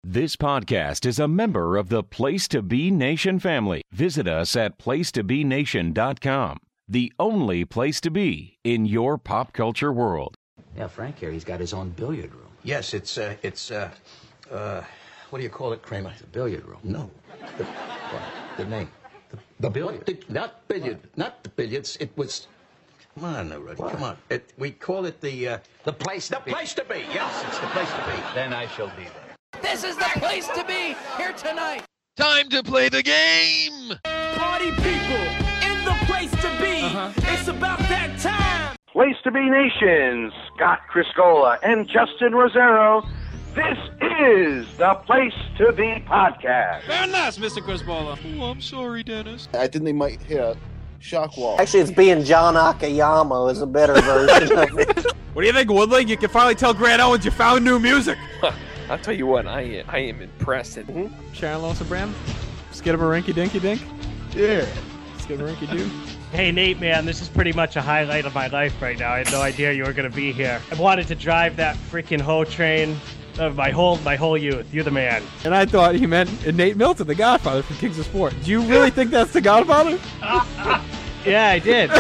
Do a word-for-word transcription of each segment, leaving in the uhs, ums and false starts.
This podcast is a member of the Place to Be Nation family. Visit us at place to be nation dot com, the only place to be in your pop culture world. Yeah, Frank here, he's got his own billiard room. Yes, it's, uh, it's, uh, uh, what do you call it, Kramer? It's a billiard room. No. The, what? The name. The, the billiard. The, not billiard. Not the billiards. It was... Come on, now, Rudy. What? Come on. It, we call it the, uh... The place to The be. place to be. Yes, it's the place to be. Then I shall be there. This is the place to be here tonight. Time to play the game! Party people in the place to be. Uh-huh. It's about that time. Place to Be Nation, Scott Criscola and Justin Rosero. This is the Place to Be podcast. Very nice, Mister Crisbola. Oh, I'm sorry, Dennis. I think they might hit a shock wall. Actually, it's being John Akiyama is a better version of it. What do you think, Woodling? You can finally tell Grant Owens you found new music. I'll tell you what, I I am impressed. Mm-hmm. Sharon Losa Bram? Skidamarinky Dinky Dink? Yeah. Skidamarinky Doo? Hey, Nate, man, this is pretty much a highlight of my life right now. I had no idea you were going to be here. I wanted to drive that freaking hoe train of my whole my whole youth. You're the man. And I thought he meant Nate Milton, the Godfather from Kings of Sport. Do you really think that's the Godfather? Yeah, I did.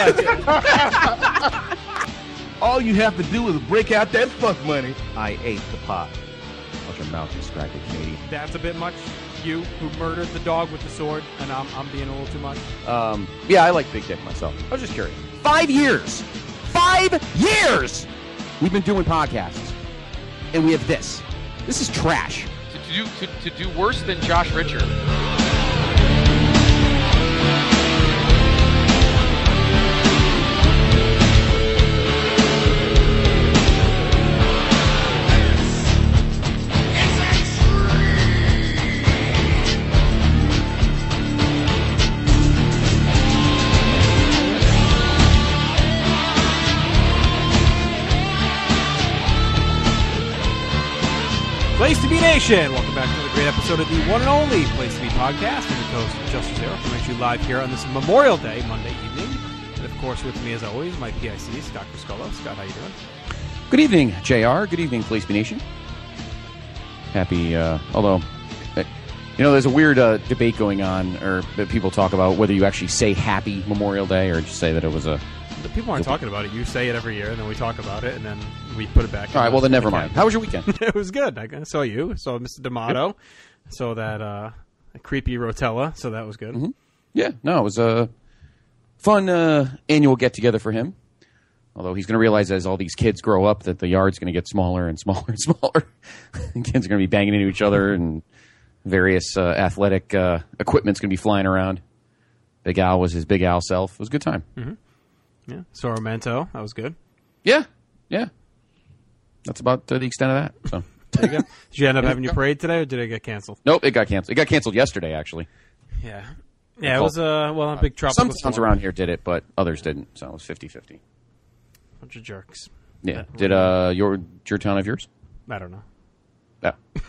All you have to do is break out that fuck money. I ate the pot. Watch your mouth distracted, Katie. That's a bit much. You, who murdered the dog with the sword, and I'm, I'm being a little too much. Um, yeah, I like Big Dick myself. I was just curious. Five years! Five years! We've been doing podcasts. And we have this. This is trash. To do to, to do worse than Josh Richard. Place to Be Nation! Welcome back to another great episode of the one and only Place to Be podcast. I'm your host, Justin Rosero, coming at you live here on this Memorial Day, Monday evening. And of course, with me as always, my P I C, Scott Criscola. Scott, how you doing? Good evening, J R. Good evening, Place to Be Nation. Happy, uh, although, uh, you know, there's a weird uh, debate going on, or that people talk about whether you actually say Happy Memorial Day or just say that it was a... The people aren't talking about it. You say it every year, and then we talk about it, and then we put it back. All right, well, then never mind. How was your weekend? It was good. I saw you. I saw Mister D'Amato. I saw that uh, creepy Rotella, so that was good. Mm-hmm. Yeah, no, it was a fun uh, annual get-together for him. Although he's going to realize as all these kids grow up that the yard's going to get smaller and smaller and smaller. Kids are going to be banging into each other, and various uh, athletic uh, equipment's going to be flying around. Big Al was his Big Al self. It was a good time. Mm-hmm. Yeah, saw Memento. That was good. Yeah, yeah. That's about uh, the extent of that. So there you go. Did you end up having your parade today, or did it get canceled? Nope, it got canceled. It got canceled yesterday, actually. Yeah, yeah. It was uh, well, a big tropical Some towns storm. around here did it, but others didn't. So it was fifty-fifty. Bunch of jerks. Yeah. Yeah. Did uh your your town have yours? I don't know. Yeah.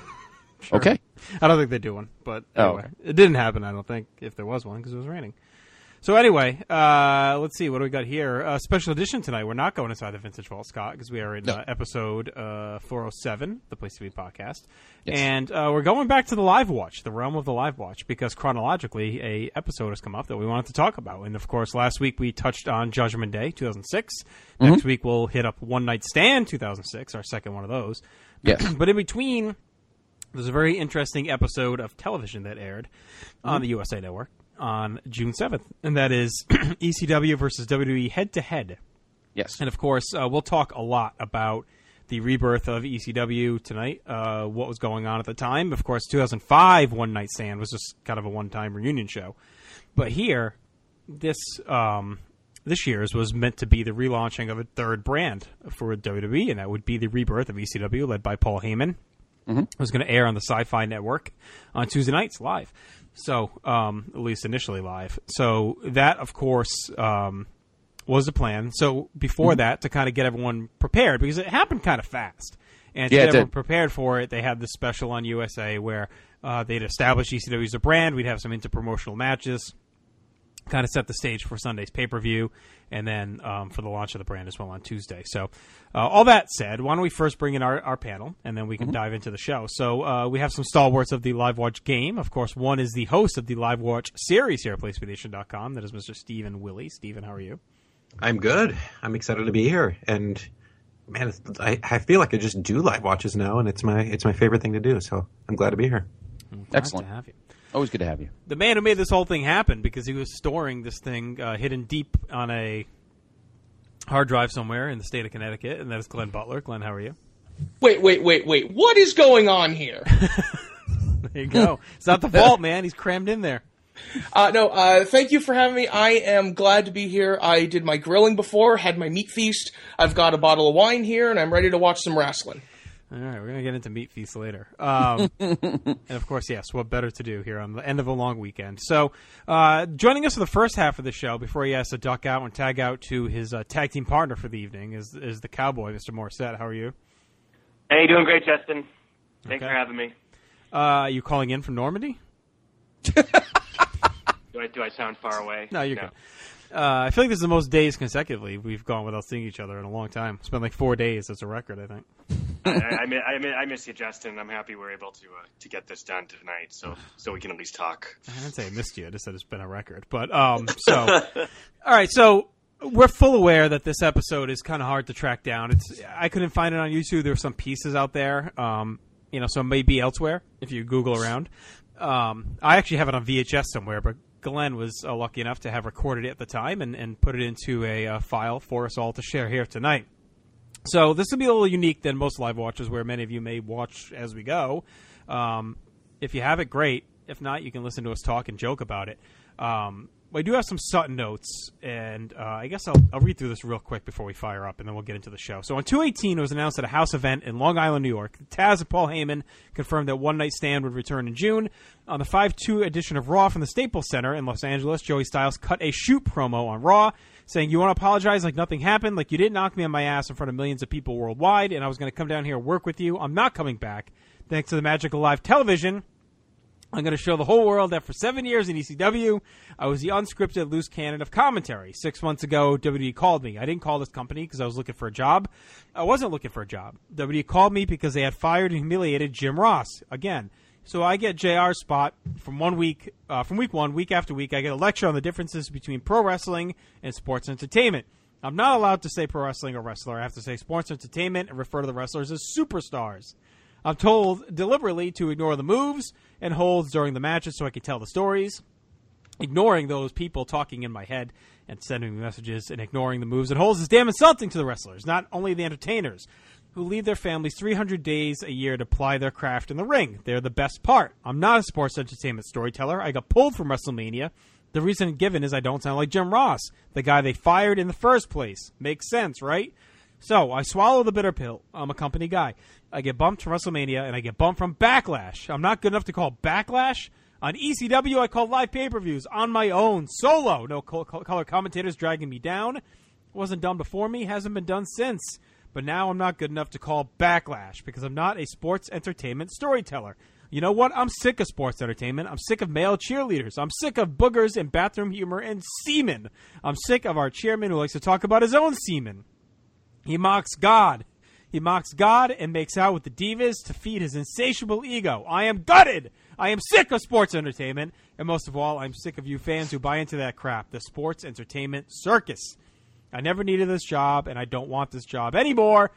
Sure. Okay. I don't think they do one, but Oh, anyway, okay. it didn't happen. I don't think if there was one because it was raining. So anyway, uh, let's see what do we got here. Uh, special edition tonight. We're not going inside the Vintage Vault, Scott, because we are in No. uh, episode uh, four oh seven, the Place to Be podcast, Yes. and uh, we're going back to the Live Watch, the realm of the Live Watch, because chronologically, a episode has come up that we wanted to talk about. And of course, last week we touched on Judgment Day, two thousand six. Mm-hmm. Next week we'll hit up One Night Stand, two thousand six, our second one of those. Yes. But in between, there's a very interesting episode of television that aired Mm-hmm. on the U S A Network on June seventh, and that is E C W versus W W E head-to-head. Yes. And, of course, uh, we'll talk a lot about the rebirth of E C W tonight, uh, what was going on at the time. Of course, two thousand five One Night Stand was just kind of a one-time reunion show. But here, this um, this year's was meant to be the relaunching of a third brand for W W E, and that would be the rebirth of E C W, led by Paul Heyman. Mm-hmm. It was going to air on the Sci-Fi Network on Tuesday nights live. So, um, at least initially live. So that, of course, um, was the plan. So before Mm-hmm. that, to kind of get everyone prepared, because it happened kind of fast. And to Yeah, get it everyone did. prepared for it, they had this special on U S A where uh, they'd establish E C W as a brand. We'd have some interpromotional matches. kind of set the stage for Sunday's pay-per-view, and then um, for the launch of the brand as well on Tuesday. So uh, all that said, why don't we first bring in our, our panel, and then we can mm-hmm. dive into the show. So uh, we have some stalwarts of the Live Watch game. Of course, one is the host of the Live Watch series here at place to be nation dot com. That is Mister Stephen Willie. Stephen, how are you? I'm good. I'm excited to be here. And, man, I, I feel like I just do Live Watches now, and it's my it's my favorite thing to do. So I'm glad to be here. Glad Excellent. To have you. Always good to have you. The man who made this whole thing happen, because he was storing this thing uh, hidden deep on a hard drive somewhere in the state of Connecticut, and that is Glenn Butler. Glenn, how are you? Wait, wait, wait, wait. What is going on here? There you go. It's not the fault, man. He's crammed in there. Uh, no, uh, thank you for having me. I am glad to be here. I did my grilling before, had my meat feast. I've got a bottle of wine here, and I'm ready to watch some wrestling. All right, we're going to get into Meat Feast later. Um, and, of course, yes, what better to do here on the end of a long weekend. So uh, joining us for the first half of the show, before he has to duck out and tag out to his uh, tag team partner for the evening, is is the Cowboy, Mister Morissette. How are you? Hey, doing great, Justin. Thanks okay. for having me. Uh, are you calling in from Normandy? do, I, do I sound far away? No, you're no. good. Uh, I feel like this is the most days consecutively we've gone without seeing each other in a long time. It's been like four days. That's a record, I think. I, I, miss, I, miss, I miss you, Justin. I'm happy we're able to uh, to get this done tonight, so so we can at least talk. I didn't say I missed you. I just said it's been a record. But um, so all right. So we're full aware that this episode is kind of hard to track down. It's I couldn't find it on YouTube. There were some pieces out there, um, you know, so it may be elsewhere if you Google around. Um, I actually have it on V H S somewhere, but Glenn was uh, lucky enough to have recorded it at the time and, and put it into a uh, file for us all to share here tonight. So this will be a little unique than most live watches, where many of you may watch as we go. Um, if you have it, great. If not, you can listen to us talk and joke about it. Um, I do have some Sutton notes, and uh, I guess I'll, I'll read through this real quick before we fire up, and then we'll get into the show. So on two eighteen, it was announced at a house event in Long Island, New York. Taz and Paul Heyman confirmed that One Night Stand would return in June. On the five two edition of Raw from the Staples Center in Los Angeles, Joey Styles cut a shoot promo on Raw, saying, "You want to apologize like nothing happened, like you didn't knock me on my ass in front of millions of people worldwide, and I was going to come down here and work with you. I'm not coming back. Thanks to the magic of live television, I'm going to show the whole world that for seven years in E C W, I was the unscripted loose cannon of commentary. Six months ago, W W E called me. I didn't call this company because I was looking for a job. I wasn't looking for a job. W W E called me because they had fired and humiliated Jim Ross again. So I get J R's spot from one week, uh, from week one, week after week. I get a lecture on the differences between pro wrestling and sports entertainment. I'm not allowed to say pro wrestling or wrestler. I have to say sports entertainment and refer to the wrestlers as superstars. I'm told deliberately to ignore the moves and holds during the matches so I can tell the stories, ignoring those people talking in my head and sending me messages, and ignoring the moves and holds is damn insulting to the wrestlers, not only the entertainers, who leave their families three hundred days a year to ply their craft in the ring. They're the best part. I'm not a sports entertainment storyteller. I got pulled from WrestleMania. The reason given is I don't sound like Jim Ross, the guy they fired in the first place. Makes sense, right? So I swallow the bitter pill. I'm a company guy. I get bumped from WrestleMania, and I get bumped from Backlash. I'm not good enough to call Backlash. On E C W, I call live pay-per-views on my own, solo. No color commentators dragging me down. It wasn't done before me, hasn't been done since. But now I'm not good enough to call Backlash because I'm not a sports entertainment storyteller. You know what? I'm sick of sports entertainment. I'm sick of male cheerleaders. I'm sick of boogers and bathroom humor and semen. I'm sick of our chairman who likes to talk about his own semen. He mocks God. He mocks God and makes out with the divas to feed his insatiable ego. I am gutted. I am sick of sports entertainment. And most of all, I'm sick of you fans who buy into that crap, the sports entertainment circus. I never needed this job, and I don't want this job anymore.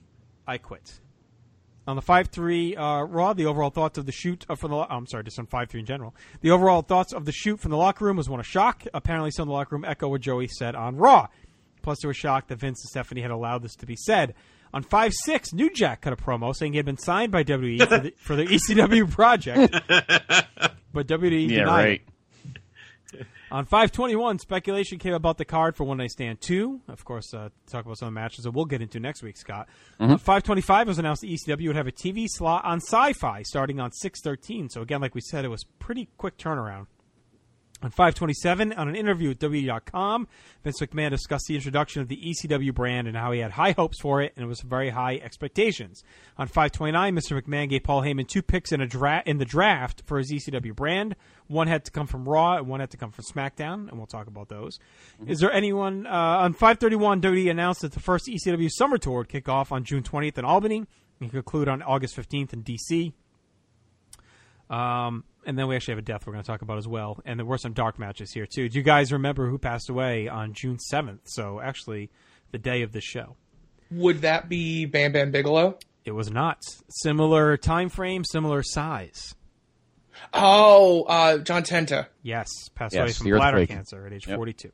I quit. On the five three uh, Raw, the overall thoughts of the shoot uh, from the... Oh, I'm sorry, just on five three in general. The overall thoughts of the shoot from the locker room was one of shock. Apparently, some in the locker room echo what Joey said on Raw. Plus, they were shocked that Vince and Stephanie had allowed this to be said. On five six, New Jack cut a promo saying he had been signed by W W E for the, for the E C W project, but W W E yeah, denied right. it. On five twenty-one, speculation came about the card for One Night Stand two. Of course, uh, talk about some of the matches that we'll get into next week, Scott. Mm-hmm. On five twenty-five, it was announced that E C W would have a T V slot on Sci-Fi starting on six thirteen. So again, like we said, it was pretty quick turnaround. On five twenty-seven, on an interview with W W E dot com, Vince McMahon discussed the introduction of the E C W brand and how he had high hopes for it and it was very high expectations. On five twenty-nine, Mister McMahon gave Paul Heyman two picks in a dra- in the draft for his E C W brand. One had to come from Raw and one had to come from SmackDown, and we'll talk about those. Mm-hmm. Is there anyone... Uh, on five thirty-one, W W E announced that the first E C W Summer Tour would kick off on June twentieth in Albany and conclude on August fifteenth in D C Um... And then we actually have a death we're going to talk about as well. And there were some dark matches here, too. Do you guys remember who passed away on June seventh? So, actually, the day of the show. Would that be Bam Bam Bigelow? It was not. Similar time frame, similar size. Oh, uh, John Tenta. Yes, passed yes, away from bladder cancer at age yep. forty-two.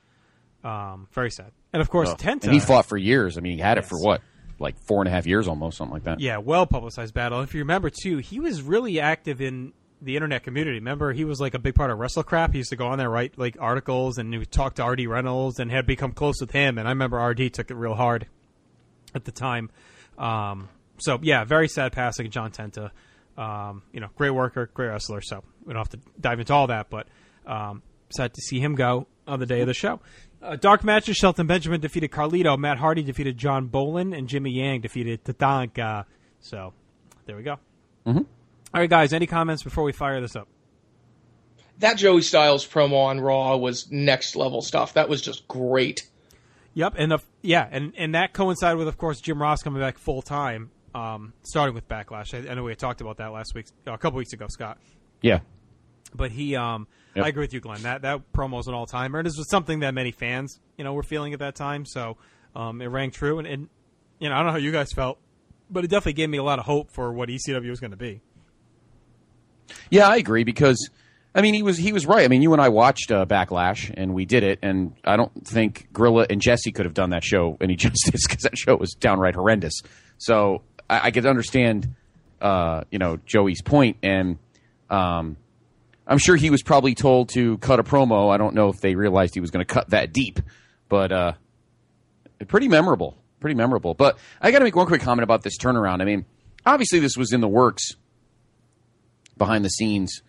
Um, very sad. And, of course, oh. Tenta... And he fought for years. I mean, he had yes. it for what? Like four and a half years almost, something like that. Yeah, well-publicized battle. If you remember, too, he was really active in... the internet community. Remember, he was like a big part of WrestleCrap. He used to go on there, write like articles, and he would talk to R D Reynolds and had become close with him. And I remember R D took it real hard at the time. Um, so yeah, very sad passing of John Tenta. Um, you know, great worker, great wrestler. So we don't have to dive into all that, but um, sad to see him go on the day of the show. Uh, dark matches: Shelton Benjamin defeated Carlito. Matt Hardy defeated John Bolin, and Jimmy Yang defeated Tatanka. So there we go. Mm-hmm. All right, guys, any comments before we fire this up? That Joey Styles promo on Raw was next level stuff. That was just great. Yep, and the, yeah, and, and that coincided with, of course, Jim Ross coming back full time, um, starting with Backlash. I, I know we had talked about that last week, a couple weeks ago, Scott. Yeah, but he, um, yep. I agree with you, Glenn. That that promo was an all timer, and this was something that many fans, you know, were feeling at that time. So um, it rang true, and, and you know, I don't know how you guys felt, but it definitely gave me a lot of hope for what E C W was going to be. Yeah, I agree because, I mean, he was he was right. I mean, you and I watched uh, Backlash, and we did it, and I don't think Gorilla and Jesse could have done that show any justice because that show was downright horrendous. So I, I could understand, uh, you know, Joey's point, and um, I'm sure he was probably told to cut a promo. I don't know if they realized he was going to cut that deep, but uh, pretty memorable, pretty memorable. But I got to make one quick comment about this turnaround. I mean, obviously this was in the works behind the scenes,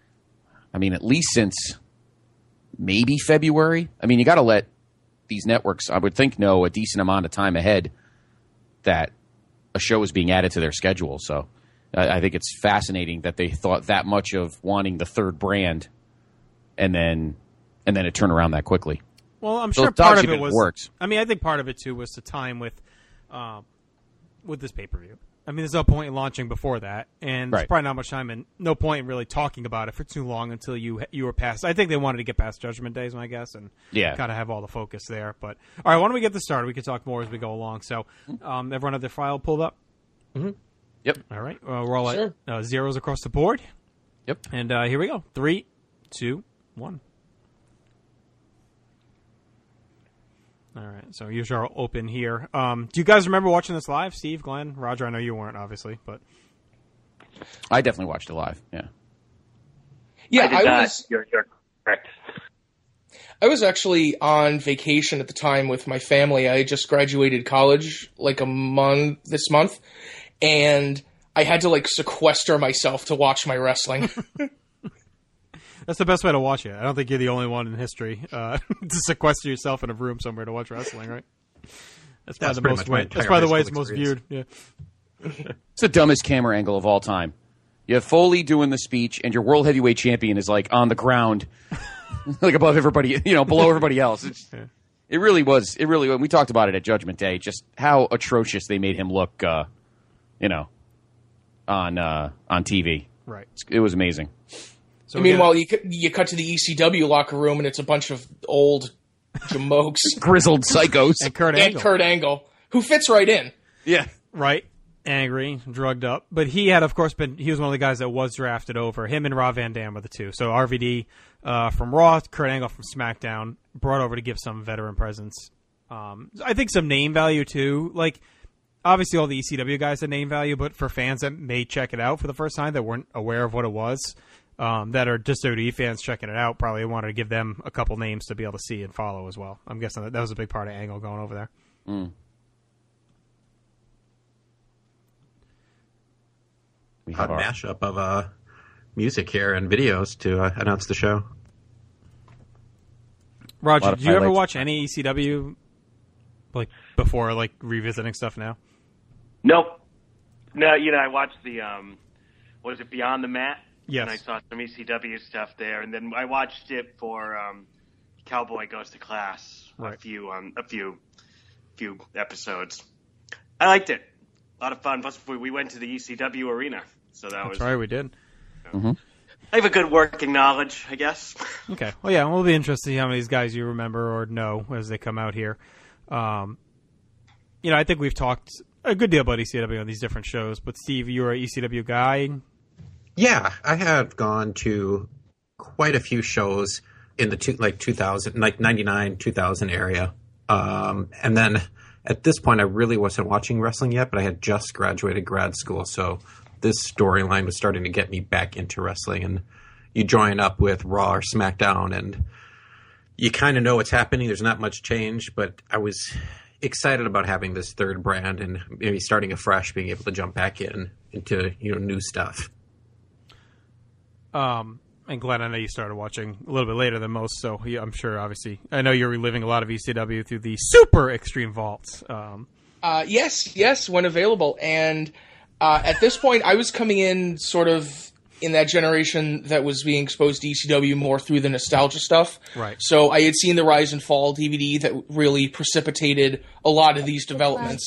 I mean, at least since maybe February. I mean, you got to let these networks, I would think, know a decent amount of time ahead that a show is being added to their schedule. So I, I think it's fascinating that they thought that much of wanting the third brand, and then and then it turned around that quickly. Well, I'm so sure part of it was. Works. I mean, I think part of it too was the time with, uh, with this pay per view. I mean, there's no point in launching before that, and right. there's probably not much time, and no point in really talking about it for too long until you you were past. I think they wanted to get past Judgment Day, is my guess, and yeah. kind of have all the focus there. But all right, why don't we get this started? We can talk more as we go along. So, um, everyone have their file pulled up? Mm-hmm. Yep. All right, uh, we're all sure. at uh, zeros across the board. Yep. And uh, here we go. Three, two, one. All right, so usually are open here. Um, do you guys remember watching this live? Steve, Glenn, Roger? I know you weren't, obviously, but I definitely watched it live. Yeah, yeah, I, did I not. was. You're, you're correct. I was actually on vacation at the time with my family. I had just graduated college like a month this month, and I had to like sequester myself to watch my wrestling. That's the best way to watch it. I don't think you're the only one in history uh, to sequester yourself in a room somewhere to watch wrestling, right? That's probably That's the pretty most. much my Way, that's entire probably the high way it's school most viewed. Yeah. It's the dumbest camera angle of all time. You have Foley doing the speech, and your world heavyweight champion is like on the ground, like above everybody, you know, below everybody else. It's, yeah. It really was. It really. We talked about it at Judgment Day. Just how atrocious they made him look. Uh, you know, on uh, on T V. Right. It's, it was amazing. So meanwhile, you you cut to the E C W locker room, and it's a bunch of old jamokes, grizzled psychos, and Kurt and Angle. Kurt Angle, who fits right in. Yeah, right. Angry, drugged up, but he had, of course, been. He was one of the guys that was drafted over. Him and Rob Van Dam were the two. So R V D uh, from Raw, Kurt Angle from SmackDown, brought over to give some veteran presence. Um, I think some name value too. Like obviously, all the E C W guys had name value, but for fans that may check it out for the first time that weren't aware of what it was. Um, that are just W W E fans checking it out, probably wanted to give them a couple names to be able to see and follow as well. I'm guessing that, that was a big part of Angle going over there. Mm. We have a mashup of uh, music here and videos to uh, announce the show. Roger, of did you ever highlights. watch any E C W like before, like revisiting stuff now? Nope. No, you know, I watched the, um, what is it, Beyond the Mat? Yes. And I saw some E C W stuff there, and then I watched it for um, Cowboy Goes to Class. Right. A few, um, a few, few episodes. I liked it. A lot of fun. Plus, we we went to the E C W arena, so that That's was. right, we did. Mm-hmm. I have a good working knowledge, I guess. Okay. Well, yeah, we'll be interested to see how many of these guys you remember or know as they come out here. Um, you know, I think we've talked a good deal about E C W on these different shows, but Steve, you're an E C W guy. Yeah, I have gone to quite a few shows in the two, like two thousand, like ninety-nine, two thousand area. Um, and then at this point, I really wasn't watching wrestling yet, but I had just graduated grad school. So this storyline was starting to get me back into wrestling. And you join up with Raw or SmackDown, and you kind of know what's happening. There's not much change, but I was excited about having this third brand and maybe starting afresh, being able to jump back in into, you know, new stuff. Um, and Glenn, I know you started watching a little bit later than most, so yeah, I'm sure, obviously, I know you're reliving a lot of E C W through the Super Extreme Vaults. Um, Uh, yes, yes, when available. And uh, at this point, I was coming in sort of in that generation that was being exposed to E C W more through the nostalgia stuff. Right. So I had seen the Rise and Fall D V D that really precipitated a lot of these developments.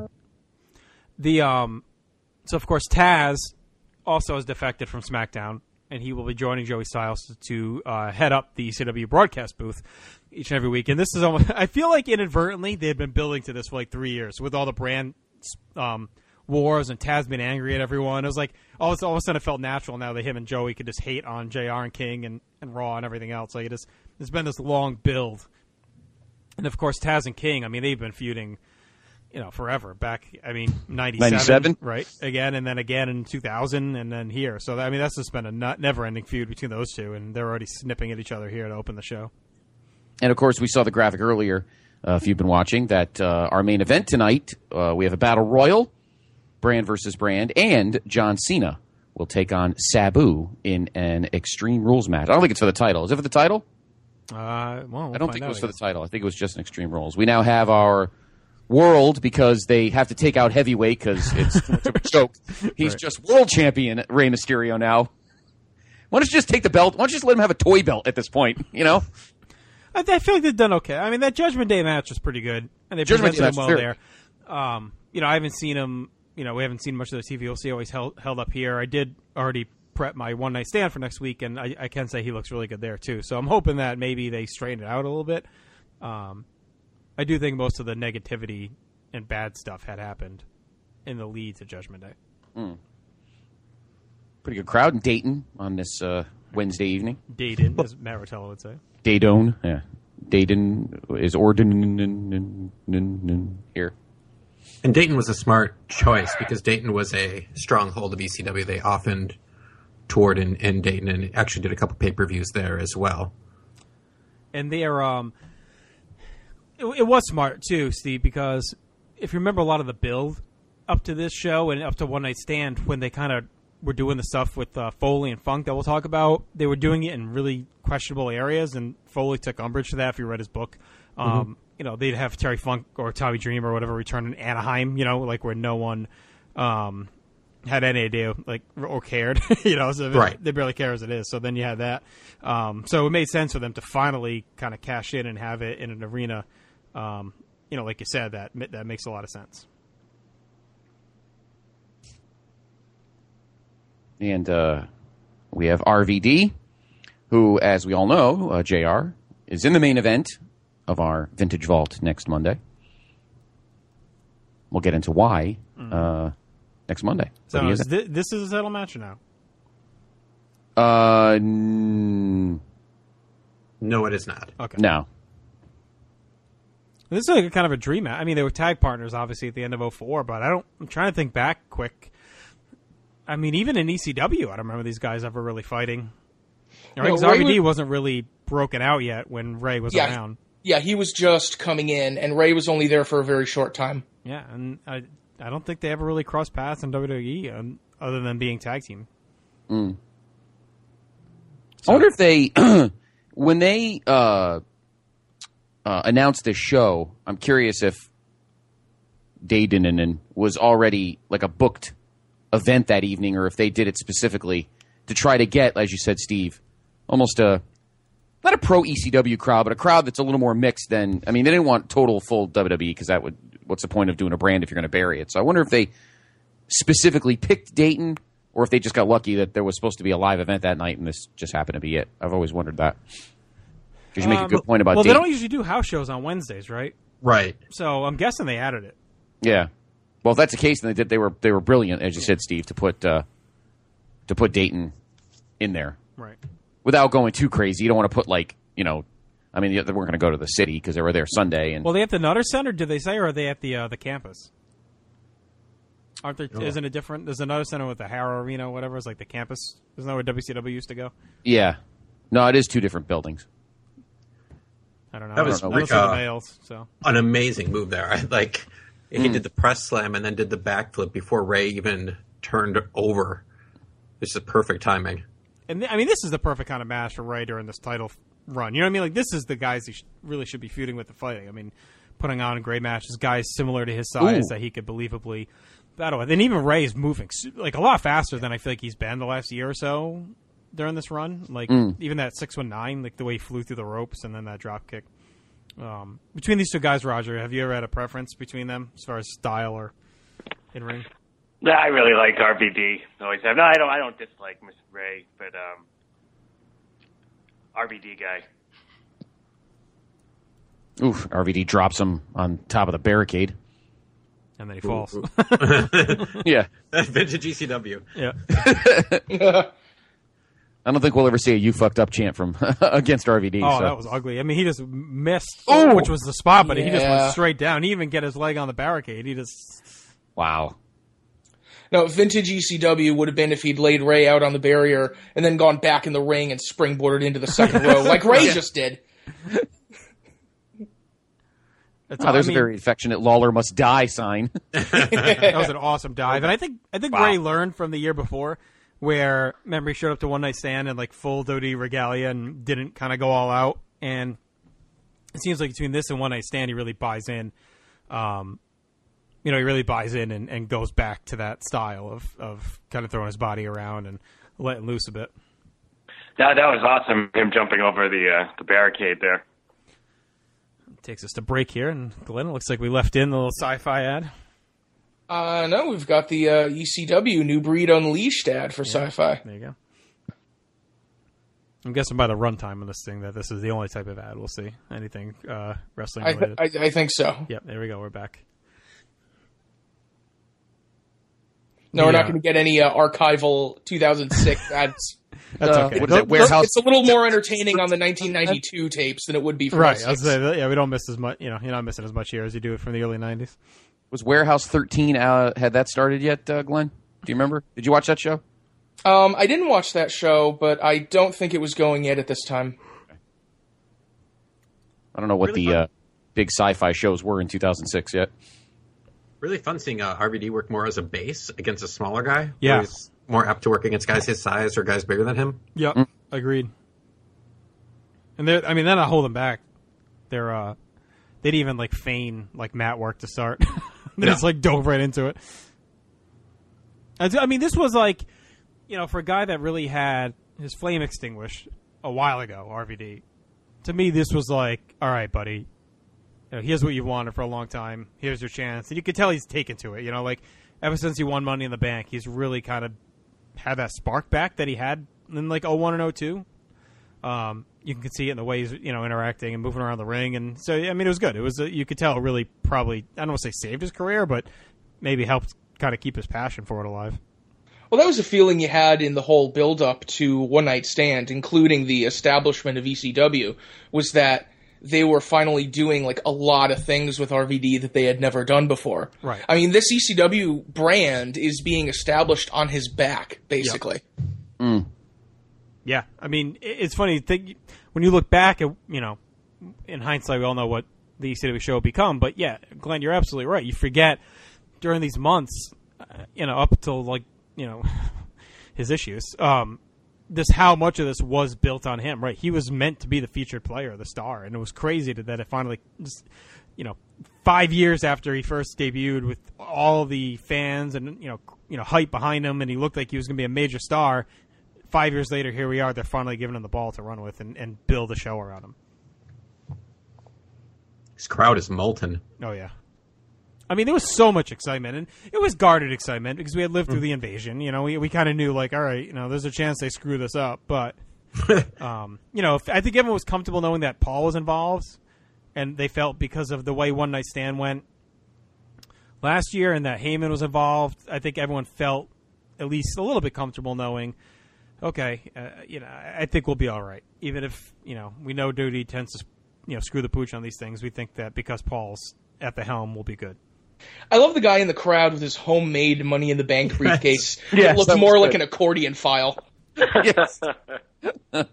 the um, so of course Taz also has defected from SmackDown, and he will be joining Joey Styles to uh, head up the E C W broadcast booth each and every week. And this is almost, I feel like inadvertently they've been building to this for like three years with all the brand um, wars and Taz being angry at everyone. It was like all of, all of a sudden it felt natural now that him and Joey could just hate on J R and King and, and Raw and everything else. Like it is, it's been this long build. And of course Taz and King, I mean, they've been feuding, you know, forever. Back, I mean, ninety-seven, ninety-seven? right? Again, and then again in two thousand, and then here. So, I mean, that's just been a not, never-ending feud between those two, and they're already snipping at each other here to open the show. And, of course, we saw the graphic earlier, uh, if you've been watching, that uh, our main event tonight, uh, we have a Battle Royal, Brand versus Brand, and John Cena will take on Sabu in an Extreme Rules match. I don't think it's for the title. Is it for the title? Uh, well, we'll I don't find think it out, was I for the guess. title. I think it was just an Extreme Rules. We now have our world because they have to take out heavyweight because it's too much of a joke. He's Right. just world champion, Rey Mysterio now. Why don't you just take the belt? Why don't you just let him have a toy belt at this point, you know? I, I feel like they've done okay. I mean, that Judgment Day match was pretty good, and they Judgment presented Day him match, well sure. there. Um, you know, I haven't seen him. You know, we haven't seen much of the T V. We'll see how he's held, held up here. I did already prep my one night stand for next week, and I, I can say he looks really good there too. So I'm hoping that maybe they straighten it out a little bit. Um, I do think most of the negativity and bad stuff had happened in the lead to Judgment Day. Mm. Pretty good crowd in Dayton on this uh, Wednesday evening. Dayton, as Matt Rotella would say. Dayton, yeah. Dayton is Orden here. And Dayton was a smart choice because Dayton was a stronghold of E C W. They often toured in, in Dayton and actually did a couple pay-per-views there as well. And they're, um, it, it was smart too, Steve, because if you remember a lot of the build up to this show and up to One Night Stand, when they kind of were doing the stuff with uh, Foley and Funk that we'll talk about, they were doing it in really questionable areas, and Foley took umbrage to that if you read his book. Um, Mm-hmm. You know, they'd have Terry Funk or Tommy Dreamer or whatever return in Anaheim, you know, like where no one um, had any idea, like, or cared, you know, so Right. they barely care as it is. So then you had that. Um, so it made sense for them to finally kind of cash in and have it in an arena. Um, you know, like you said, that that makes a lot of sense. And uh, we have R V D, who, as we all know, uh, J R, is in the main event of our Vintage Vault next Monday. We'll get into why uh, next Monday. So But he is is- thi- this is a title match or no? uh, n- No, it is not. Okay. no. This is like a kind of a dream match. I mean, they were tag partners, obviously, at the end of oh four, but I don't. I'm trying to think back quick. I mean, even in E C W, I don't remember these guys ever really fighting. Right? No, 'Cause Ray R V D would- wasn't really broken out yet when Ray was Yeah. around. Yeah, he was just coming in, and Ray was only there for a very short time. Yeah, and I I don't think they ever really crossed paths in W W E um, other than being tag team. Mm. I wonder if they, when they uh, uh, announced this show, I'm curious if Dayton was already like a booked event that evening, or if they did it specifically to try to get, as you said, Steve, almost a not a pro E C W crowd, but a crowd that's a little more mixed than. I mean, they didn't want total full W W E because that would. What's the point of doing a brand if you're going to bury it? So I wonder if they specifically picked Dayton, or if they just got lucky that there was supposed to be a live event that night and this just happened to be it. I've always wondered that. Because you make um, a good point about well, Dayton. they don't usually do house shows on Wednesdays, right? Right. So I'm guessing they added it. Yeah. Well, if that's the case, then they did. They were they were brilliant, as you said, Steve, to put uh, to put Dayton in there, right? Without going too crazy. You don't want to put like you know. I mean, they weren't going to go to the city because they were there Sunday. And well, they at the Nutter Center, did they say, or are they at the uh, the campus? Aren't there? Oh. Isn't it different? There's a Nutter Center with the Harrow Arena, or whatever. It's like the campus. Isn't that where W C W used to go? Yeah. No, it is two different buildings. I don't know. That was I don't like know. uh, the males, so. an amazing move there. I, like he Mm. did the press slam and then did the backflip before Ray even turned over. It's a perfect timing. And th- I mean, this is the perfect kind of match for Ray during this title f- run. You know what I mean? Like, this is the guys he sh- really should be feuding with the fighting. I mean, putting on great matches, guys similar to his size Ooh. that he could believably battle with. And even Ray's moving su- like a lot faster than I feel like he's been the last year or so during this run. Like Mm. even that six one nine, like the way he flew through the ropes and then that drop kick. Um, between these two guys, Roger, have you ever had a preference between them as far as style or in ring? Yeah, I really like R V D. Always have. No, I don't. I don't dislike Mister Ray, but um, R V D guy. Oof! R V D drops him on top of the barricade, and then he falls. Ooh, ooh. Yeah, vintage E C W. Yeah. I don't think we'll ever see a "you fucked up" chant from against R V D. Oh, so. that was ugly. I mean, he just missed, Ooh. which was the spot, but he just Yeah. went straight down. He even get his leg on the barricade. He just wow. No, vintage E C W would have been if he'd laid Ray out on the barrier and then gone back in the ring and springboarded into the second row, like Ray Yeah. just did. That's Oh, all- there's I mean, a very affectionate "Lawler must die" sign. that was an awesome dive, and I think I think Wow. Ray learned from the year before, where remember he showed up to One Night Stand and like full W W E regalia and didn't kind of go all out, and it seems like between this and One Night Stand, he really buys in. Um, you know, he really buys in and, and goes back to that style of of kind of throwing his body around and letting loose a bit. That that was awesome. Him jumping over the uh, the barricade there. Takes us to break here, and Glenn, it looks like we left in the little sci-fi ad. Uh, no, we've got the uh, E C W New Breed Unleashed ad for Sci-Fi. There you go. I'm guessing by the runtime of this thing that this is the only type of ad we'll see. Anything uh, wrestling I, related. I, I think so. Yep, there we go. We're back. No, we're The, not uh, going to get any uh, archival two thousand six ads. That's Uh, okay. What is it? Warehouse. It's a little more entertaining on the nineteen ninety-two tapes than it would be for Right. us. I was saying, that, yeah, we don't miss as much. You know, you're not missing as much here as you do it from the early nineties. Was Warehouse thirteen uh, had that started yet, uh, Glenn? Do you remember? Did you watch that show? Um, I didn't watch that show, but I don't think it was going yet at this time. I don't know what Really the fun. uh, big sci-fi shows were in two thousand six yet. Really fun seeing uh, R V D work more as a base against a smaller guy. Yeah. He's more apt to work against guys his size or guys bigger than him. Yep. Mm. Agreed. And they're, I mean, they're not holding back. They're, uh, they'd even like feign like mat work to start. They Yeah. just like dove right into it. I I mean, this was like, you know, for a guy that really had his flame extinguished a while ago, R V D. To me, this was like, all right, buddy. You know, here's what you've wanted for a long time. Here's your chance. And you could tell he's taken to it. You know, like ever since he won Money in the Bank, he's really kind of had that spark back that he had in like oh one and oh two. Um, you can see it in the way he's, you know, interacting and moving around the ring. And so, I mean, it was good. It was, a, you could tell it really probably, I don't want to say saved his career, but maybe helped kind of keep his passion for it alive. Well, that was a feeling you had in the whole build-up to One Night Stand, including the establishment of E C W, was that they were finally doing like a lot of things with R V D that they had never done before. Right. I mean, this E C W brand is being established on his back, basically. Mm. Yeah, I mean, it- it's funny. Think, when you look back at, you know, in hindsight, we all know what the E C W show had become. But yeah, Glenn, you're absolutely right. You forget during these months, uh, you know, up until like, you know, his issues, um, this how much of this was built on him, right? He was meant to be the featured player, the star, and it was crazy to, that it finally, just, you know, five years after he first debuted with all the fans and you know, you know, hype behind him, and he looked like he was going to be a major star. Five years later, here we are. They're finally giving him the ball to run with and, and build a show around him. His crowd is molten. Oh yeah. I mean, there was so much excitement, and it was guarded excitement because we had lived through the invasion. You know, we we kind of knew, like, all right, you know, there's a chance they screw this up. But, um, you know, I think everyone was comfortable knowing that Paul was involved, and they felt because of the way One Night Stand went last year and that Heyman was involved, I think everyone felt at least a little bit comfortable knowing, okay, uh, you know, I think we'll be all right. Even if, you know, we know Duty tends to, you know, screw the pooch on these things, we think that because Paul's at the helm, we'll be good. I love the guy in the crowd with his homemade Money in the Bank briefcase. Yes, it looked that more was like good. an accordion file. Yes. As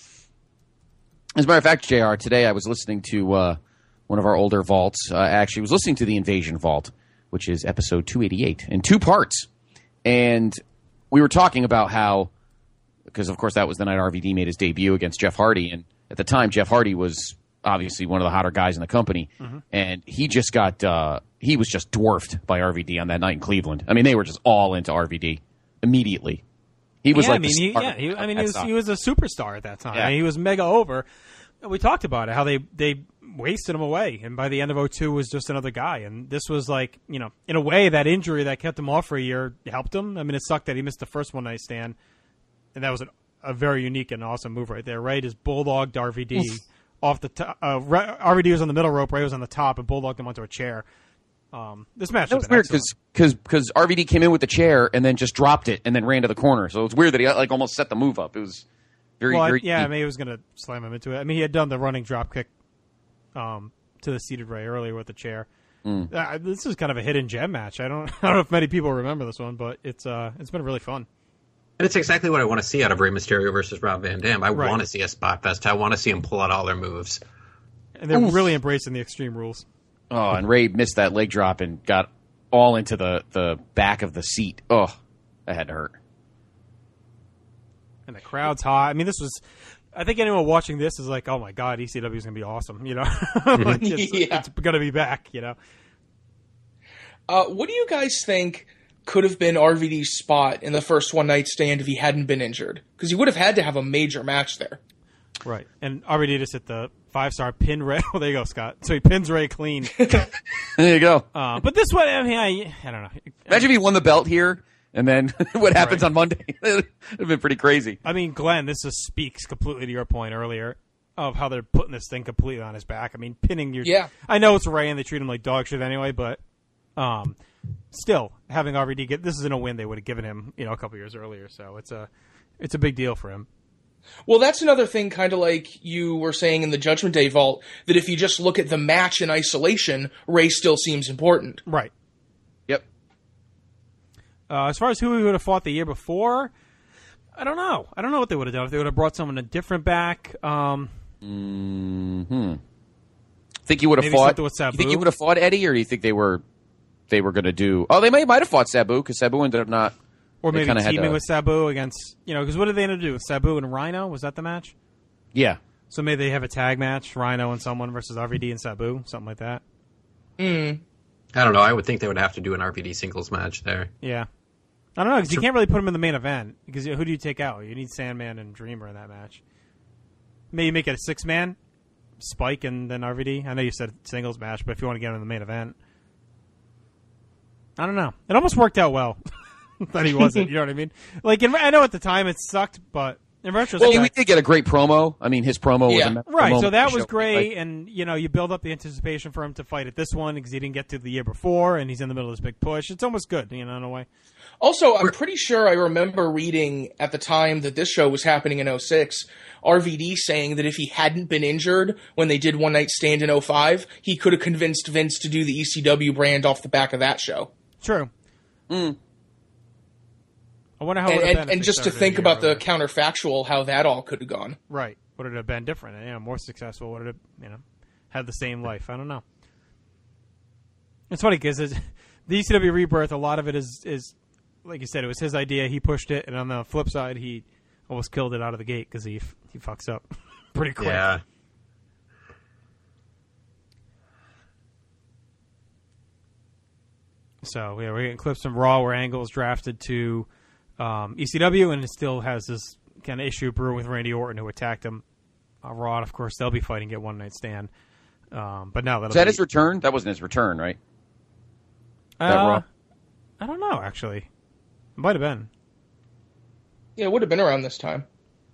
a matter of fact, J R, today I was listening to uh, one of our older vaults. Uh, actually, was listening to the Invasion Vault, which is episode two eighty-eight, in two parts. And we were talking about how, because of course that was the night R V D made his debut against Jeff Hardy, and at the time Jeff Hardy was obviously one of the hotter guys in the company, mm-hmm. and he just got uh, he was just dwarfed by R V D on that night in Cleveland. I mean, they were just all into R V D immediately. He was yeah, like, I mean, the he, star yeah, he, I mean, that he was, stuff. he was a superstar at that time. Yeah. I mean, he was mega over. We talked about it, how they they wasted him away, and by the end of oh two was just another guy. And this was like, you know, in a way, that injury that kept him off for a year helped him. I mean, it sucked that he missed the first One Night Stand, and that was an, a very unique and awesome move right there. Ray just bulldogged R V D off the top. Uh, R V D was on the middle rope, Ray was on the top, and bulldogged him onto a chair. Um, this match That was weird because because R V D came in with the chair and then just dropped it and then ran to the corner. So it's weird that he like almost set the move up. It was very, well, very I, yeah, deep. I mean, he was going to slam him into it. I mean, he had done the running drop kick um, to the seated Ray earlier with the chair. Mm. Uh, this is kind of a hidden gem match. I don't, I don't know if many people remember this one, but it's uh, it's been really fun. And it's exactly what I want to see out of Rey Mysterio versus Rob Van Dam. I Right. want to see a spot fest. I want to see him pull out all their moves. And they're Oof. really embracing the Extreme Rules. Oh, and Ray missed that leg drop and got all into the, the back of the seat. Oh, that had to hurt. And the crowd's hot. I mean, this was. I think anyone watching this is like, "Oh my God, E C W is going to be awesome." You know, like it's, Yeah. it's going to be back. You know. Uh, what do you guys think could have been R V D's spot in the first One Night Stand if he hadn't been injured? Because he would have had to have a major match there. Right. And R V D just hit the five star pin Ray. Well, there you go, Scott. So he pins Ray clean. There you go. Uh, but this one, I mean, I, I don't know. Imagine if he won the belt here and then what happens Right. on Monday. It would have been pretty crazy. I mean, Glenn, this just speaks completely to your point earlier of how they're putting this thing completely on his back. I mean, pinning your. Yeah. I know it's Ray and they treat him like dog shit anyway, but um, still having R V D get this isn't a win they would have given him, you know, a couple years earlier. So it's a it's a big deal for him. Well, that's another thing, kind of like you were saying in the Judgment Day Vault, that if you just look at the match in isolation, Ray still seems important. Right. Yep. Uh, as far as who he would have fought the year before, I don't know. I don't know what they would have done if they would have brought someone a different back. Um, Hmm. Think you would have Maybe fought? something with You think Sabu? you would have fought Eddie, or do you think they were they were going to do? Oh, they may might have fought Sabu because Sabu ended up not. or they maybe kinda had teaming to- with Sabu against, you know, because what did they end up doing? Sabu and Rhino? Was that the match? Yeah. So maybe they have a tag match, Rhino and someone versus R V D and Sabu, something like that. Mm. I don't know. I would think they would have to do an R V D singles match there. Yeah. I don't know, because you can't really put him in the main event. Because who do you take out? You need Sandman and Dreamer in that match. Maybe make it a six-man, Spike and then R V D. I know you said singles match, but if you want to get him in the main event. I don't know. It almost worked out well that he wasn't, you know what I mean? Like, in, I know at the time it sucked, but in retrospect... Well, I mean, we did get a great promo. I mean, his promo was a Right, promo so that show. was great, Like, and, you know, you build up the anticipation for him to fight at this one because he didn't get to the year before, and he's in the middle of this big push. It's almost good, you know, in a way. Also, I'm pretty sure I remember reading at the time that this show was happening in oh six, R V D saying that if he hadn't been injured when they did One Night Stand in oh five, he could have convinced Vince to do the E C W brand off the back of that show. True. Mm. I wonder how And, it would have and, been if and they just to started think a year about the earlier. counterfactual, how that all could have gone. Right. Would it have been different? You know, more successful? Would it have, you know, had the same life? I don't know. It's funny because the E C W Rebirth, a lot of it is, is, like you said, it was his idea. He pushed it. And on the flip side, he almost killed it out of the gate because he he fucks up pretty quick. Yeah. So yeah, we're getting clips from Raw where Angle's drafted to um, E C W, and it still has this kind of issue brewing with Randy Orton, who attacked him. Uh, Raw, of course, they'll be fighting at One Night Stand. Um, but now that'll Is that be... his return? That wasn't his return, right? Uh, that Raw? I don't know, actually. It might have been. Yeah, it would have been around this time.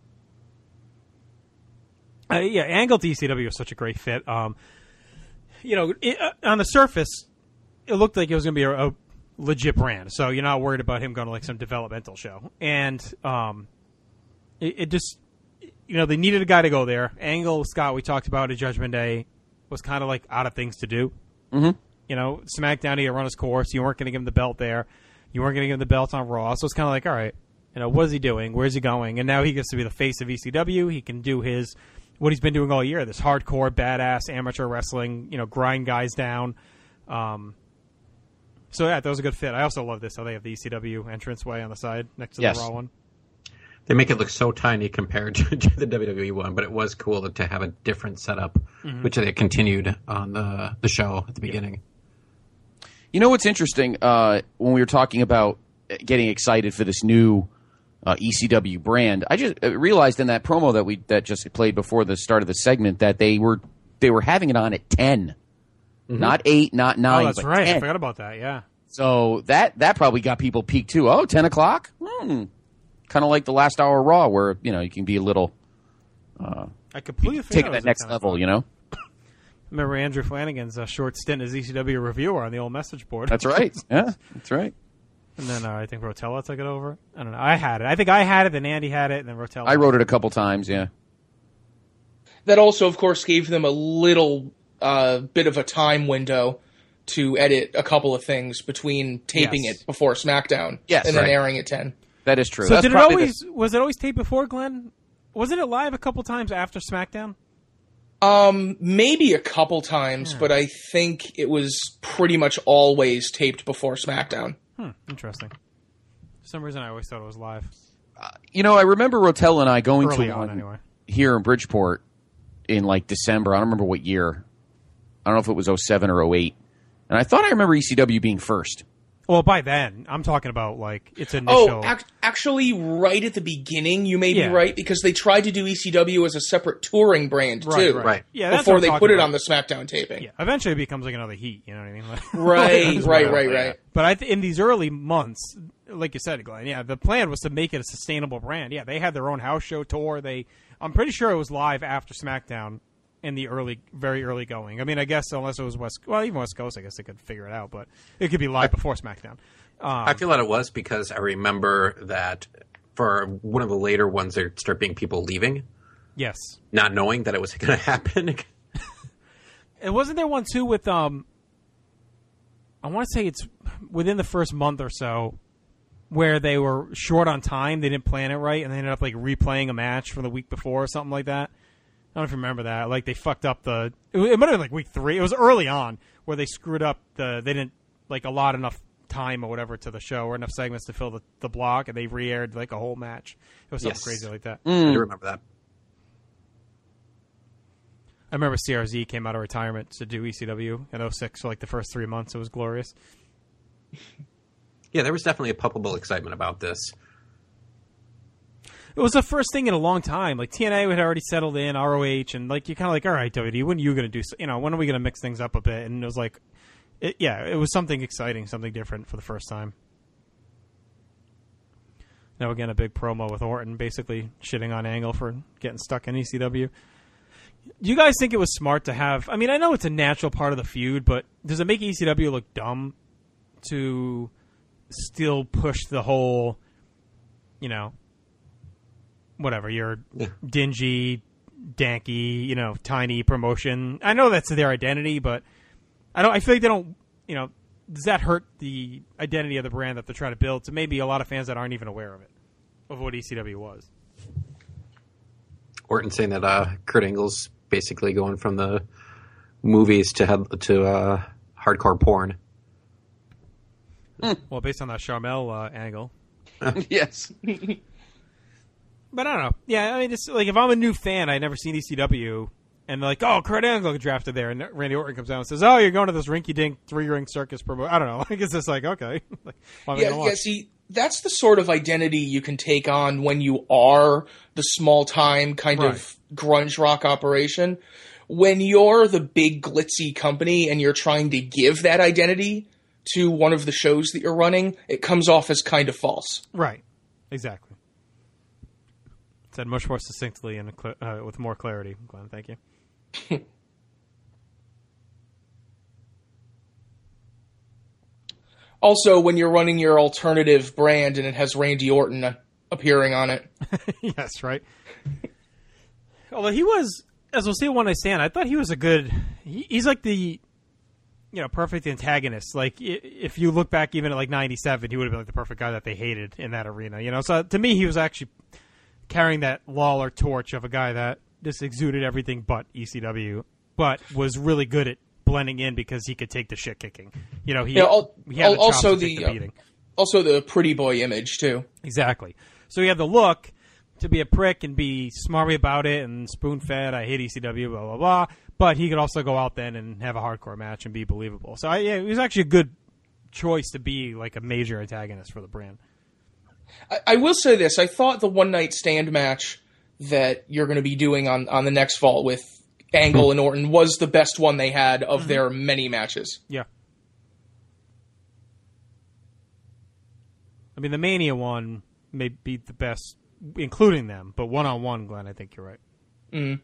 Uh, yeah, Angle to E C W was such a great fit. Um, you know, it, uh, on the surface, it looked like it was going to be a, a legit brand. So you're not worried about him going to like some developmental show. And um, it, it just, you know, they needed a guy to go there. Angle, Scott, we talked about at Judgment Day, was kind of like out of things to do. Mm-hmm. You know, SmackDown, he had run his course. You weren't going to give him the belt there. You weren't going to give him the belt on Raw. So it's kind of like, all right, you know, what is he doing? Where's he going? And now he gets to be the face of E C W. He can do his, what he's been doing all year, this hardcore, badass, amateur wrestling, you know, grind guys down. Um, so, yeah, that was a good fit. I also love this, how they have the E C W entranceway on the side next to Yes. the Raw one. They make it look so tiny compared to, to the W W E one, but it was cool to have a different setup, Mhm. which they continued on the, the show at the beginning. You know what's interesting? Uh, when we were talking about getting excited for this new uh, E C W brand, I just realized in that promo that we that just played before the start of the segment that they were they were having it on at ten, Mm-hmm. not eight, not nine. Oh, that's but right. ten. I forgot about that, yeah. So that that probably got people peaked too. Oh, ten o'clock? Hmm. Kind of like the last hour of Raw, where you know you can be a little uh, I completely forgot take it it was that at next ten level. o'clock. You know, Remember Andrew Flanagan's uh, short stint as E C W reviewer on the old message board. that's right. Yeah, that's right. And then uh, I think Rotella took it over. I don't know. I had it. I think I had it, then Andy had it, and then Rotella. I wrote it a couple times. Yeah. That also, of course, gave them a little uh, bit of a time window to edit a couple of things between taping Yes. it before SmackDown Yes, and then right. airing at ten. That is true. So That's did it probably always was it always taped before, Glenn? Wasn't it live a couple times after SmackDown? Um, maybe a couple times, but I think it was pretty much always taped before SmackDown. Hmm, interesting. For some reason, I always thought it was live. You know, I remember Rotella and I going Early to on, one anyway. here in Bridgeport in like December. I don't remember what year. I don't know if it was oh seven or oh eight. And I thought I remember E C W being first. Well, by then, I'm talking about like its initial. Oh, ac- actually, right at the beginning, you may Yeah. be right, because they tried to do E C W as a separate touring brand, Right, too. right. Right. Yeah, that's what before I'm they talking put it about. on the SmackDown taping. Yeah, eventually it becomes like another Heat. You know what I mean? Like- Right, Like, right, right, right. But I th- in these early months, like you said, Glenn, yeah, the plan was to make it a sustainable brand. Yeah, they had their own house show tour. They, I'm pretty sure it was live after SmackDown in the early, very early going. I mean, I guess unless it was West, well, even West Coast, I guess they could figure it out. But it could be live before SmackDown. Um, I feel that it was because I remember that for one of the later ones, there started being people leaving, yes. not knowing that it was going to happen. And wasn't there one too with um I want to say it's within the first month or so where they were short on time, they didn't plan it right, and they ended up like replaying a match from the week before or something like that. I don't know if you remember that. Like they fucked up the it, it might have been like week three. It was early on where they screwed up the they didn't like allot enough time or whatever to the show or enough segments to fill the, the block, and they re-aired like a whole match. It was something Yes. crazy like that. I do remember that. I remember C R Z came out of retirement to do E C W in oh six for like the first three months. It was glorious. Yeah, there was definitely a palpable excitement about this. It was the first thing in a long time. Like T N A had already settled in, R O H, and like you're kind of like, all right, W W E, when are you going to do? You know, when are we going to mix things up a bit? And it was like, it, yeah, it was something exciting, something different for the first time. Now again, a big promo with Orton, basically shitting on Angle for getting stuck in E C W. Do you guys think it was smart to have? I mean, I know it's a natural part of the feud, but does it make E C W look dumb to still push the whole, you know, whatever, you're Yeah. dingy, danky, you know, tiny promotion? I know that's their identity, but I don't. I feel like they don't. You know, does that hurt the identity of the brand that they're trying to build to maybe a lot of fans that aren't even aware of it, of what E C W was? Orton saying that uh, Kurt Angle's basically going from the movies to have, to uh, hardcore porn. Well, based on that Charmel uh, angle. Yes. But I don't know. Yeah, I mean, it's like if I'm a new fan, I'd never seen E C W, and they're like, "Oh, Kurt Angle got drafted there," and Randy Orton comes down and says, "Oh, you're going to this rinky-dink three-ring circus promo." I don't know. Like, it's just like, okay, like, why am I Yeah, gonna yeah. watch? See, that's the sort of identity you can take on when you are the small-time kind Right. of grunge rock operation. When you're the big glitzy company and you're trying to give that identity to one of the shows that you're running, it comes off as kind of false. Right. Exactly. Said much more succinctly and cl- uh, with more clarity, Glenn. Thank you. Also, when you're running your alternative brand and it has Randy Orton uh, appearing on it. Yes, right. Although he was, as we'll see in One Night Stand, I thought he was a good. He, he's like the, you know, perfect antagonist. Like i- if you look back even at like ninety-seven, he would have been like the perfect guy that they hated in that arena. You know, so to me, he was actually carrying that Lawler torch of a guy that just exuded everything but E C W, but was really good at blending in because he could take the shit kicking. You know, he, Yeah, al- he had the chops also to take the, the beating. uh, also the pretty boy image too. Exactly. So he had the look to be a prick and be smarmy about it and spoon-fed, I hate E C W, blah, blah, blah. But he could also go out then and have a hardcore match and be believable. So, I, yeah, it was actually a good choice to be like a major antagonist for the brand. I, I will say this. I thought the one night stand match that you're going to be doing on, on the next fall with Angle and Orton was the best one they had of their many matches. Yeah. I mean, the Mania one may be the best, including them, but one-on-one, Glenn, I think you're right. Mm.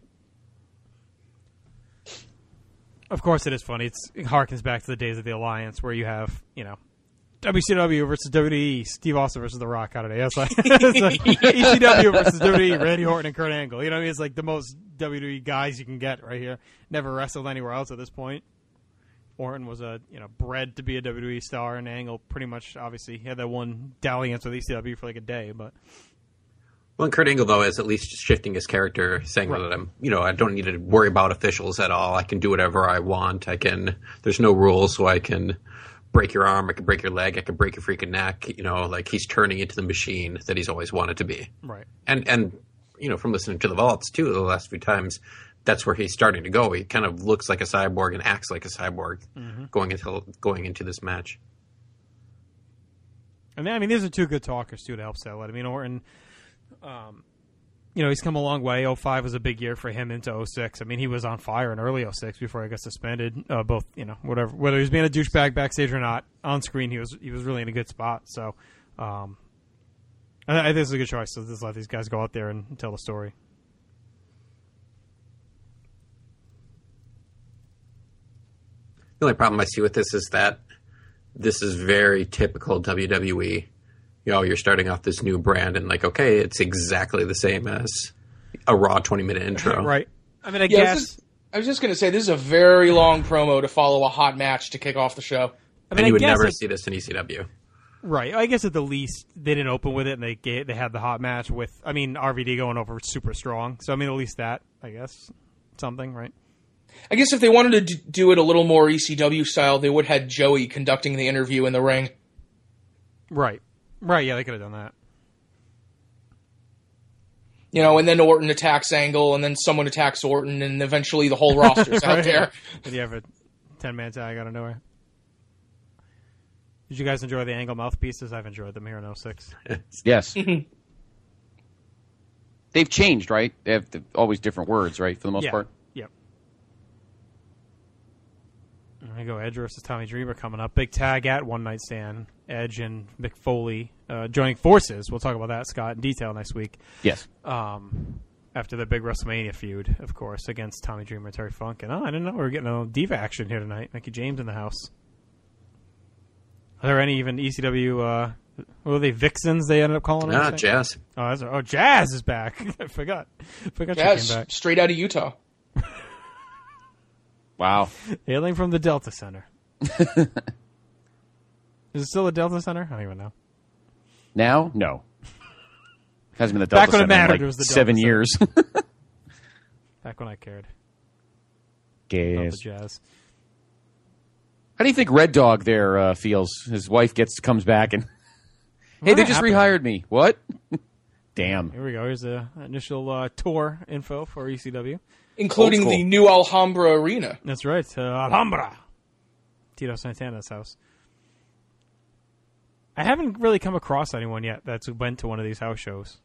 Of course, it is funny. It's, it harkens back to the days of the Alliance where you have, you know, W C W versus W W E, Steve Austin versus The Rock. How did I? It's like, it's like E C W versus W W E, Randy Orton and Kurt Angle. You know what I mean? It's like the most W W E guys you can get right here. Never wrestled anywhere else at this point. Orton was a you know bred to be a W W E star, and Angle pretty much obviously he had that one dalliance with E C W for like a day, but. Well, and Kurt Angle, though, is at least shifting his character, saying Right. that I'm, you know, I don't need to worry about officials at all. I can do whatever I want. I can, there's no rules, so I can break your arm, I can break your leg, I can break your freaking neck. You know, like he's turning into the machine that he's always wanted to be. Right. And, and, you know, from listening to the Vaults, too, the last few times, that's where he's starting to go. He kind of looks like a cyborg and acts like a cyborg Mhm. going into, going into this match. And I mean, these are two good talkers too to help sell it. I mean, Orton, um, you know, he's come a long way. oh five was a big year for him into oh six. I mean, he was on fire in early oh six before he got suspended. Uh, both, you know, whatever, whether he was being a douchebag backstage or not, on screen he was he was really in a good spot. So, um, I, I think this is a good choice. So just let these guys go out there and tell the story. The only problem I see with this is that this is very typical W W E. You know, you're starting off this new brand and like, okay, it's exactly the same as a Raw twenty minute intro. Right. I mean, I Yeah, guess. this is- I was just going to say, this is a very long promo to follow a hot match to kick off the show. I mean, and I you would guess never it- see this in E C W. Right. I guess at the least they didn't open with it, and they gave, they had the hot match with. I mean, R V D going over super strong. So I mean, at least that I guess something, right? I guess if they wanted to d- do it a little more E C W style, they would have had Joey conducting the interview in the ring. Right. Right. Yeah, they could have done that. You know, and then Orton attacks Angle, and then someone attacks Orton, and eventually the whole roster's out Right. there. Did you have a ten man tag out of nowhere? Did you guys enjoy the Angle mouthpieces? I've enjoyed them here in oh six. Yes. They've changed, right? They have the, always different words, right, for the most yeah. part? Yep. There you go. Edge versus Tommy Dreamer coming up. Big tag at One Night Stand. Edge and Mick Foley uh, joining forces. We'll talk about that, Scott, in detail next week. Yes. Um, after the big WrestleMania feud, of course, against Tommy Dreamer and Terry Funk. And oh, I didn't know we were getting a little diva action here tonight. Mickey James in the house. Are there any even E C W, uh, what were they, Vixens they ended up calling them? Ah, Jazz. Oh, that's, oh, Jazz is back. I forgot. I forgot Jazz, she came back. straight out of Utah. Wow. Hailing from the Delta Center. Is it still the Delta Center? I don't even know. Now? No. Hasn't been the Delta Back when it Center in mattered, like it was the Delta seven Center. years. Back when I cared. Gas. About the Jazz. How do you think Red Dog there uh, feels? His wife gets comes back and, hey, they just happened? rehired me. What? Damn. Here we go. Here's the initial uh, tour info for E C W. Including the new Alhambra Arena. That's right. Uh, Alhambra. Tito Santana's house. I haven't really come across anyone yet that's went to one of these house shows.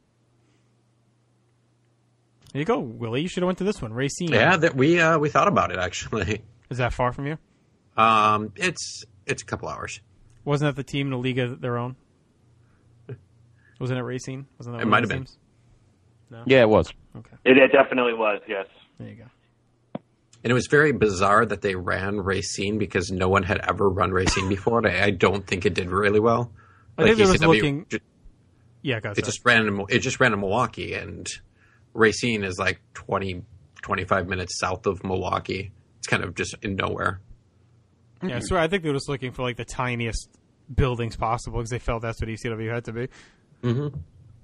There you go, Willie. You should have went to this one, Racine. Yeah, that we uh, we thought about it actually. Is that far from you? Um, it's it's a couple hours. Wasn't that the team in a league of their own? Wasn't it Racine? Wasn't that It one might of have the been. teams? No. Yeah, it was. Okay. It, it definitely was, yes. There you go. And it was very bizarre that they ran Racine because no one had ever run Racine before. And I, I don't think it did really well. I think Like it was E C W looking. ju- Yeah, go it ahead. just ran in, it just ran in Milwaukee, and Racine is like twenty, twenty-five minutes south of Milwaukee. It's kind of just in nowhere. Yeah, I swear. I think they were just looking for like the tiniest buildings possible because they felt that's what E C W had to be. Mm-hmm.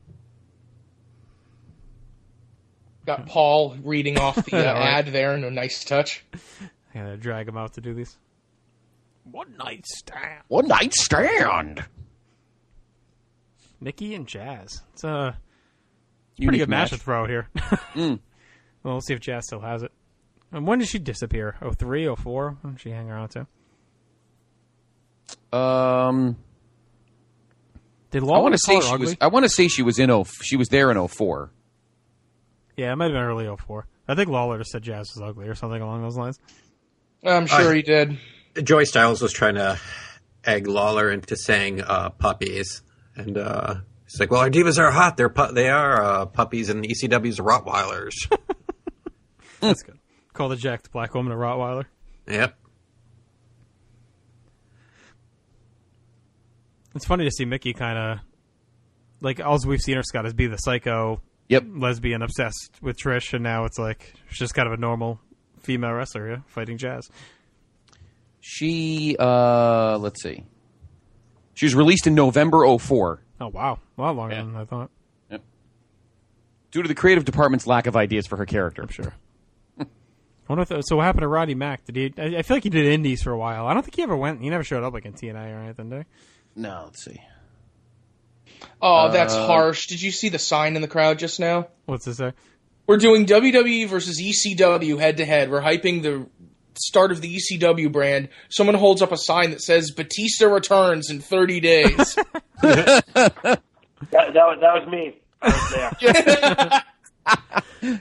Got Paul reading off the uh, All right. ad there, and a nice touch. Yeah, they drag them out to do these. One night stand. One night stand. Nikki and Jazz. It's a pretty Unique good match match. to throw out here. Mm. Well, we'll see if Jazz still has it. And when did she disappear? Oh three, oh four? When did she hang around to? Um, Did I Lawler want to say call her she ugly? was. I want to say she was in oh. She was there in oh four. Yeah, it might have been early oh four. I think Lawler just said Jazz was ugly or something along those lines. I'm sure Uh, he did. Joey Styles was trying to egg Lawler into saying uh, puppies, and uh, he's like, "Well, our divas are hot. They're pu- they are uh, puppies, and E C W's Rottweilers." That's good. Call the jacked black woman a Rottweiler. Yep. It's funny to see Mickey kind of like all we've seen her, Scott, is be the psycho, yep, lesbian obsessed with Trish, and now it's like she's just kind of a normal female wrestler, yeah, fighting Jazz. She, uh, let's see. She was released in November oh four. Oh, wow. A lot longer Yeah. than I thought. Yep. Due to the creative department's lack of ideas for her character. I'm sure. I wonder if, so what happened to Roddy Mack? Did he? I, I feel like he did indies for a while. I don't think he ever went. He never showed up like in T N A or anything, did he? No, let's see. Oh, that's Uh, harsh. Did you see the sign in the crowd just now? What's this say? We're doing W W E versus E C W head to head. We're hyping the start of the E C W brand. Someone holds up a sign that says Batista returns in thirty days. That, that, was, that was me. I was there.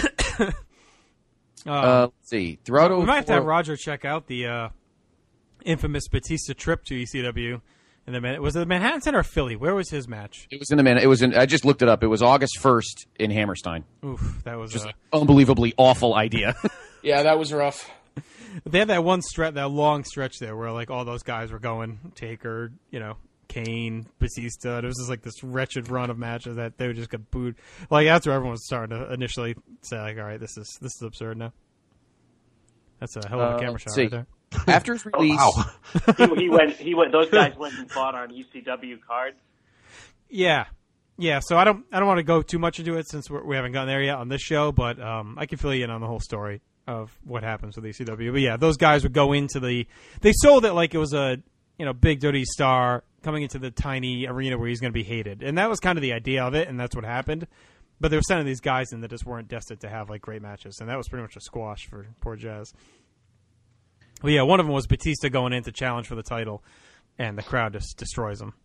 Uh, Uh, let's see. Throughout we might have to oh have four Roger check out the uh, infamous Batista trip to E C W. And the Man- was it the Manhattan Center or Philly? Where was his match? It was in the man. It was in. I just looked it up. It was August first in Hammerstein. Oof, that was Just uh, an unbelievably awful idea. Yeah, that was rough. They had that one stretch, that long stretch there, where like all those guys were going, Taker, you know, Kane, Batista. And it was just like this wretched run of matches that they would just get booed. Like that's where everyone was starting to initially say, like, all right, this is this is absurd now. That's a hell of a Uh, camera let's shot see. right there. After his release, Oh, he, he went. He went. Those guys went and fought on E C W cards. Yeah, yeah. So I don't, I don't want to go too much into it since we're, we haven't gotten there yet on this show, but um, I can fill you in on the whole story of what happens with E C W. But yeah, those guys would go into the. They sold it like it was a you know big dirty star coming into the tiny arena where he's going to be hated, and that was kind of the idea of it, and that's what happened. But they were sending these guys in that just weren't destined to have like great matches, and that was pretty much a squash for poor Jazz. Well, yeah, one of them was Batista going in to challenge for the title, and the crowd just destroys him.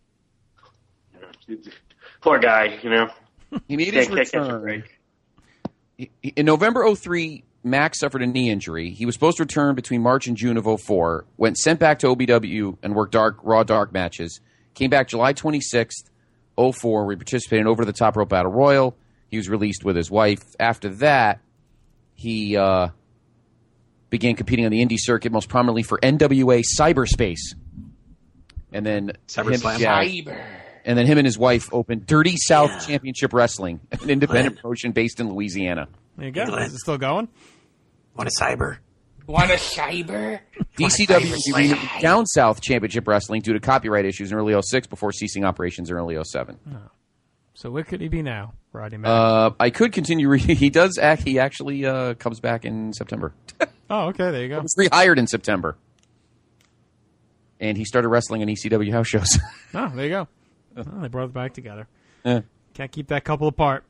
Poor guy, you know. he made his Can't- can't catch a return. break. He- he- In November oh three, Max suffered a knee injury. He was supposed to return between March and June of oh four. Went sent back to O B W and worked dark, Raw Dark matches. Came back July twenty-sixth, oh four. We participated in Over the Top Rope Battle Royal. He was released with his wife. After that, he uh, began competing on the indie circuit, most prominently for N W A Cyberspace. And then Cyber him- Slam. yeah, Cyber. and then him and his wife opened Dirty South Championship Wrestling, an independent promotion based in Louisiana. There you go. Is it still going? what a cyber. Want a cyber? D C W renamed Down South Championship Wrestling due to copyright issues in early oh six before ceasing operations in early oh seven. So where could he be now, Roddy Mack? Uh, I could continue reading. He does act. He actually uh, comes back in September. oh, okay. There you He go. was rehired in September. And he started wrestling in E C W house shows. Oh, there you go. Oh, they brought it back together. Yeah. Kept Can't keep that couple apart.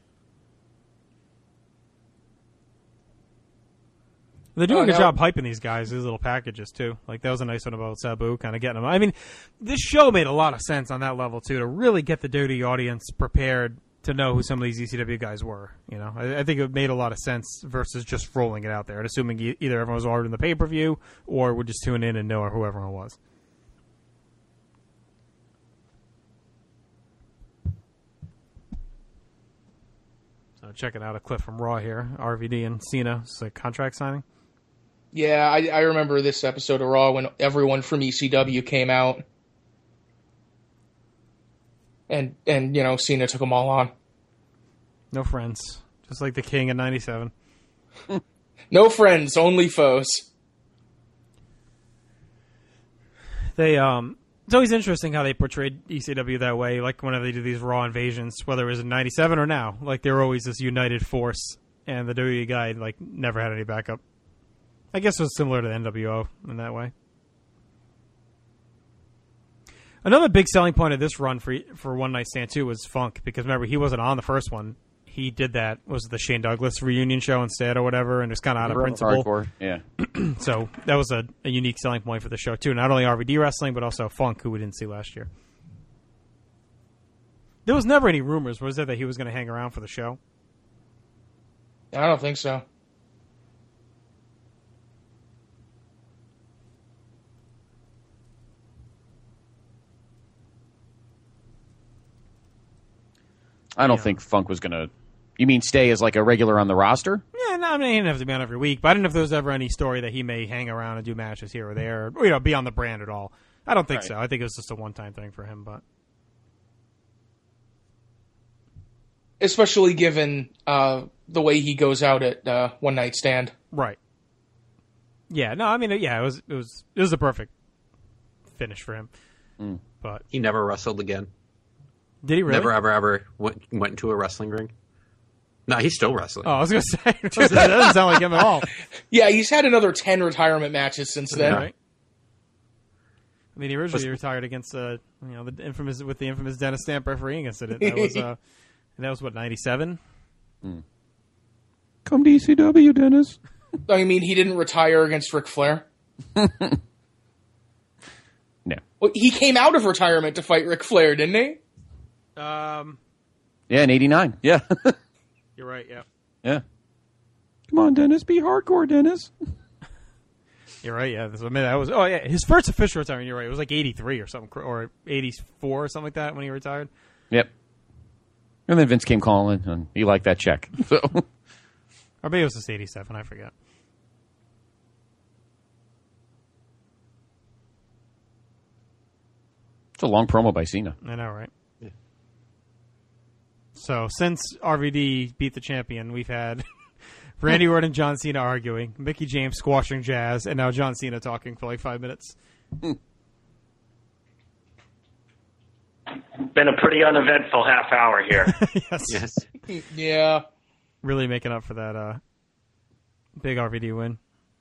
They're doing Oh, a good no. job hyping these guys, these little packages, too. Like, that was a nice one about Sabu, kind of getting them. I mean, this show made a lot of sense on that level, too, to really get the dirty audience prepared to know who some of these E C W guys were. You know, I, I think it made a lot of sense versus just rolling it out there and assuming e- either everyone was ordering the pay-per-view or would just tune in and know who everyone was. So checking out a clip from Raw here. R V D and Cena. It's a contract signing. Yeah, I, I remember this episode of Raw when everyone from E C W came out. And, and you know, Cena took them all on. No friends. Just like the King in ninety-seven. No friends, only foes. They, um... It's always interesting how they portrayed E C W that way, like whenever they do these Raw invasions, whether it was in ninety-seven or now. Like, they were always this united force, and the W W E guy, like, never had any backup. I guess it was similar to the N W O in that way. Another big selling point of this run for for One Night Stand, too, was Funk, because remember, he wasn't on the first one. He did that, was the Shane Douglas reunion show instead or whatever, and it was kind of out of principle. Hardcore, yeah. So that was a, a unique selling point for the show, too. Not only R V D wrestling, but also Funk, who we didn't see last year. There was never any rumors, was there, that he was going to hang around for the show? I don't think so. I don't Yeah. think Funk was going to... You mean stay as like a regular on the roster? Yeah, no, I mean, he didn't have to be on every week, but I didn't know if there was ever any story that he may hang around and do matches here or there, or, you know, be on the brand at all. I don't think Right. so. I think it was just a one-time thing for him, but... Especially given uh, the way he goes out at uh, One Night Stand. Right. Yeah, no, I mean, yeah, it was it was it was a perfect finish for him. Mm. But He never wrestled again. did he really? Never, ever, ever went, went into a wrestling ring. No, he's still wrestling. Oh, I was gonna say that doesn't sound like him at all. Yeah, he's had another ten retirement matches since then. Right. I mean, he originally retired against uh, you know, the infamous with the infamous Dennis Stamp refereeing incident. That was uh, and that was what ninety-seven. Mm. Come to E C W, Dennis. I mean, he didn't retire against Ric Flair. No. Well, he came out of retirement to fight Ric Flair, didn't he? Um, Yeah, in eighty-nine. Yeah. you're right. Yeah, Yeah. Come on, Dennis. Be hardcore, Dennis. you're right. Yeah, this, I mean, that was oh yeah, his first official retirement. You're right. It was like eighty-three or something, or eighty-four or something like that when he retired. Yep. And then Vince came calling, and he liked that check. So, Or maybe it was just eighty-seven. I forget. it's a long promo by Cena. I know, right? Yeah. So since R V D beat the champion, we've had Randy Orton and John Cena arguing, Mickey James squashing Jazz, and now John Cena talking for like five minutes. Been a pretty uneventful half hour here. yes. Yes. Yeah. Really making up for that uh, big R V D win.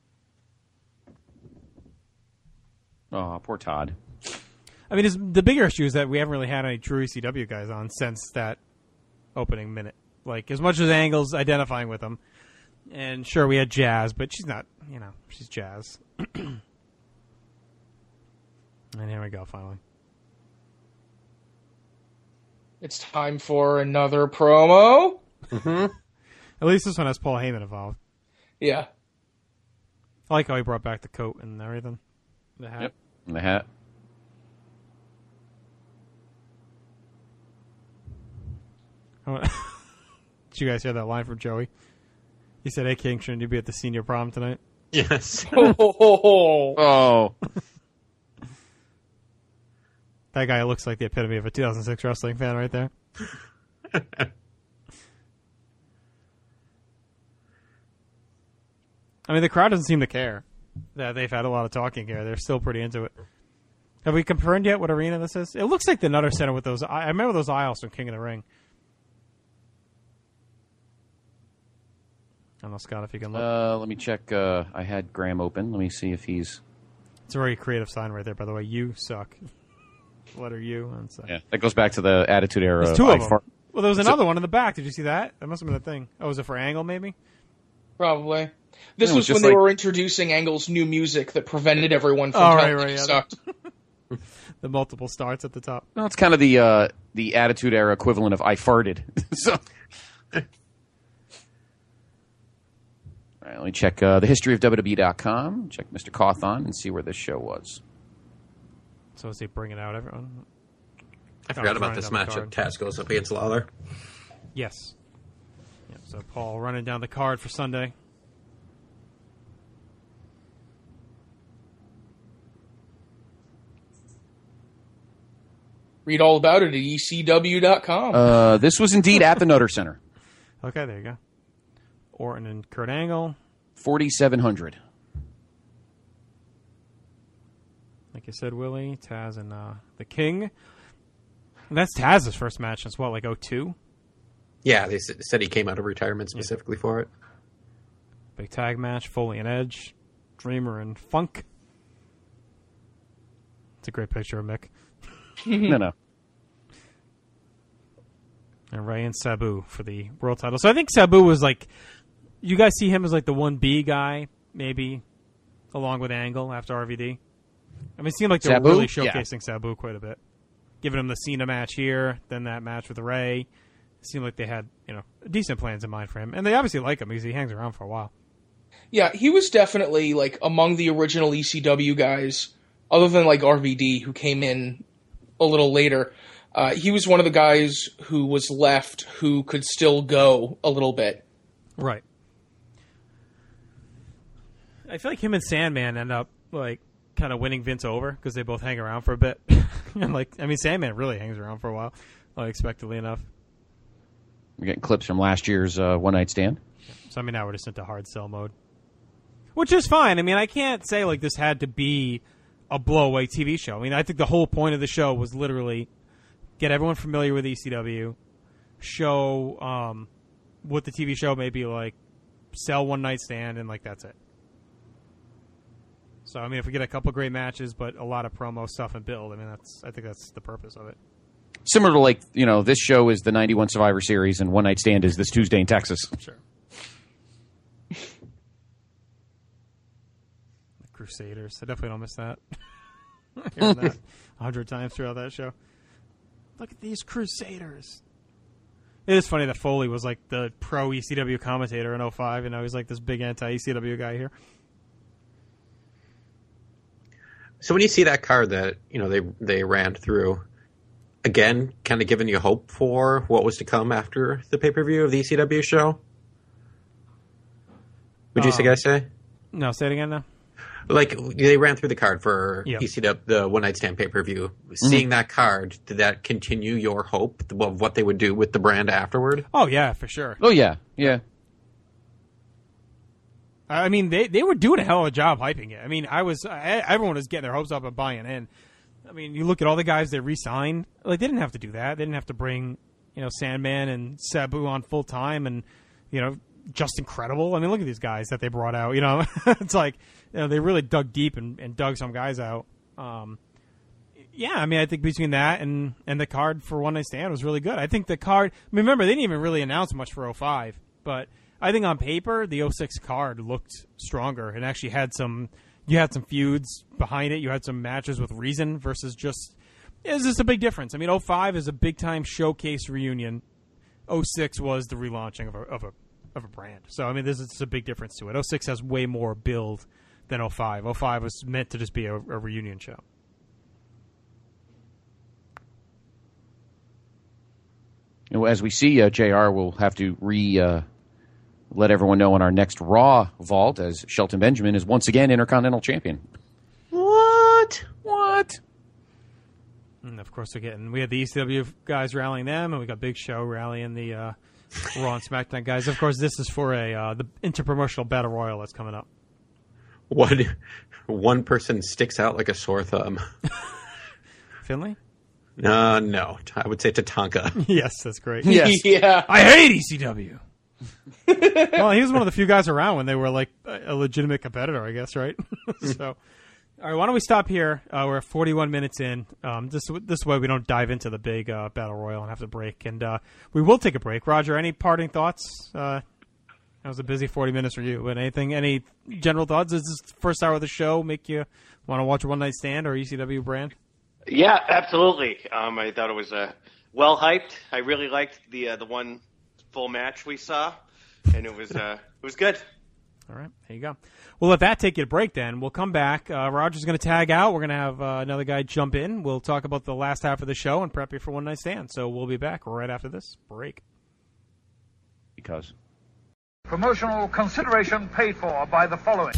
Oh, poor Todd. I mean, it's, the bigger issue is that we haven't really had any true E C W guys on since that opening minute. Like, as much as Angle's identifying with them, and sure, we had Jazz, but she's not, you know, she's Jazz. And here we go, finally. It's time for another promo. Mm-hmm. At least this one has Paul Heyman involved. Yeah. I like how he brought back the coat and everything. The hat. Yep. And the hat. Did you guys hear that line from Joey? He said, "Hey, King, shouldn't you be at the senior prom tonight?" Yes. Oh. That guy looks like the epitome of a two thousand six wrestling fan right there. I mean, the crowd doesn't seem to care that they've had a lot of talking here. They're still pretty into it. Have we confirmed yet what arena this is? It looks like the Nutter Center with those... I remember those aisles from King of the Ring. I don't know, Scott, if you can look. Uh, let me check. Uh, I had Graham open. Let me see if he's... It's a very creative sign right there, by the way. You suck. Letter U. And so. Yeah, that goes back to the Attitude Era. There's two of them. Far- Well, there was So- another one in the back. Did you see that? That must have been a thing. Oh, was it for Angle, maybe? Probably. This No, was it's just when they like- were introducing Angle's new music that prevented everyone from Oh, telling right, him right, he yeah. sucked. The multiple starts at the top. No, it's kind of the uh, the Attitude Era equivalent of I farted. so, all right, let me check uh, the history of W W E dot com. Check Mister Cawthon and see where this show was. So is he bringing out everyone? I forgot about this match of Taz goes up against Lawler. Yes. Yep, so Paul running down the card for Sunday. Read all about it at E C W dot com. Uh, this was indeed at the Nutter Center. Okay, there you go. Orton and Kurt Angle. forty-seven hundred. Like you said, Willie, Taz and uh, the King. And that's Taz's first match as well, like oh two. Yeah, they s- said he came out of retirement specifically yeah. for it. Big tag match, Foley and Edge, Dreamer and Funk. It's a great picture of Mick. no, no. And Ray and Sabu for the world title. So I think Sabu was like, you guys see him as like the one B guy, maybe, along with Angle after R V D. I mean, it seemed like they Sabu? were really showcasing Yeah. Sabu quite a bit. Giving him the Cena match here, then that match with Ray. It seemed like they had, you know, decent plans in mind for him. And they obviously like him because he hangs around for a while. Yeah, he was definitely like among the original E C W guys, other than like R V D, who came in a little later. Uh, he was one of the guys who was left who could still go a little bit. Right. I feel like him and Sandman end up like kind of winning Vince over because they both hang around for a bit. And like, I mean, Sandman really hangs around for a while, unexpectedly enough. We're getting clips from last year's uh, One Night Stand. So I mean, now we're just into hard sell mode, which is fine. I mean, I can't say like this had to be a blow-away T V show. I mean, I think the whole point of the show was literally get everyone familiar with E C W, show um, what the T V show may be like, sell One Night Stand, and like that's it. So I mean, if we get a couple great matches, but a lot of promo stuff and build, I mean, that's I think that's the purpose of it. Similar to like, you know, this show is the ninety-one Survivor Series and One Night Stand is this Tuesday in Texas. Sure. The Crusaders. I definitely don't miss that. Hearing that a hundred times throughout that show. Look at these Crusaders. It is funny that Foley was like the pro E C W commentator in oh five, and now he's like this big anti-E C W guy here. So when you see that card that, you know, they they ran through, again, kind of giving you hope for what was to come after the pay-per-view of the E C W show? Would you Um, guys say? No, say it again now. Like, they ran through the card for Yeah. E C W, the One Night Stand pay-per-view. Seeing that card, did that continue your hope of what they would do with the brand afterward? Oh, yeah, for sure. Oh, yeah, yeah. I mean, they, they were doing a hell of a job hyping it. I mean, I was I, everyone was getting their hopes up and buying in. I mean, you look at all the guys they re-signed. Like, they didn't have to do that. They didn't have to bring, you know, Sandman and Sabu on full time and, you know, Just Incredible. I mean, look at these guys that they brought out. You know, it's like, you know, they really dug deep and, and dug some guys out. Um, yeah, I mean, I think between that and, and the card for One Night Stand was really good. I think the card, I mean, remember, they didn't even really announce much for oh five, but I think on paper, the oh six card looked stronger and actually had some, you had some feuds behind it. You had some matches with reason versus just, it's just a big difference. I mean, oh five is a big-time showcase reunion. oh six was the relaunching of a, of a of a brand. So, I mean, this is a big difference to it. oh six has way more build than oh five. oh five was meant to just be a, a reunion show. You know, as we see, uh, J R will have to re uh, let everyone know on our next Raw vault as Shelton Benjamin is once again Intercontinental Champion. What? What? And of course, we're getting, we had the E C W guys rallying them, and we got Big Show rallying the uh, Raw and SmackDown guys. Of course, this is for a uh, the interpromotional battle royal that's coming up. One, one person sticks out like a sore thumb. Finley? Uh, no, I would say Tatanka. Yes, that's great. Yes. Yeah. I hate E C W. Well, he was one of the few guys around when they were like a legitimate competitor, I guess, right? So, All right, why don't we stop here? Uh, we're forty-one minutes in. Um, this this way we don't dive into the big uh, battle royal and have to break. And uh, we will take a break. Roger, any parting thoughts? Uh, that was a busy forty minutes for you. But anything, any general thoughts? Does this first hour of the show make you want to watch a One Night Stand or E C W brand? Yeah, absolutely. Um, I thought it was uh, well hyped. I really liked the uh, the one full match we saw, and it was uh, it was good. All right, there you go. We'll let that take you to break then. We'll come back. Uh, Roger's going to tag out. We're going to have uh, another guy jump in. We'll talk about the last half of the show and prep you for One Night Stand. So we'll be back right after this break. Because. Promotional consideration paid for by the following.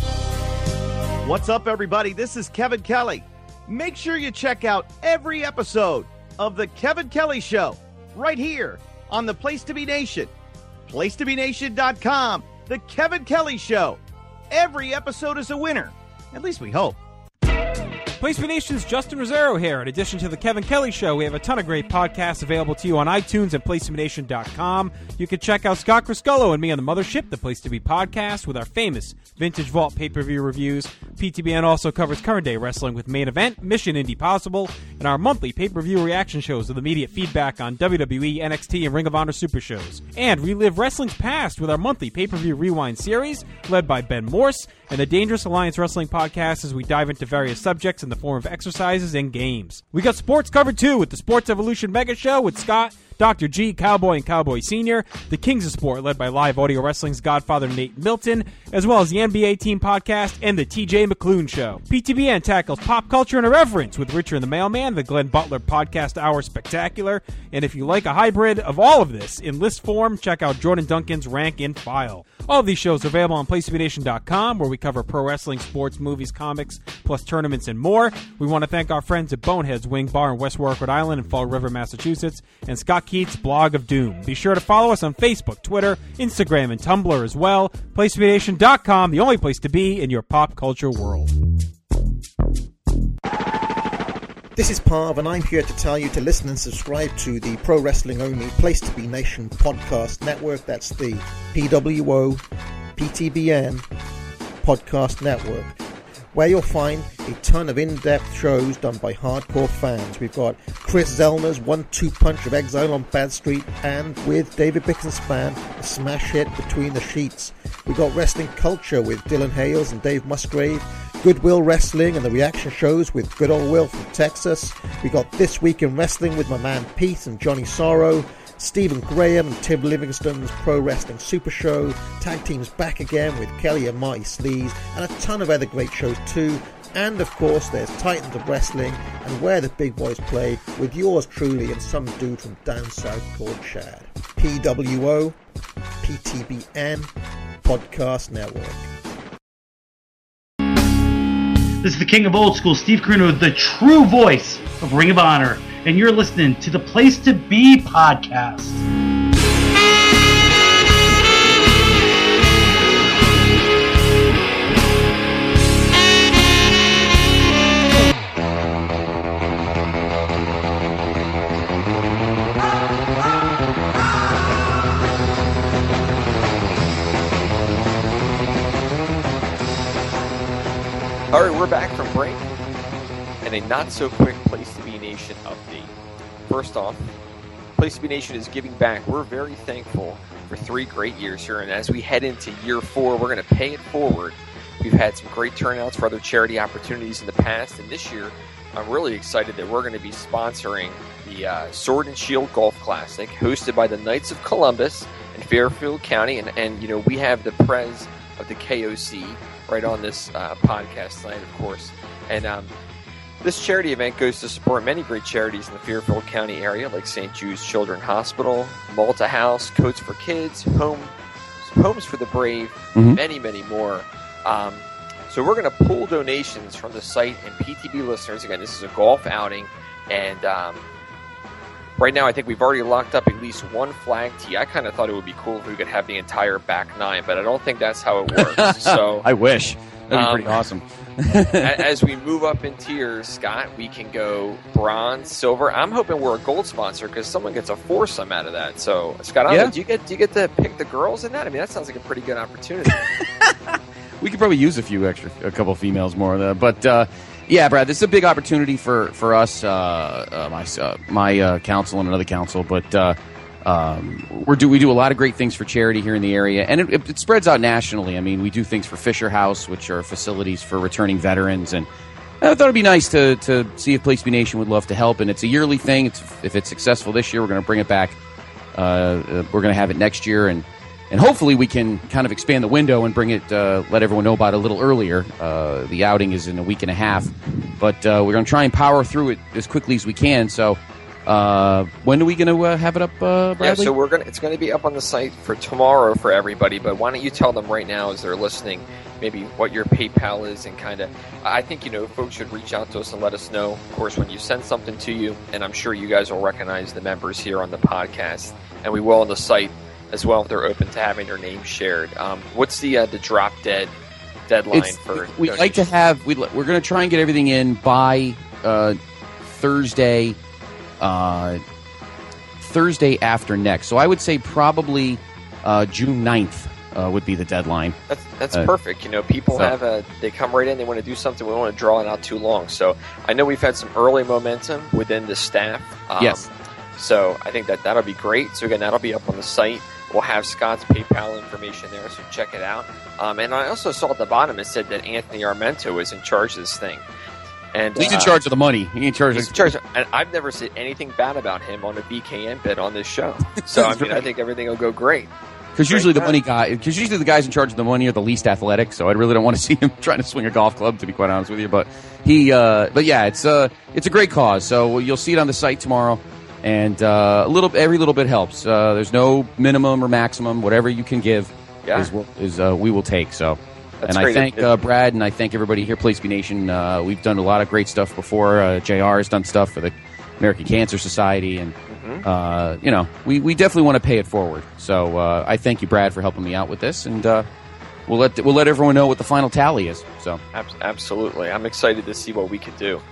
What's up, everybody? This is Kevin Kelly. Make sure you check out every episode of The Kevin Kelly Show right here on the Place to Be Nation. place to be nation dot com. The Kevin Kelly Show. Every episode is a winner. At least we hope. Place to Be Nation's Justin Rosero here. In addition to the Kevin Kelly Show, we have a ton of great podcasts available to you on iTunes and place to be nation dot com. You can check out Scott Criscuolo and me on the Mothership, the Place to Be podcast, with our famous Vintage Vault pay-per-view reviews. P T B N also covers current day wrestling with Main Event, Mission Indie Possible, and our monthly pay-per-view reaction shows with immediate feedback on W W E, N X T, and Ring of Honor Super Shows. And relive wrestling's past with our monthly pay-per-view rewind series, led by Ben Morse, and the Dangerous Alliance Wrestling podcast as we dive into various subjects in the form of exercises and games. We got sports covered too with the Sports Evolution Mega Show with Scott, Doctor G, Cowboy, and Cowboy Senior, the Kings of Sport led by Live Audio Wrestling's Godfather Nate Milton, as well as the N B A Team Podcast and the T J McClune Show. P T B N tackles pop culture and irreverence with Richard and the Mailman, the Glenn Butler Podcast Hour Spectacular, and if you like a hybrid of all of this in list form, check out Jordan Duncan's Rank and File. All of these shows are available on place to be nation dot com, where we cover pro wrestling, sports, movies, comics, plus tournaments and more. We want to thank our friends at Boneheads Wing Bar in West Warwick, Rhode Island, and Fall River, Massachusetts, and Scott Keith's Blog of Doom. Be sure to follow us on Facebook, Twitter, Instagram, and Tumblr as well. place to be nation dot com, the only place to be in your pop culture world. This is Parv, and I'm here to tell you to listen and subscribe to the Pro Wrestling Only Place to Be Nation podcast network. That's the P W O P T B N podcast network, where you'll find a ton of in-depth shows done by hardcore fans. We've got Chris Zellner's one two punch of Exile on Bad Street, and with David Bixenspan, a smash hit Between the Sheets. We've got Wrestling Culture with Dylan Hales and Dave Musgrave, Goodwill Wrestling and the reaction shows with Good Old Will from Texas. We got This Week in Wrestling with my man Pete and Johnny Sorrow, Stephen Graham and Tim Livingston's Pro Wrestling Super Show, Tag Teams Back Again with Kelly and Marty Sleaze, and a ton of other great shows too. And of course there's Titans of Wrestling and Where the Big Boys Play with yours truly and some dude from down south called Chad. P W O P T B N Podcast Network. This is the king of old school, Steve Corino, the true voice of Ring of Honor, and you're listening to the Place to Be podcast. All right, we're back from break, and a not-so-quick Place to Be Nation update. First off, Place to Be Nation is giving back. We're very thankful for three great years here, and as we head into year four, we're going to pay it forward. We've had some great turnouts for other charity opportunities in the past, and this year, I'm really excited that we're going to be sponsoring the uh, Sword and Shield Golf Classic, hosted by the Knights of Columbus in Fairfield County, and, and you know, we have the Prez of the K O C right on this uh, podcast tonight, of course. And um, this charity event goes to support many great charities in the Fairfield County area, like Saint Jude's Children's Hospital, Malta House, Coats for Kids, Home, Homes for the Brave, mm-hmm. many, many more. Um, so we're going to pull donations from the site and P T B listeners. Again, this is a golf outing, and um, right now I think we've already locked up at least one flag tee. I kind of thought it would be cool if we could have the entire back nine, but I don't think that's how it works. So I wish. That'd be um, pretty awesome. As we move up in tiers, Scott, we can go bronze, silver. I'm hoping we're a gold sponsor because someone gets a foursome out of that. So, Scott, I don't yeah. know, do you get do you get to pick the girls in that? I mean, that sounds like a pretty good opportunity. We could probably use a few extra, a couple females more of that. But uh, Yeah, Brad, this is a big opportunity for for us, uh, uh, my uh, my uh, council and another council, but uh, um, we do we do a lot of great things for charity here in the area, and it, it, it spreads out nationally. I mean, we do things for Fisher House, which are facilities for returning veterans, and I thought it'd be nice to to see if Place to Be Nation would love to help. And it's a yearly thing. It's if it's successful this year, we're going to bring it back. Uh, we're going to have it next year, and. And hopefully we can kind of expand the window and bring it, uh, let everyone know about it a little earlier. Uh, the outing is in a week and a half, but uh, we're going to try and power through it as quickly as we can. So, uh, when are we going to uh, have it up, uh, Bradley? Yeah, so we're going. It's going to be up on the site for tomorrow for everybody. But why don't you tell them right now, as they're listening, maybe what your PayPal is and kind of. I think you know, folks should reach out to us and let us know. Of course, when you send something to you, and I'm sure you guys will recognize the members here on the podcast, and we will on the site as well if they're open to having their name shared. Um, what's the uh, the drop dead deadline It's, for? We'd like to have. We'd, we're going to try and get everything in by uh, Thursday, uh, Thursday after next. So I would say probably uh, June ninth uh, would be the deadline. That's that's Uh, perfect. You know, people so- have a they come right in. They want to do something. We don't want to draw it out too long. So I know we've had some early momentum within the staff. Um, Yes. So I think that that'll be great. So again, that'll be up on the site. We'll have Scott's PayPal information there, so check it out. Um, and I also saw at the bottom it said that Anthony Armento is in charge of this thing. And He's in uh, charge of the money. He's in charge. He's of in charge, of, and I've never said anything bad about him on a B K M bit on this show. So I mean, I think everything will go great. Because usually the money guy, because usually the guys in charge of the money are the least athletic. So I really don't want to see him trying to swing a golf club, to be quite honest with you. But he, uh, but yeah, it's uh, it's a great cause. So you'll see it on the site tomorrow, and uh, a little, every little bit helps. Uh, there's no minimum or maximum. Whatever you can give Yeah. is is uh, we will take. So. That's and I great. thank uh, Brad and I thank everybody here at Place to Be Nation. Uh, we've done a lot of great stuff before. Uh, J R has done stuff for the American Cancer Society, and Mm-hmm. uh, you know, we, we definitely want to pay it forward. So uh, I thank you, Brad, for helping me out with this, and uh, we'll let we'll let everyone know what the final tally is. So Ab- absolutely, I'm excited to see what we could do.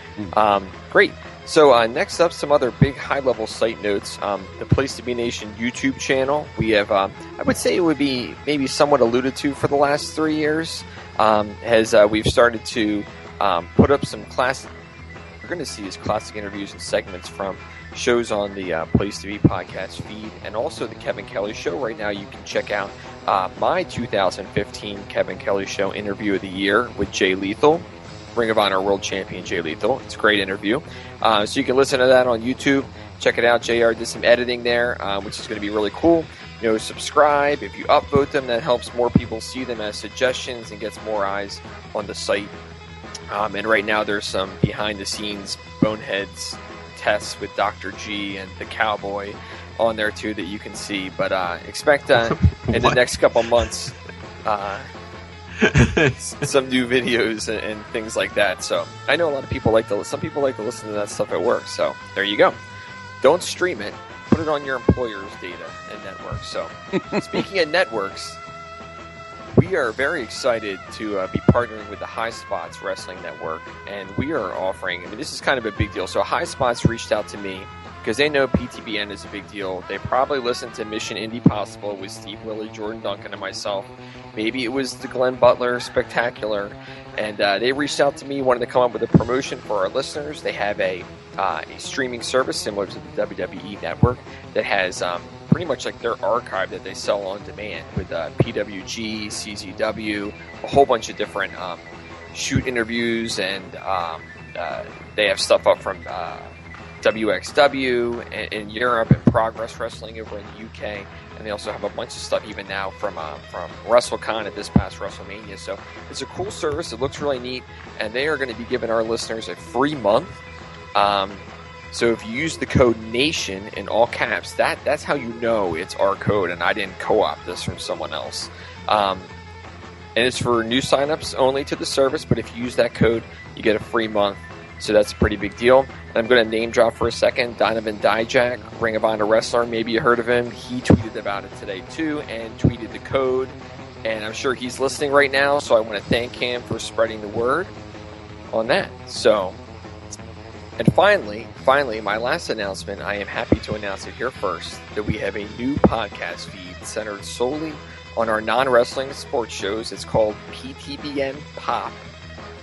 Um, great. So uh, next up, some other big high-level site notes. Um, the Place to Be Nation YouTube channel. We have, um, I would say, it would be maybe somewhat alluded to for the last three years. Um, has uh, we've started to um, put up some classic. We're going to see is classic interviews and segments from shows on the uh, Place to Be podcast feed, and also the Kevin Kelly Show. Right now, you can check out uh, my two thousand fifteen Kevin Kelly Show interview of the year with Jay Lethal, Ring of Honor World Champion Jay Lethal. It's a great interview. Uh, so you can listen to that on YouTube. Check it out. J R did some editing there, uh, which is going to be really cool. You know, subscribe. If you upvote them, that helps more people see them as suggestions and gets more eyes on the site. Um, and right now, there's some behind-the-scenes Boneheads tests with Doctor G and the Cowboy on there too that you can see. But uh, expect uh, in the next couple months. Uh, some new videos and, and things like that. So I know a lot of people like to. Some people like to listen to that stuff at work. So there you go. Don't stream it. Put it on your employer's data and network. So speaking of networks, we are very excited to uh, be partnering with the High Spots Wrestling Network, and we are offering. I mean, this is kind of a big deal. So High Spots reached out to me because they know P T B N is a big deal. They probably listened to Mission Indy Possible with Steve Willie, Jordan Duncan, and myself. Maybe it was the Glenn Butler Spectacular. And uh, they reached out to me, wanted to come up with a promotion for our listeners. They have a, uh, a streaming service similar to the W W E Network that has um, pretty much like their archive that they sell on demand with uh, P W G, C Z W, a whole bunch of different um, shoot interviews. And um, uh, they have stuff up from uh, W X W in, in Europe and Progress Wrestling over in the U K. And they also have a bunch of stuff even now from uh, from WrestleCon at this past WrestleMania. So it's a cool service. It looks really neat. And they are going to be giving our listeners a free month. Um, so if you use the code NATION in all caps, that that's how you know it's our code and I didn't co-opt this from someone else. Um, and it's for new signups only to the service. But if you use that code, you get a free month. So that's a pretty big deal. And I'm going to name drop for a second. Donovan Dijak, Ring of Honor wrestler. Maybe you heard of him. He tweeted about it today too and tweeted the code. And I'm sure he's listening right now. So I want to thank him for spreading the word on that. So, and finally, finally, my last announcement. I am happy to announce it here first that we have a new podcast feed centered solely on our non-wrestling sports shows. It's called P T B N Pop.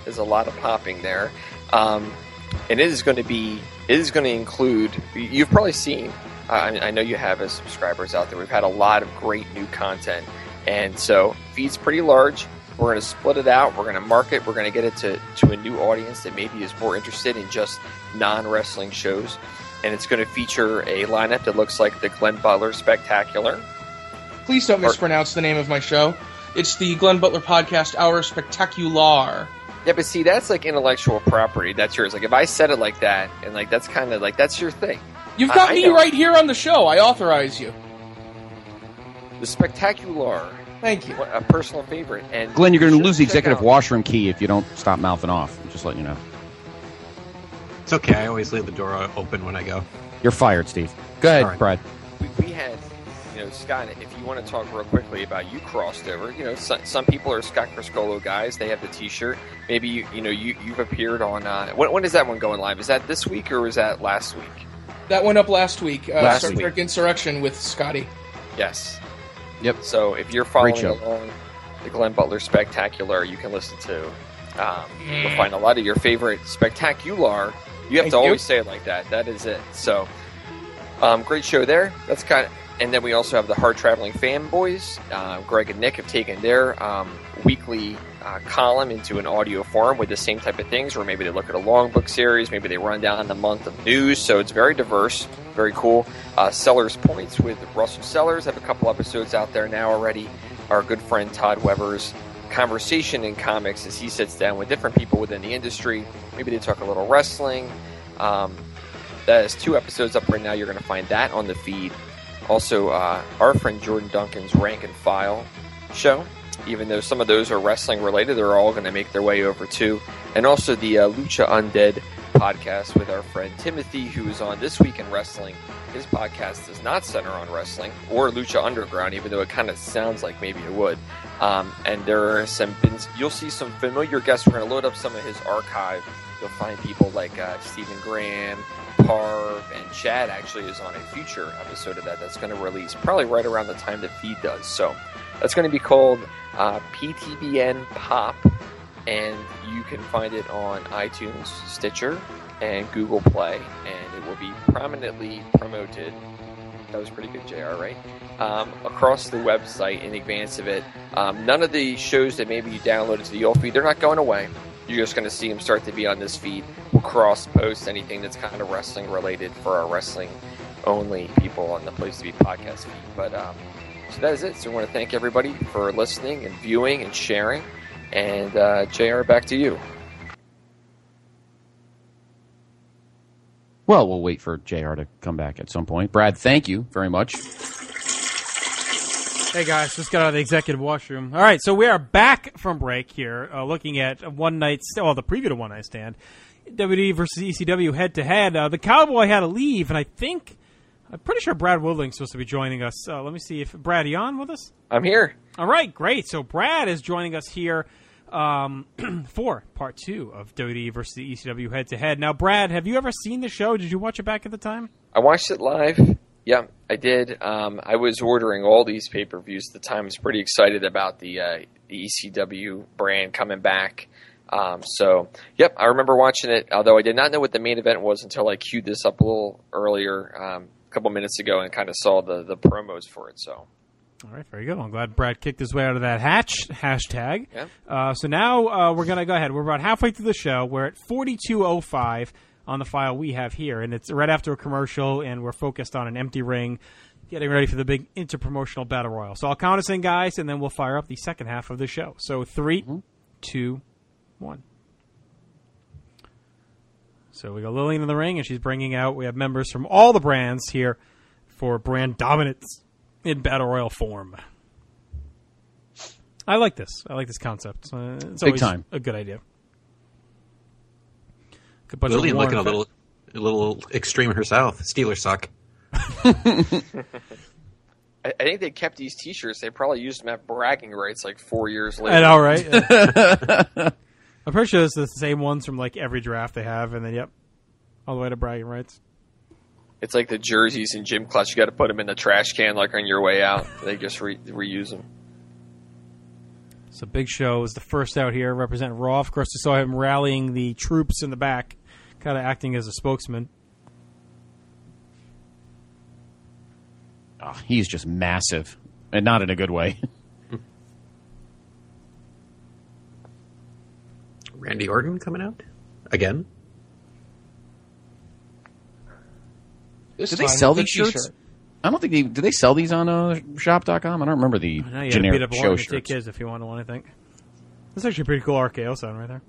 There's a lot of popping there. Um, and it is going to be, it is going to include, you've probably seen, I, I know you have as subscribers out there, we've had a lot of great new content. And so, feed's pretty large. We're going to split it out. We're going to market. We're going to get it to, to a new audience that maybe is more interested in just non-wrestling shows. And it's going to feature a lineup that looks like the Glenn Butler Spectacular. Please don't mispronounce the name of my show. It's the Glenn Butler Podcast Hour Spectacular. Yeah, but see, that's like intellectual property. That's yours. Like, if I said it like that, and like that's kind of like, that's your thing. You've got I, me I know. right here on the show. I authorize you. The Spectacular. Thank you. A personal favorite. And Glenn, you're going to lose the check executive out- washroom key if you don't stop mouthing off. I'm just letting you know. It's okay. I always leave the door open when I go. You're fired, Steve. Go ahead, All right. Brad. We, we had, you know, Scott, if you want to talk real quickly about you crossed over, you know, some, some people are Scott Criscolo guys. They have the T-shirt. Maybe, you, you know, you, you've appeared on, uh, when, when is that one going live? Is that this week or was that last week? That went up last week. Uh, Last Star week. Trek Insurrection with Scotty. Yes. Yep. So if you're following show. along the Glenn Butler Spectacular, you can listen to, um, you'll find a lot of your favorite Spectacular. You have Thank to you. always say it like that. That is it. So, um, great show there. That's kind of, and then we also have the Hard Traveling Fanboys. Uh, Greg and Nick have taken their um, weekly uh, column into an audio form with the same type of things, where maybe they look at a long book series, maybe they run down the month of news. So it's very diverse, very cool. Uh, Sellers Points with Russell Sellers have a couple episodes out there now already. Our good friend Todd Weber's Conversation in Comics, as he sits down with different people within the industry. Maybe they talk a little wrestling. Um, that is two episodes up right now. You're going to find that on the feed. Also, uh, our friend Jordan Duncan's Rank and File show. Even though some of those are wrestling related, they're all going to make their way over too. And also the uh, Lucha Undead podcast with our friend Timothy, who is on This Week in Wrestling. His podcast does not center on wrestling or Lucha Underground, even though it kind of sounds like maybe it would. Um, and there are some, you'll see some familiar guests. We're going to load up some of his archive. You'll find people like uh, Stephen Graham, Parv, and Chad actually is on a future episode of that that's going to release probably right around the time the feed does. So that's going to be called uh, P T B N Pop, and you can find it on iTunes, Stitcher, and Google Play, and it will be prominently promoted. That was pretty good, J R, right? Um, across the website in advance of it. Um, none of the shows that maybe you downloaded to the old feed, they're not going away. You're just going to see them start to be on this feed. We'll cross-post anything that's kind of wrestling-related for our wrestling-only people on the Place to Be podcast feed. But um, so that is it. So I want to thank everybody for listening and viewing and sharing. And uh, J R, back to you. Well, we'll wait for J R to come back at some point. Brad, thank you very much. Hey guys, just got out of the executive washroom. All right, so we are back from break here, uh, looking at one night, st- well, the preview to One Night Stand, W W E versus E C W head to head. Uh, the Cowboy had to leave, and I think I'm pretty sure Brad Woodling's supposed to be joining us. Uh, let me see if Brad, are you on with us? I'm here. All right, great. So Brad is joining us here um, for part two of W W E versus the E C W head to head. Now, Brad, have you ever seen the show? Did you watch it back at the time? I watched it live. Yeah, I did. Um, I was ordering all these pay-per-views at the time. I was pretty excited about the, uh, the E C W brand coming back. Um, so, yep, I remember watching it, although I did not know what the main event was until I queued this up a little earlier, um, a couple minutes ago, and kind of saw the, the promos for it. So, all right, very good. I'm glad Brad kicked his way out of that hatch hashtag. Yeah. Uh, so now uh, we're going to go ahead. We're about halfway through the show. We're at forty-two oh five on the file we have here, and it's right after a commercial, and we're focused on an empty ring, getting ready for the big interpromotional battle royal. So I'll count us in, guys, and then we'll fire up the second half of the show. So three, mm-hmm. two, one. So we got Lillian in the ring, and she's bringing out, we have members from all the brands here for brand dominance in battle royal form. I like this. I like this concept. Uh, it's Big always time. a good idea. Lillian looking a little, a little extreme herself. Steelers suck. I, I think they kept these T-shirts. They probably used them at bragging rights like four years later. I know, right? Yeah. I'm pretty sure it's the same ones from like every draft they have, and then yep, all the way to bragging rights. It's like the jerseys in gym class. You got to put them in the trash can like on your way out. They just re- reuse them. So Big Show was the first out here, representing Raw. Of course, we saw him rallying the troops in the back, kind of acting as a spokesman. Oh, he's just massive, and not in a good way. Randy Orton coming out again. This Do they time sell with these a shirts? t-shirt. I don't think they do. They sell these on uh, shop dot com? I don't remember the Now you gotta generic beat up show Orton to shirts. take his if you want one, I think. That's actually a pretty cool R K O sign right there.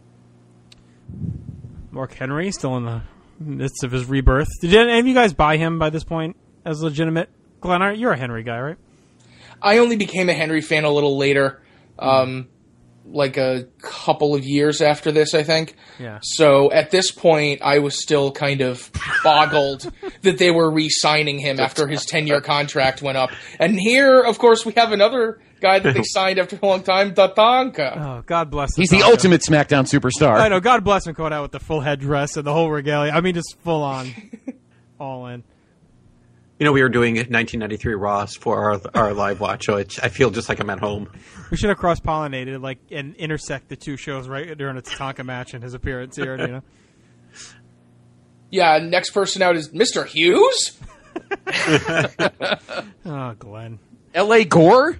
Mark Henry still in the midst of his rebirth. Did any of you guys buy him by this point as legitimate? Glenn, aren't- you're a Henry guy, right? I only became a Henry fan a little later, um, like a couple of years after this, I think. Yeah. So at this point, I was still kind of boggled that they were re-signing him after his ten-year contract went up. And here, of course, we have another guy that they signed after a long time, Tatanka. Oh, God bless. He's the Tatanka. ultimate SmackDown superstar. I know. God bless him coming out with the full headdress and the whole regalia. I mean, just full on, all in. You know, we were doing nineteen ninety-three Raws for our, our live watch, so it's, I feel just like I'm at home. We should have cross-pollinated, like, and intersect the two shows right during a Tatanka match and his appearance here. You know. Yeah, next person out is Mister Hughes? Oh, Glenn. L A Gore?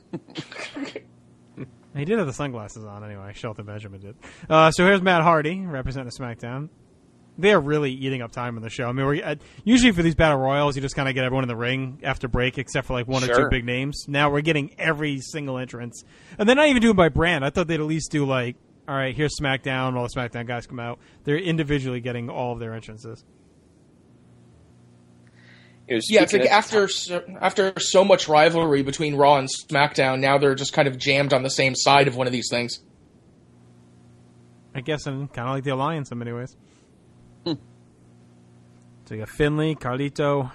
He did have the sunglasses on anyway. Shelton Benjamin did. Uh, so here's Matt Hardy representing SmackDown. They are really eating up time in the show. I mean, we're, uh, usually for these battle royals, you just kind of get everyone in the ring after break, except for like one or Sure. two big names. Now we're getting every single entrance, and they're not even doing by brand. I thought they'd at least do like, all right, here's SmackDown. All the SmackDown guys come out. They're individually getting all of their entrances. You know, Yeah, it's speaking like of- after so, after so much rivalry between Raw and SmackDown, now they're just kind of jammed on the same side of one of these things. I guess, and kind of like the Alliance in many ways. So you got Finley, Carlito,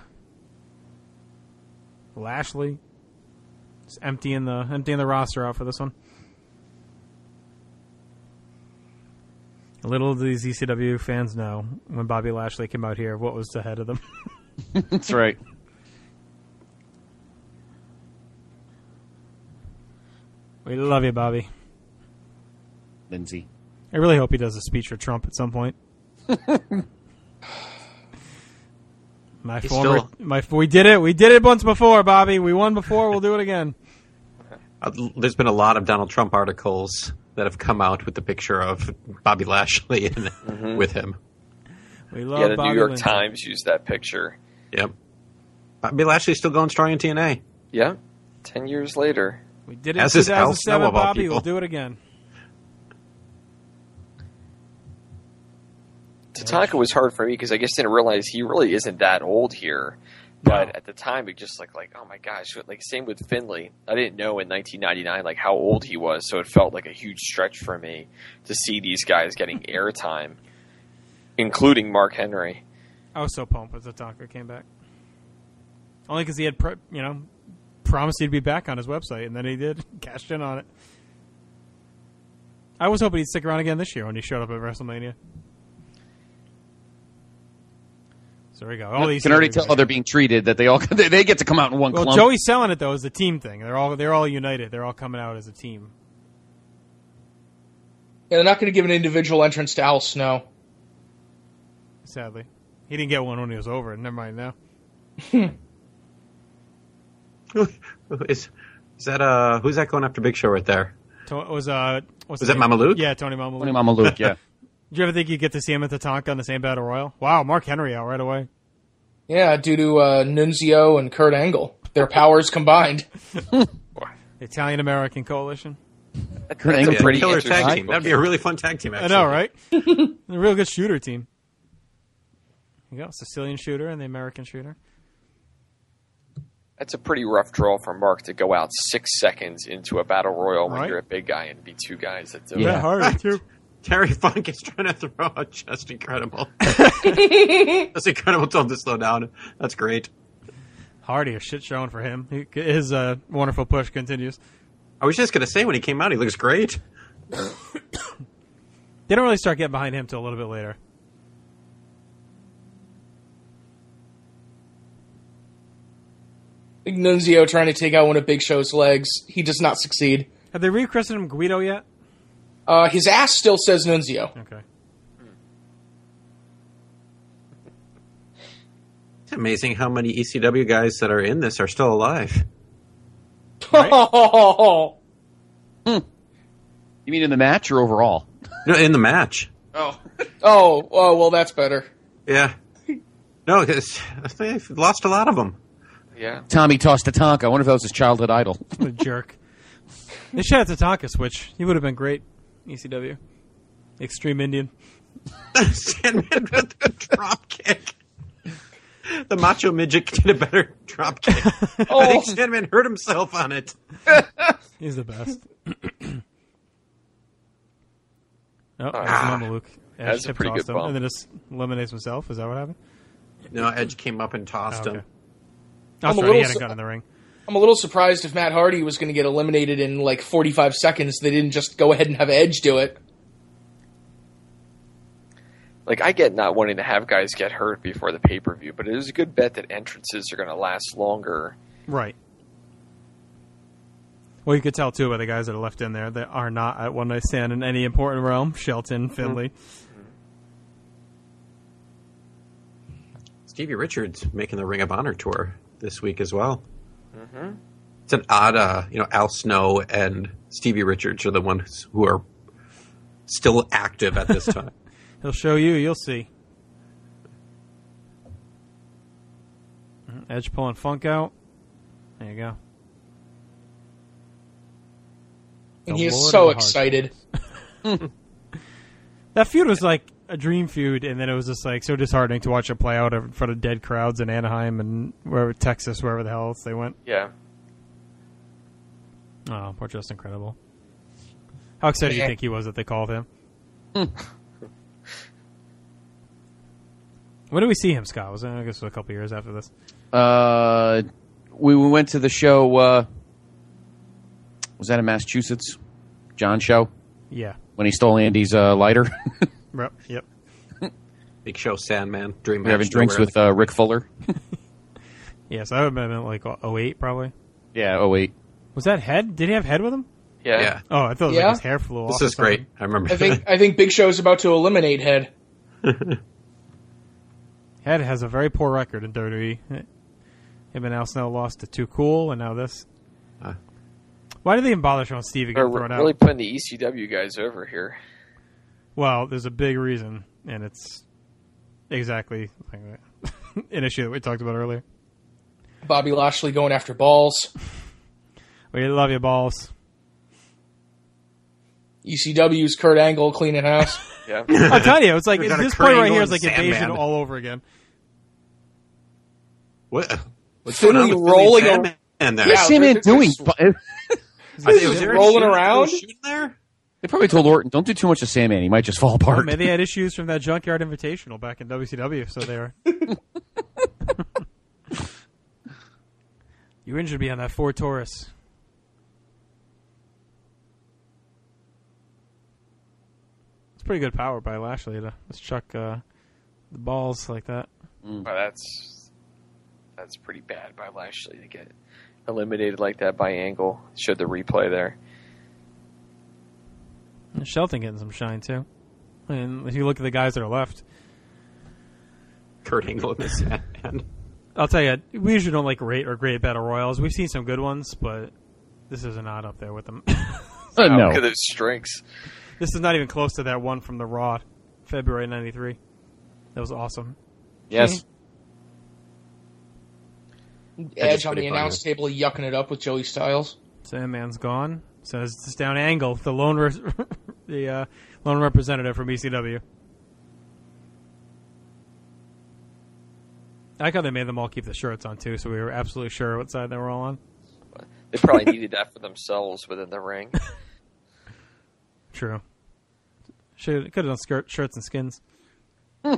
Lashley. Just emptying the emptying the roster out for this one. Little do these E C W fans know when Bobby Lashley came out here what was ahead of them. That's right. We love you, Bobby. Lindsay. I really hope he does a speech for Trump at some point. My He's former, still- my we did it. We did it once before, Bobby. We won before. We'll do it again. Uh, there's been a lot of Donald Trump articles that have come out with the picture of Bobby Lashley in, Mhm. with him. We love yeah, the Bobby New York Lindsay. Times used that picture. Yep. Bobby Lashley's still going strong in T N A. Yeah, ten years later. We did it in As is Al Snow, two thousand seven, of all Bobby. people. We'll do it again. Tatanka was hard for me because I guess I didn't realize he really isn't that old here. But at the time, it just like like oh my gosh, like same with Finley. I didn't know in nineteen ninety-nine like how old he was, so it felt like a huge stretch for me to see these guys getting airtime, including Mark Henry. I was so pumped when Tatanka came back. Only because he had, pre- you know, promised he'd be back on his website, and then he did. Cashed in on it. I was hoping he'd stick around again this year when he showed up at WrestleMania. So there we go. All You these can already tell how they're being treated, that they all they, they get to come out in one Well, clump. Joey's selling it though as a team thing. They're all they're all united. They're all coming out as a team. Yeah, they're not going to give an individual entrance to Al Snow. Sadly, he didn't get one when he was over. Never mind now. Is is that uh who's that going after Big Show right there? To- was uh what's Was his that name? Mama Luke? Yeah, Tony Mama Luke. Tony Mama Luke, yeah. Did you ever think you'd get to see him at the Tonka on the same battle royal? Wow, Mark Henry out right away. Yeah, due to uh, Nunzio and Kurt Angle. Their powers combined. Italian American Coalition. Kurt That'd Angle be a pretty killer tag interesting. team. That'd be a really fun tag team. I Actually. know, right? A real good shooter team. There you go, Sicilian shooter and the American shooter. That's a pretty rough draw for Mark to go out six seconds into a battle royal when Right. you're a big guy and be two guys that do Yeah, it. hard too. Terry Funk is trying to throw out just incredible. That's incredible. Told him to slow down. That's great. Hardy, a shit showing for him. He, his uh, wonderful push continues. I was just gonna say when he came out, he looks great. They don't really start getting behind him till a little bit later. Nunzio trying to take out one of Big Show's legs. He does not succeed. Have they rechristened him Guido yet? Uh, his ass still says Nunzio. Okay. It's amazing how many E C W guys that are in this are still alive. Right? hmm. You mean in the match or overall? No, in the match. Oh. oh, oh, well, that's better. Yeah. No, because they've lost a lot of them. Yeah. Tommy tossed a Tonka. I wonder if that was his childhood idol. What a jerk. They should have Tatanka switch. He would have been great. E C W. Extreme Indian. Sandman with the drop kick. The Macho Midget did a better drop kick. Oh. I think Sandman hurt himself on it. He's the best. Oh, Ah, there's Luke. that's a pretty good him, bump. and then just eliminates himself. Is that what happened? No, Edge came up and tossed Oh, okay. him. That's I'm a right. little He hadn't su- got in the ring. I'm a little surprised if Matt Hardy was going to get eliminated in like forty-five seconds. They didn't just go ahead and have Edge do it. Like, I get not wanting to have guys get hurt before the pay-per-view, but it is a good bet that entrances are going to last longer. Right. Well, you could tell, too, by the guys that are left in there that are not at One Night Stand in any important realm. Shelton, Finley. Mm-hmm. Stevie Richards making the Ring of Honor tour this week as well. Mm-hmm. It's an odd, uh, you know, Al Snow and Stevie Richards are the ones who are still active at this time. He'll show you. You'll see. Edge pulling Funk out. There you go. And The he is Lord so of the excited. That feud was like a dream feud, and then it was just like so disheartening to watch it play out in front of dead crowds in Anaheim and wherever Texas, wherever the hell else they went. Yeah. Oh, poor Justin Credible. How excited do you Yeah. think he was that they called him? When did we see him, Scott? Was it, I guess it was a couple years after this. Uh, we, we went to the show. Uh, was that in Massachusetts? John show? Yeah. When he stole Andy's uh, lighter. Yep. Yep. Big Show Sandman. Dream We're having match, drinks nowhere. with uh, Rick Fuller. Yes, that would have been like oh eight probably. Yeah, oh eight. Was that Head? Did he have Head with him? Yeah. Yeah. Oh, I thought it was Yeah. like his hair flew off. This or is great. something. I remember I think I think Big Show's about to eliminate Head. Head has a very poor record in W W E. Him and Al Snow lost to Too Cool, and now this. Uh. Why did they even bother showing Steve They're getting thrown really out? putting the E C W guys over here. Well, there's a big reason, and it's exactly like an issue that we talked about earlier. Bobby Lashley going after balls. We love you, balls. E C W's Kurt Angle cleaning house. Yeah. I'm telling you, it's like We got a this Kurt point right Angle here is and like Invasion Sandman. all over again. What? What's going Finley on with rolling Finley a- Sandman there? Yeah, What's Sandman there's- doing? there's- I think- was He's there a rolling shooting- around? was shooting there? They probably told Orton, don't do too much of Sandman. He might just fall Oh, apart. maybe they had issues from that Junkyard Invitational back in W C W, so they are. You injured me on that Ford Taurus. It's pretty good power by Lashley to just chuck uh, the balls like that. Well, that's that's pretty bad by Lashley to get eliminated like that by Angle. Showed the replay there. And Shelton getting some shine too. And if you look at the guys that are left, Kurt Angle in the Sandman. I'll tell you, we usually don't like rate or grade battle royals. We've seen some good ones, but this is not up there with them. Uh, no. Look at those strengths. This is not even close to that one from the Raw, February ninety-three. That was awesome. Yes. Edge on the pretty announce table yucking it up with Joey Styles. Sandman's gone. Says it's down Angle, the lone re- the uh, lone representative from E C W. I like how they made them all keep the shirts on too, so we were absolutely sure what side they were all on. They probably needed that for themselves within the ring. True. Should could have done skirt, shirts and skins. Hmm.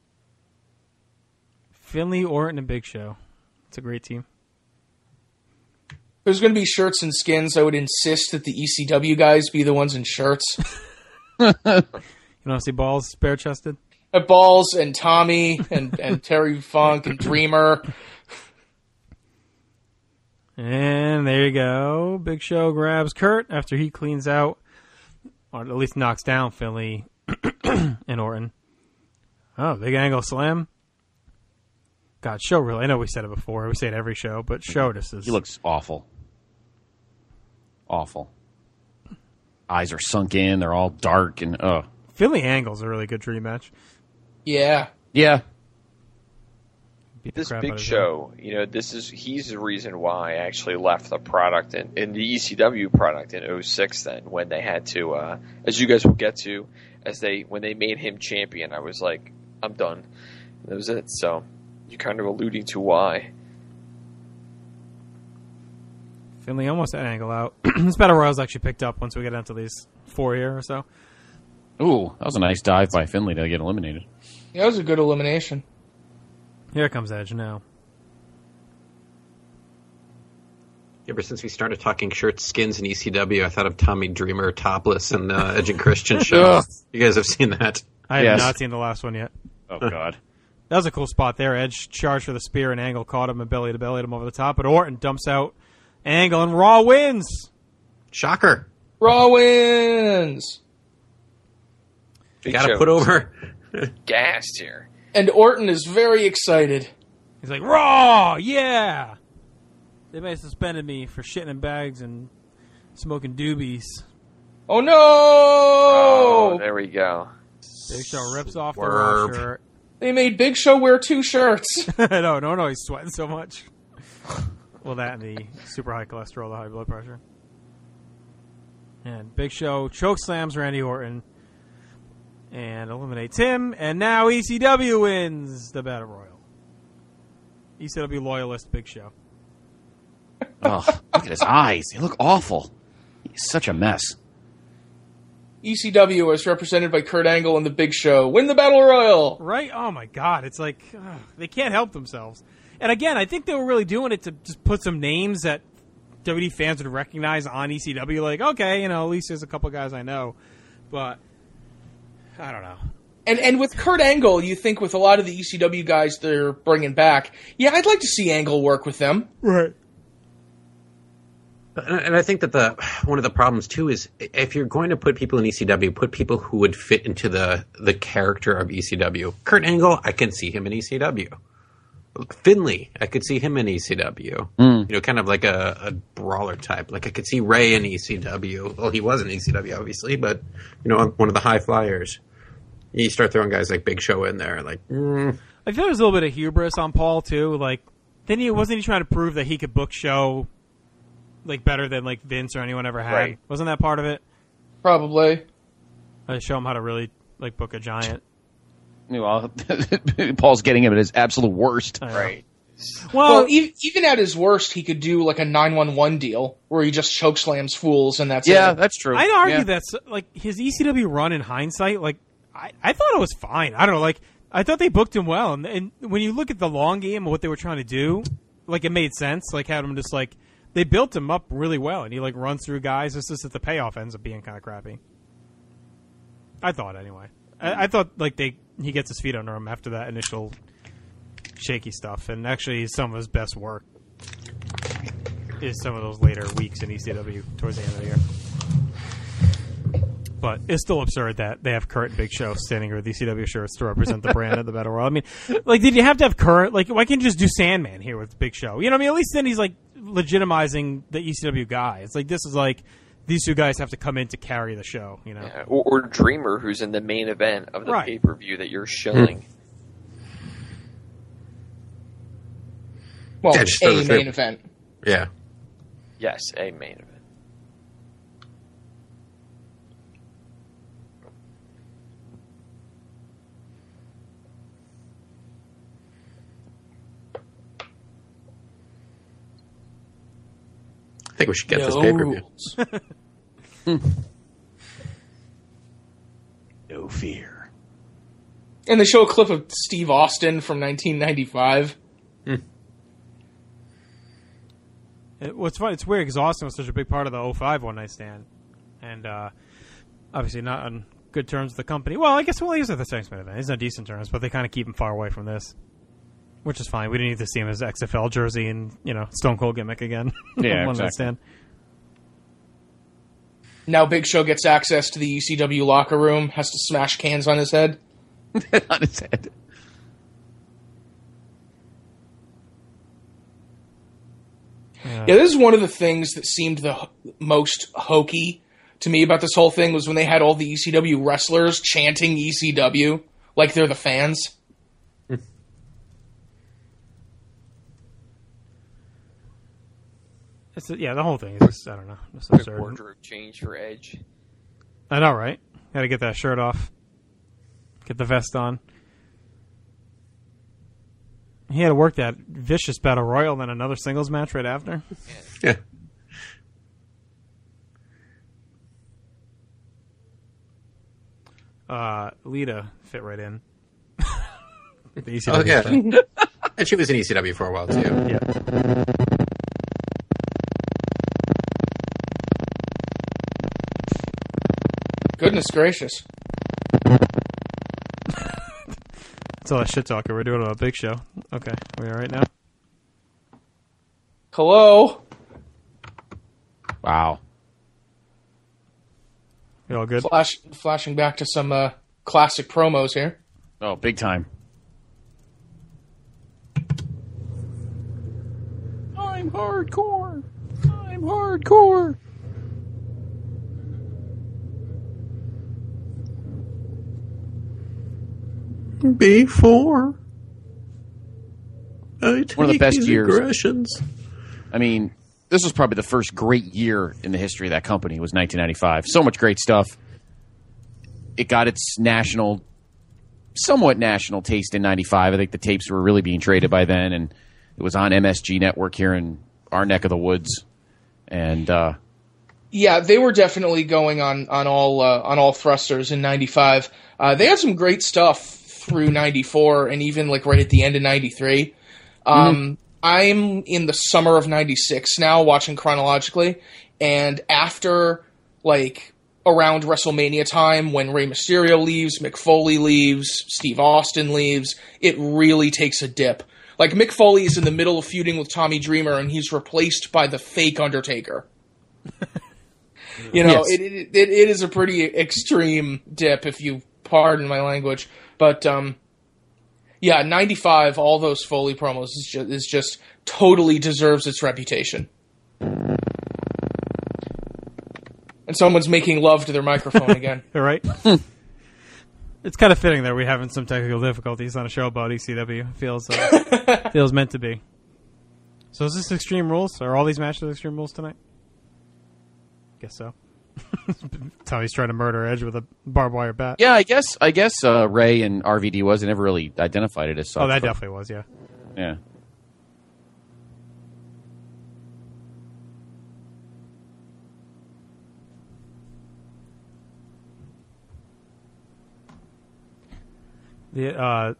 Finley, Orton, and Big Show. It's a great team. If there's going to be shirts and skins, I would insist that the E C W guys be the ones in shirts. You want to see balls bare chested? Uh, Balls and Tommy and, and Terry Funk and Dreamer. And there you go. Big Show grabs Kurt after he cleans out, or at least knocks down Finley and Orton. Oh, big angle slam. God, Show really, I know we said it before. We say it every show, but Show this is... He looks awful. Awful. Eyes are sunk in. They're all dark and, ugh. Finley Angle's a really good dream match. Yeah. Yeah. This Big Show, you know, this is he's the reason why I actually left the product in, in the E C W product in oh six then, when they had to, uh, as you guys will get to, as they when they made him champion, I was like, I'm done. That was it. So you're kind of alluding to why. Finley almost had Angle out. This Battle Royale's actually picked up once we get into these four here or so. Ooh, that was a nice dive by Finley to get eliminated. Yeah, that was a good elimination. Here comes Edge now. Ever since we started talking shirts, skins, and E C W, I thought of Tommy Dreamer topless and uh, Edge and Christian show. You guys have seen that? I have Yes. not seen the last one yet. Oh, God. That was a cool spot there. Edge charged for the spear and Angle caught him and belly to belly him over the top, but Orton dumps out Angle and Raw wins. Shocker. Raw wins. You got to put over. Gassed here. And Orton is very excited. He's like, Raw, yeah. They may have suspended me for shitting in bags and smoking doobies. Oh, no! Oh, there we go. Big Show rips off the Swerve. Raw shirt. They made Big Show wear two shirts. no, no, no, he's sweating so much. Well, that and the super high cholesterol, the high blood pressure. And Big Show choke slams Randy Orton and eliminates him. And now E C W wins the Battle Royal. E C W loyalist Big Show. Oh, look at his eyes. They look awful. He's such a mess. E C W is represented by Kurt Angle and the Big Show. Win the Battle Royal! Right? Oh, my God. It's like, ugh, they can't help themselves. And again, I think they were really doing it to just put some names that W W E fans would recognize on E C W. Like, okay, you know, at least there's a couple guys I know. But, I don't know. And and with Kurt Angle, you think with a lot of the E C W guys they're bringing back, yeah, I'd like to see Angle work with them. Right. And I think that the one of the problems too is if you're going to put people in E C W, put people who would fit into the the character of E C W. Kurt Angle, I can see him in E C W. Finley, I could see him in E C W. Mm. You know, kind of like a, a brawler type. Like I could see Ray in E C W. Well, he was in E C W, obviously, but you know, one of the high flyers. You start throwing guys like Big Show in there, like. Mm. I feel there's a little bit of hubris on Paul too. Like, then he wasn't he trying to prove that he could book Show like better than like Vince or anyone ever had? Right. Wasn't that part of it? Probably. Uh, show him how to really like book a giant. Well, Paul's getting him at his absolute worst. Right. Well, well e- even at his worst, he could do like a nine one one deal where he just choke slams fools and that's yeah, it. that's true. I'd argue yeah. that's like his E C W run in hindsight. Like I, I thought it was fine. I don't know. Like I thought they booked him well, and, and when you look at the long game and what they were trying to do, like it made sense. Like had him just like they built him up really well, and he like runs through guys. It's just that the payoff ends up being kind of crappy. I thought anyway. I, I thought like they he gets his feet under him after that initial shaky stuff, and actually some of his best work is some of those later weeks in E C W towards the end of the year. But it's still absurd that they have Kurt and Big Show standing here with E C W shirts to represent the brand of the Battle Royal. I mean, like, did you have to have Kurt? Like, why can't you just do Sandman here with Big Show? You know what I mean? At least then he's, like, legitimizing the E C W guy. It's like, this is like, these two guys have to come in to carry the show, you know? Yeah, or, or Dreamer, who's in the main event of the Right. pay-per-view that you're showing. Well, Yeah, just a throw the main three- event. Yeah. Yes, a main event. I think we should get No this pay-per-view. rules. No fear. And they show a clip of Steve Austin from nineteen ninety-five. It, what's fun, it's weird because Austin was such a big part of the oh five One Night Stand. And uh, obviously not on good terms with the company. Well, I guess, well, he's at the six-man event. He's on decent terms, but they kind of keep him far away from this. Which is fine. We didn't need to see him as X F L jersey and, you know, Stone Cold gimmick again. Yeah, One night exactly. stand. Now Big Show gets access to the E C W locker room, has to smash cans on his head. On his head. Yeah. Yeah, this is one of the things that seemed the h- most hokey to me about this whole thing was when they had all the E C W wrestlers chanting E C W like they're the fans. It's, yeah, the whole thing is just, I don't know. It's Quick absurd. wardrobe change for Edge. I know, right? Got to get that shirt off. Get the vest on. He had to work that vicious battle royal, then another singles match right after. Yeah. Uh, Lita fit right in. The E C Oh, W yeah. stuff. And she was in E C W for a while, too. Yeah. Goodness gracious. That's all that shit talking we're doing on a Big Show. Okay, we all right now? Hello? Wow. You all good? Flash, flashing back to some uh, classic promos here. Oh, big time. I'm hardcore. I'm hardcore. Before I take One of the best his years. aggressions. I mean, this was probably the first great year in the history of that company, was nineteen ninety-five. So much great stuff. It got its national, somewhat national taste in ninety-five. I think the tapes were really being traded by then, and it was on M S G Network here in our neck of the woods. And uh, Yeah, they were definitely going on on all uh, on all thrusters in ninety-five. Uh, they had some great stuff through ninety-four and even like right at the end of ninety-three. Um, Mm-hmm. I'm in the summer of ninety-six now, watching chronologically, and after like around WrestleMania time, when Rey Mysterio leaves, Mick Foley leaves, Steve Austin leaves, it really takes a dip. Like Mick Foley is in the middle of feuding with Tommy Dreamer, and he's replaced by the fake Undertaker. You know, Yes. it, it it it is a pretty extreme dip, if you pardon my language. But um, yeah, ninety-five, all those Foley promos is just, is just totally deserves its reputation. And someone's making love to their microphone again. All right. It's kind of fitting that we're having some technical difficulties on a show about E C W. Feels uh, feels meant to be. So is this Extreme Rules? Are all these matches Extreme Rules tonight? Guess so. Tommy's trying to murder Edge with a barbed wire bat. yeah, I guess I guess uh, Ray and R V D was. They never really identified it as such. Oh, that but- definitely was, yeah. Yeah. The uh,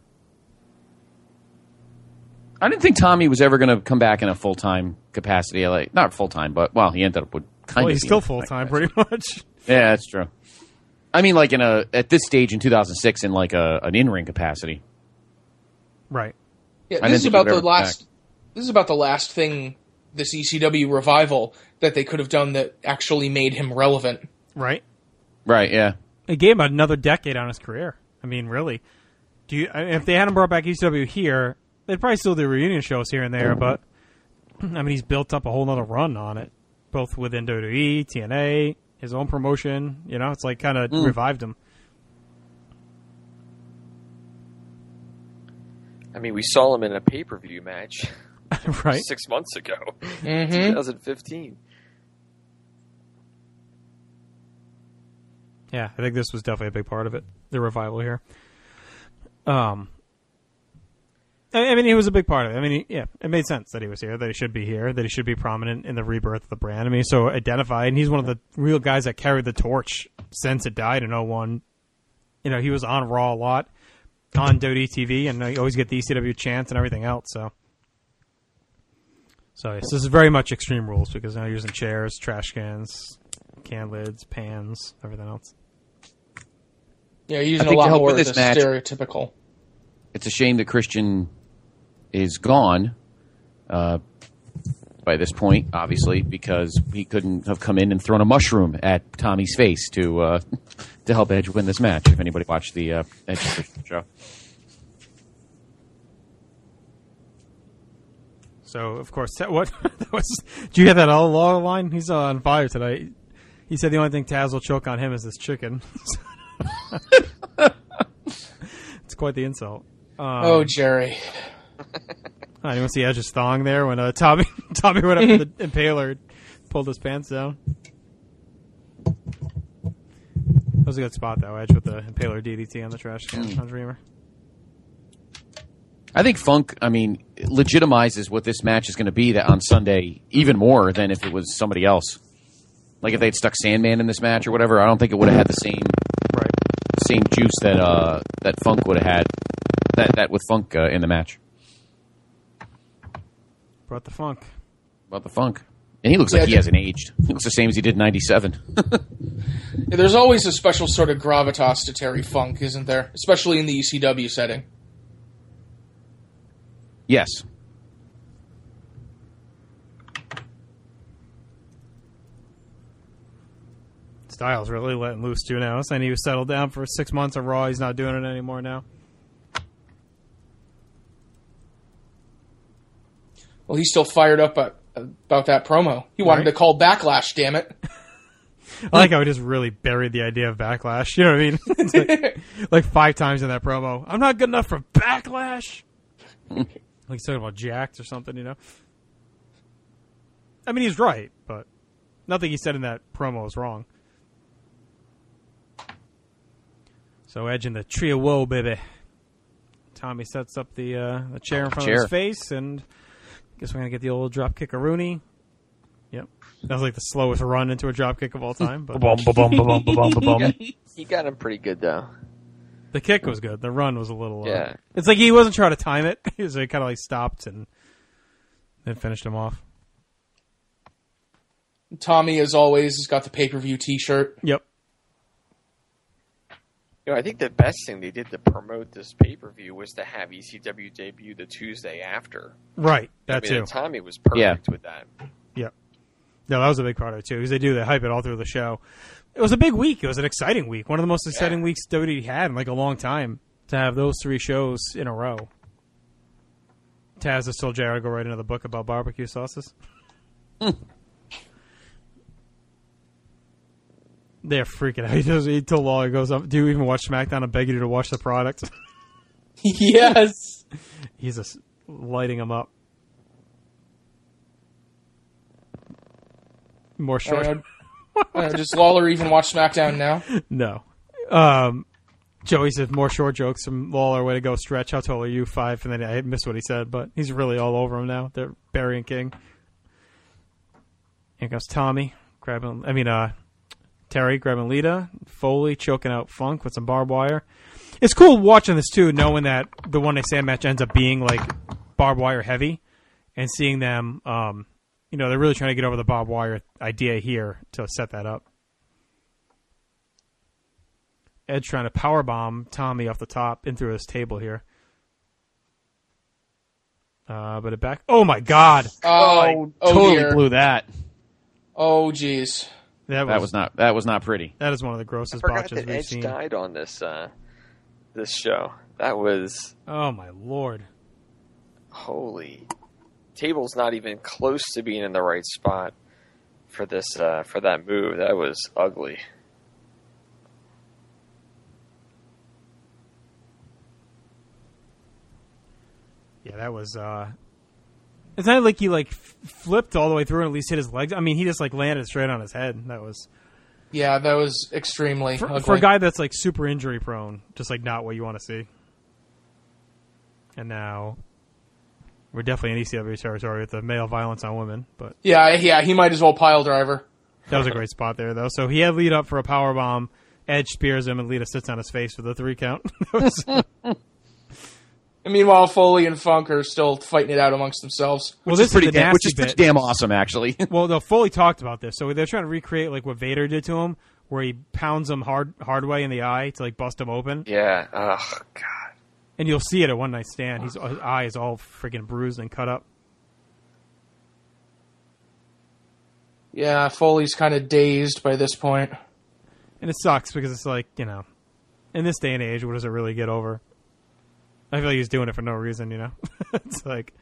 I didn't think Tommy was ever going to come back in a full time capacity. Like not full time, but well, he ended up with kind well, of. he's being still full-time full time, capacity. pretty much. Yeah, that's true. I mean, like in a at this stage in two thousand six, in like a an in ring capacity. Right. Yeah, I this didn't is think about he would the ever last. come This is about the last thing this E C W revival that they could have done that actually made him relevant. Right. Right. Yeah. It gave him another decade on his career. I mean, really. Do you? I mean, if they hadn't brought back E C W here, they'd probably still do reunion shows here and there. But I mean, he's built up a whole other run on it, both within W W E, T N A, his own promotion. You know, it's like kind of Mm. revived him. I mean, we saw him in a pay-per-view match right six months ago, Mhm. twenty fifteen. Yeah, I think this was definitely a big part of it, the revival here. Um, I I mean, he was a big part of it. I mean, he, yeah, it made sense that he was here, that he should be here, that he should be prominent in the rebirth of the brand. I mean, he's so identified, and he's one of the real guys that carried the torch since it died in oh one. You know, he was on Raw a lot, on W W E T V, and you always get the E C W chants and everything else, so. So yes, this is very much Extreme Rules, because now you're using chairs, trash cans, can lids, pans, everything else. Yeah, I using a think to lot help more with of this the match- stereotypical. It's a shame that Christian is gone uh, by this point, obviously, because he couldn't have come in and thrown a mushroom at Tommy's face to uh, to help Edge win this match. If anybody watched the uh, Edge show. So, of course, what that was, did you hear that all along line? He's on fire tonight. He said the only thing Taz will choke on him is his chicken. It's quite the insult. Um, oh, Jerry. I didn't see Edge's thong there when uh, Tommy Tommy went up to the Impaler, pulled his pants down. That was a good spot, though, Edge with the Impaler D D T on the trash can mm. on Dreamer. I think Funk, I mean, legitimizes what this match is going to be that on Sunday even more than if it was somebody else. Like if they'd stuck Sandman in this match or whatever, I don't think it would have had the same right. same juice that uh, that Funk would have had. That that with Funk uh, in the match. Brought the funk. Brought the funk. And he looks yeah, like he hasn't aged. He looks the same as he did in ninety-seven. Yeah, there's always a special sort of gravitas to Terry Funk, isn't there? Especially in the E C W setting. Yes. Styles really letting loose too now. Saying he was settled down for six months of Raw. He's not doing it anymore now. Well, he's still fired up at, about that promo. He wanted right. to call Backlash, damn it. I like how he just really buried the idea of Backlash. You know what I mean? It's like, like five times in that promo. I'm not good enough for Backlash. Like he's talking about Jacked or something, you know? I mean, he's right, but nothing he said in that promo is wrong. So Edge in the Tree of Woe, baby. Tommy sets up the uh, the chair in front chair. of his face, and guess we're going to get the old drop kick of Rooney. Yep. That was like the slowest run into a drop kick of all time. But he got him pretty good, though. The kick was good. The run was a little... Yeah. Uh, it's like he wasn't trying to time it. He was like, kind of like stopped and then finished him off. Tommy, as always, has got the pay-per-view t-shirt. Yep. You know, I think the best thing they did to promote this pay-per-view was to have E C W debut the Tuesday after. Right, that I mean, too. Tommy was perfect yeah. with that. Yep. No, that was a big part of it, too, because they do, they hype it all through the show. It was a big week. It was an exciting week. One of the most exciting yeah. weeks W W E had in like a long time to have those three shows in a row. Taz has told J R to go write another book about barbecue sauces. They're freaking out. He does. He told Lawler, he goes up. Do you even watch SmackDown? I beg you to watch the product. Yes. He's just lighting him up. More short. Uh, uh, does Lawler even watch SmackDown now? No. Um, Joey said more short jokes from Lawler. Way to go, Stretch. How tall are you? Five. And then I missed what he said, but he's really all over him now. They're burying King. Here goes Tommy grabbing. I mean, uh. Terry grabbing Lita, Foley choking out Funk with some barbed wire. It's cool watching this too, knowing that the One Night Stand match ends up being like barbed wire heavy, and seeing them, um, you know, they're really trying to get over the barbed wire idea here to set that up. Edge trying to powerbomb Tommy off the top in through his table here. Uh, but it back. Oh my God! Oh, oh totally dear. blew that. Oh jeez. That was, that was not that was not pretty. That is one of the grossest I forgot botches that we've Edge seen. died on this uh, this show. That was oh my lord! Holy, table's not even close to being in the right spot for this uh, for that move. That was ugly. Yeah, that was. Uh, it's not like he like f- flipped all the way through and at least hit his legs. I mean, he just like landed straight on his head. That was. Yeah, that was extremely for, ugly. For a guy that's like super injury prone, just like not what you want to see. And now, we're definitely in E C W territory with the male violence on women. But yeah, yeah, he might as well pile driver. That was a great spot there, though. So he had lead up for a power bomb. Edge spears him, and Lita sits on his face for the three count. was, and meanwhile, Foley and Funk are still fighting it out amongst themselves. Well, which this is pretty is the damn, nasty which is bit. pretty damn awesome, actually. Well, no, Foley talked about this, so they're trying to recreate like what Vader did to him, where he pounds him hard, hard way in the eye to like bust him open. Yeah. Oh God. And you'll see it at One Night Stand. He's, his eye is all freaking bruised and cut up. Yeah, Foley's kind of dazed by this point. And it sucks because it's like, you know, in this day and age, what does it really get over? I feel like he's doing it for no reason, you know? It's like...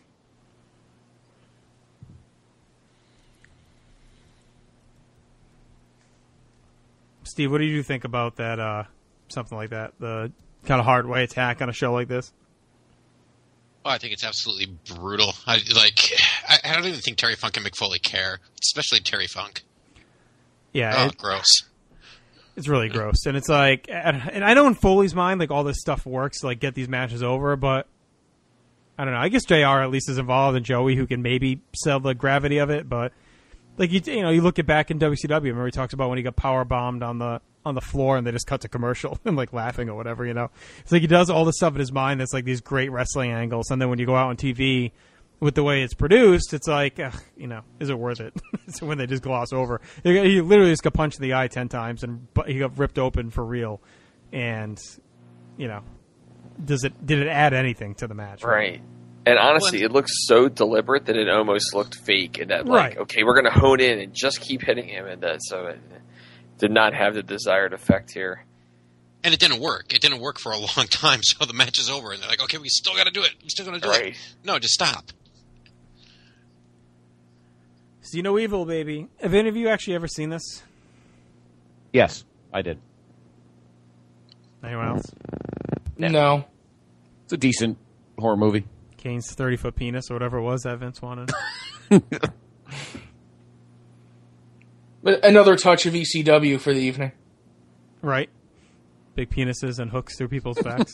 Steve, what did you think about that, uh, something like that? The kind of hard way attack on a show like this? Oh, I think it's absolutely brutal. I like. I, I don't even think Terry Funk and Mick Foley care, especially Terry Funk. Yeah. Oh, it, gross. It's really gross. And it's like, and I know in Foley's mind, like, all this stuff works to, like, get these matches over, but I don't know. I guess J R at least is involved, and Joey, who can maybe sell the gravity of it, but like, you, you know, you look at back in W C W, remember he talks about when he got power bombed on the on the floor and they just cut to commercial and like laughing or whatever, you know. It's like he does all this stuff in his mind that's like these great wrestling angles, and then when you go out on T V with the way it's produced, it's like, ugh, you know, is it worth it? It's when they just gloss over. He literally just got punched in the eye ten times and he got ripped open for real. And, you know, does it did it add anything to the match? Right. And honestly, it looks so deliberate that it almost looked fake. And that, like, Right. okay, we're going to hone in and just keep hitting him. And that, so it did not have the desired effect here. And it didn't work. It didn't work for a long time, so the match is over. And they're like, okay, we still got to do it. We still got to do Right. it. No, just stop. See No Evil, baby. Have any of you actually ever seen this? Yes, I did. Anyone else? No. It's a decent horror movie. Kane's thirty-foot penis or whatever it was that Vince wanted. But another touch of E C W for the evening. Right. Big penises and hooks through people's backs.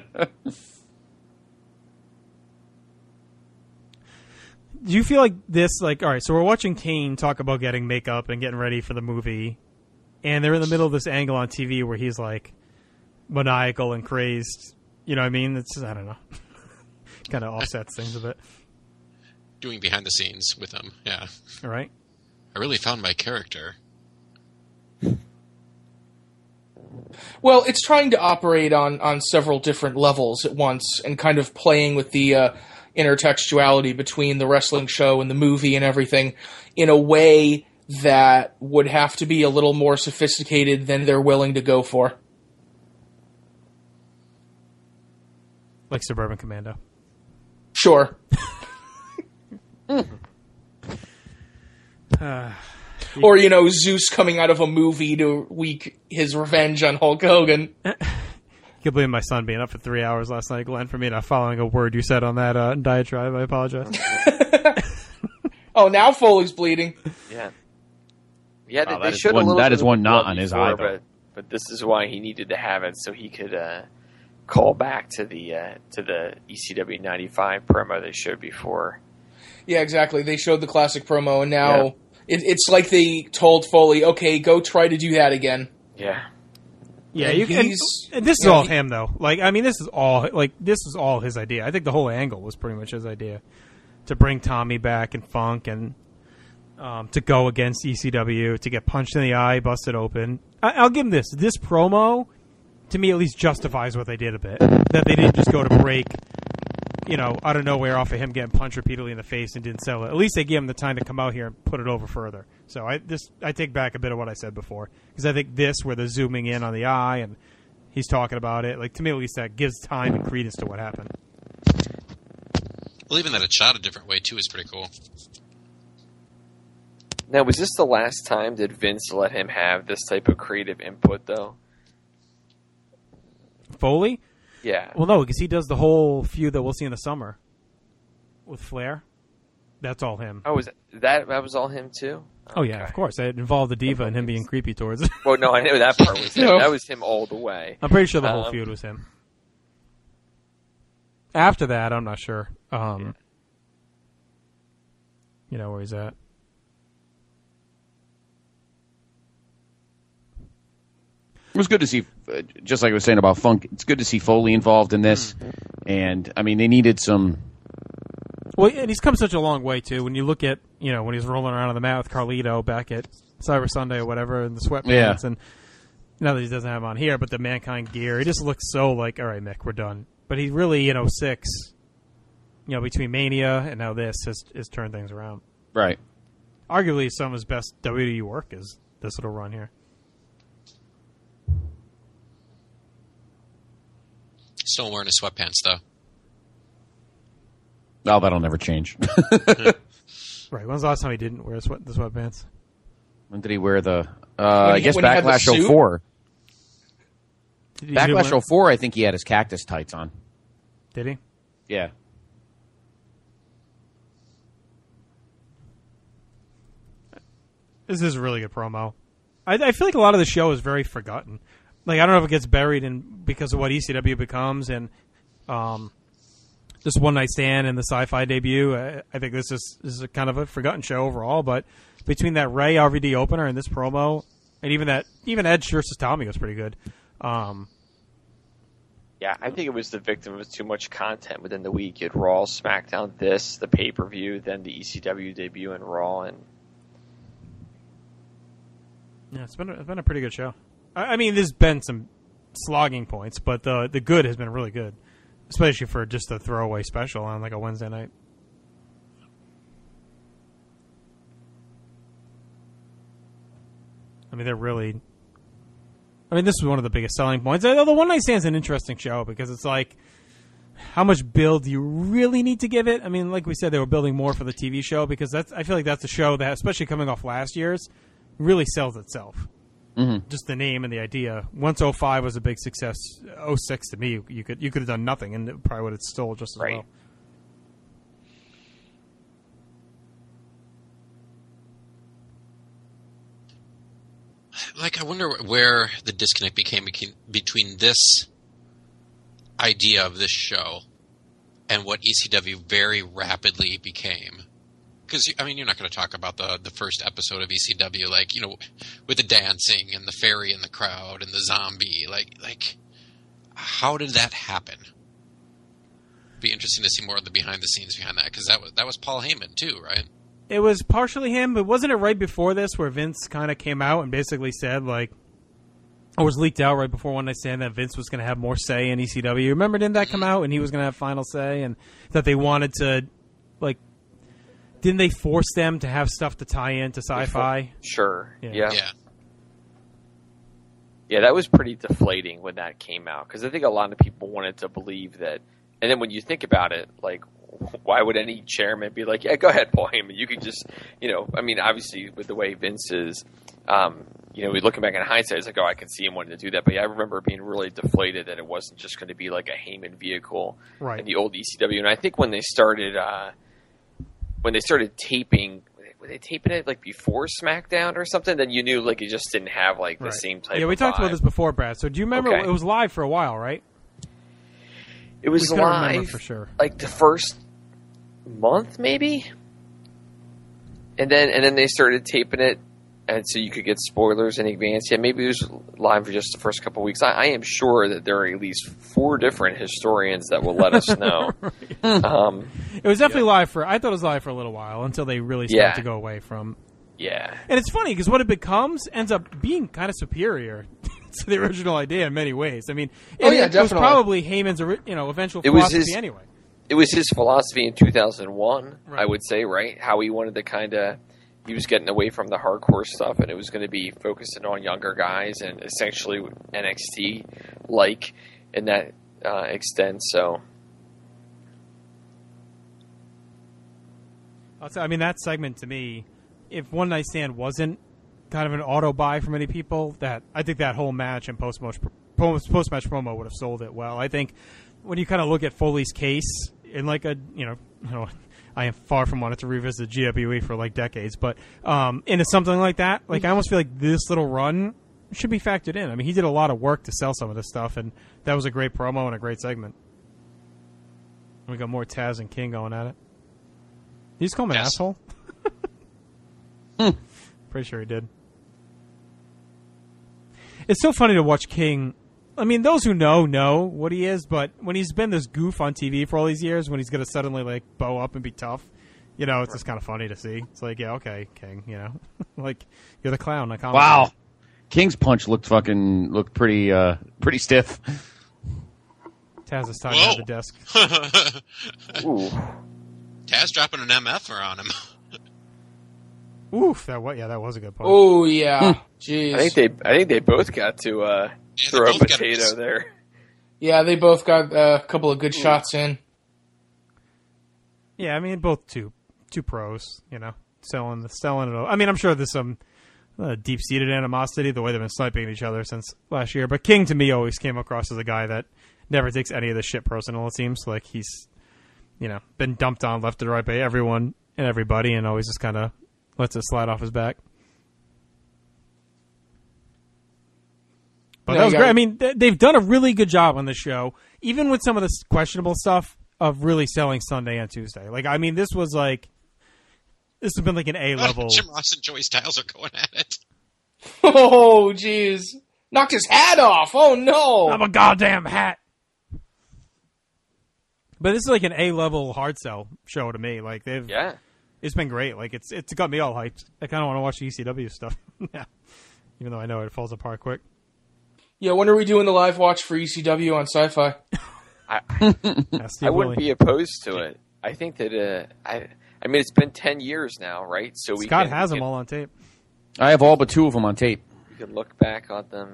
Do you feel like this, like, all right, so we're watching Kane talk about getting makeup and getting ready for the movie, and they're in the middle of this angle on T V where he's, like, maniacal and crazed. You know what I mean? It's, I don't know. Kind of offsets things a bit. Doing behind the scenes with him, yeah. All right. I really found my character. Well, it's trying to operate on, on several different levels at once and kind of playing with the uh, intertextuality between the wrestling show and the movie and everything in a way that would have to be a little more sophisticated than they're willing to go for. Like Suburban Commando. Sure. uh, or, you know, Zeus coming out of a movie to wreak his revenge on Hulk Hogan. You can blame my son being up for three hours last night, Glenn, for me not following a word you said on that uh, diatribe. I apologize. Oh, now Foley's bleeding. Yeah. Yeah, they, Oh, that they is showed one- a little that bit is of one knot blood on his before, eye, though. But, but this is why he needed to have it, so he could uh, call back to the uh, to the E C W ninety-five promo they showed before. Yeah, exactly. They showed the classic promo, and now Yeah. it, it's like they told Foley, okay, go try to do that again. Yeah. Yeah, And you can. he's- And this is you know, all he- him, though. Like, I mean, this is all like this is all his idea. I think the whole angle was pretty much his idea to bring Tommy back and Funk and um, to go against E C W, to get punched in the eye, busted open. I, I'll give him this. This promo, to me, at least justifies what they did a bit. That they didn't just go to break, you know, out of nowhere off of him getting punched repeatedly in the face and didn't sell it. At least they gave him the time to come out here and put it over further. So I this I take back a bit of what I said before, because I think this, where they're zooming in on the eye and he's talking about it, like, to me at least that gives time and credence to what happened. Well, even that it's shot a different way, too, is pretty cool. Now, was this the last time that Vince let him have this type of creative input, though? Foley? Yeah. Well, no, because he does the whole feud that we'll see in the summer with Flair. That's all him. Oh, was that that was all him too? Oh, yeah, of course. It involved the diva and him being creepy towards it. Well, no, I know that part was him. No. That was him all the way. I'm pretty sure the whole Um, feud was him. After that, I'm not sure. Um, Yeah. You know where he's at. It was good to see, uh, just like I was saying about Funk, it's good to see Foley involved in this. And, I mean, they needed some... Well, and he's come such a long way, too. When you look at, you know, when he's rolling around on the mat with Carlito back at Cyber Sunday or whatever, and the sweatpants, Yeah. and now that he doesn't have him on here, but the Mankind gear, he just looks so like, all right, Mick, we're done. But he really, in oh six, you know, between Mania and now this, has, has turned things around. Right. Arguably, some of his best W W E work is this little run here. Still wearing his sweatpants, though. Oh, that'll never change. Right. When's the last time he didn't wear sweat, the sweatpants? When did he wear the... Uh, I he- guess when he had the Backlash suit? oh four. Did he do Backlash it- oh four, I think he had his cactus tights on. Did he? Yeah. This is a really good promo. I, I feel like a lot of the show is very forgotten. Like, I don't know if it gets buried in because of what E C W becomes and um, this One Night Stand and the Sci-Fi debut. I, I think this is, this is a kind of a forgotten show overall. But between that Ray R V D opener and this promo, and even that even Edge versus Tommy was pretty good. Um, Yeah, I think it was the victim of too much content within the week. You had Raw, SmackDown, this, the pay-per-view, then the E C W debut in Raw, and yeah, it's been a, it's been a pretty good show. I, I mean, there's been some slogging points, but the the good has been really good, especially for just a throwaway special on like a Wednesday night. I mean, they're really. I mean, this was one of the biggest selling points. Although the One Night Stand's an interesting show because it's like, how much build do you really need to give it? I mean, like we said, they were building more for the T V show because that's. I feel like that's a show that, especially coming off last year's, really sells itself. Mm-hmm. Just the name and the idea. Once oh five was a big success, oh six to me, you could you could have done nothing and it probably would have stole just as Right. well. Like, I wonder where the disconnect became between, between this idea of this show and what E C W very rapidly became. Because, I mean, you're not going to talk about the, the first episode of E C W, like, you know, with the dancing and the fairy in the crowd and the zombie. Like, like, how did that happen? Be interesting to see more of the behind the scenes behind that, because that was, that was Paul Heyman, too, right? It was partially him, but wasn't it right before this where Vince kind of came out and basically said, like, or was leaked out right before One Night Stand that Vince was going to have more say in E C W? Remember, didn't that come out and he was going to have final say and that they wanted to, like, didn't they force them to have stuff to tie into Sci-Fi? Sure. Yeah. Yeah. Yeah. Yeah, that was pretty deflating when that came out because I think a lot of people wanted to believe that. And then when you think about it, like, why would any chairman be like, yeah, go ahead, Paul Heyman. You could just, you know, I mean, obviously with the way Vince is, um, you know, looking back in hindsight, it's like, oh, I can see him wanting to do that. But yeah, I remember being really deflated that it wasn't just going to be like a Heyman vehicle Right. in the old E C W. And I think when they started, uh, when they started taping, were they taping it like before SmackDown or something? Then you knew like it just didn't have like the Right. same type. Yeah, we of talked vibe. about this before, Brad. So do you remember Okay. it was live for a while, right? It was We couldn't remember live for sure. like the first month, maybe, and then and then they started taping it, and so you could get spoilers in advance. Yeah, maybe it was live for just the first couple of weeks. I, I am sure that there are at least four different historians that will let us know. um, It was definitely live for. I thought it was live for a little while until they really started Yeah. to go away from. yeah, And it's funny because what it becomes ends up being kind of superior to the original idea in many ways. I mean, it, Oh, yeah, it was definitely. probably Heyman's ori- you know eventual It was philosophy his- anyway. it was his philosophy in two thousand one. Right. I would say, right, how he wanted to kind of. He was getting away from the hardcore stuff, and it was going to be focusing on younger guys and essentially N X T like in that uh, extent. So. I'll tell, I mean, that segment to me, if One Night Stand wasn't kind of an auto buy for many people, that I think that whole match and post match post match promo would have sold it well. I think when you kind of look at Foley's case in like a you know you know. I am far from wanting to revisit G W E for like decades, but um, into something like that, like I almost feel like this little run should be factored in. I mean, he did a lot of work to sell some of this stuff, and that was a great promo and a great segment. We got more Taz and King going at it. Did you just call him an Yes. asshole? Pretty sure he did. It's so funny to watch King. I mean, those who know, know what he is, but when he's been this goof on T V for all these years, when he's going to suddenly, like, bow up and be tough, you know, it's just kind of funny to see. It's like, yeah, okay, King, you know. Like, you're the clown. I can't. Wow. King's punch looked fucking, looked pretty, uh, pretty stiff. Taz is talking at the desk. Ooh. Taz dropping an M F on him. Oof, that what? Yeah, that was a good point. Oh yeah, jeez. I think they, I think they both got to uh, Yeah, throw a both got potato us. there. Yeah, they both got uh, a couple of good shots in. Yeah, I mean, both two two pros, you know, selling the selling it. I mean, I'm sure there's some uh, deep seated animosity the way they've been sniping at each other since last year. But King to me always came across as a guy that never takes any of the shit personal. It seems like he's, you know, been dumped on left and right by everyone and everybody, and always just kind of lets it slide off his back. But No, that was you great. got- I mean, th- they've done a really good job on the show, even with some of this questionable stuff of really selling Sunday and Tuesday. Like, I mean, this was like, this has been like an A level. Jim Ross and Joey Styles are going at it. Oh, jeez. Knocked his hat off. Oh, no. I'm a goddamn hat. But this is like an A level hard sell show to me. Like, they've, Yeah. it's been great. Like, it's it's got me all hyped. I kind of want to watch the E C W stuff. Yeah, even though I know it falls apart quick. Yeah, when are we doing the live watch for E C W on Sci-Fi? I, Yeah, Steve I wouldn't Willie. be opposed to it. I think that uh, I, I mean, it's been ten years now, right? So we Scott can, has we them can, all on tape. I have all but two of them on tape. We can look back on them.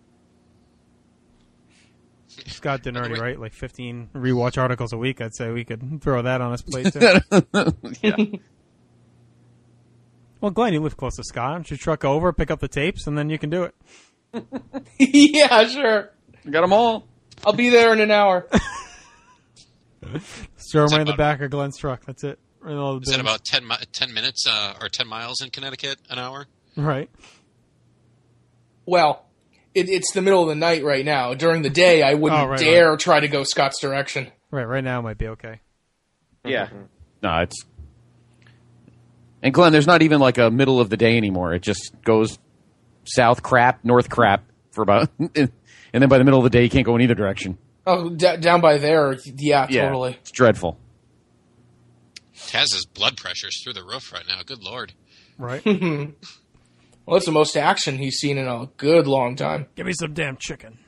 Scott didn't already write like fifteen rewatch articles a week. I'd say we could throw that on his plate too. Yeah. Well, Glenn, you live close to Scott. Why don't you truck over, pick up the tapes, and then you can do it. Yeah, sure. Got them all. I'll be there in an hour. Just throw Is them right that in the about- back of Glenn's truck. That's it. Right in all the Is that bins. about ten, mi- ten minutes uh, or ten miles in Connecticut an hour? Right. Well, it, it's the middle of the night right now. During the day, I wouldn't Oh, right, dare try to go Scott's direction. Right. Right now might be okay. Yeah. No, it's. And Glenn, there's not even like a middle of the day anymore. It just goes south crap, north crap for about, and then by the middle of the day, you can't go in either direction. Oh, d- down by there, yeah, Yeah, totally. it's dreadful. Taz's blood pressure's through the roof right now. Good lord. Right. Well, that's the most action he's seen in a good long time. Give me some damn chicken.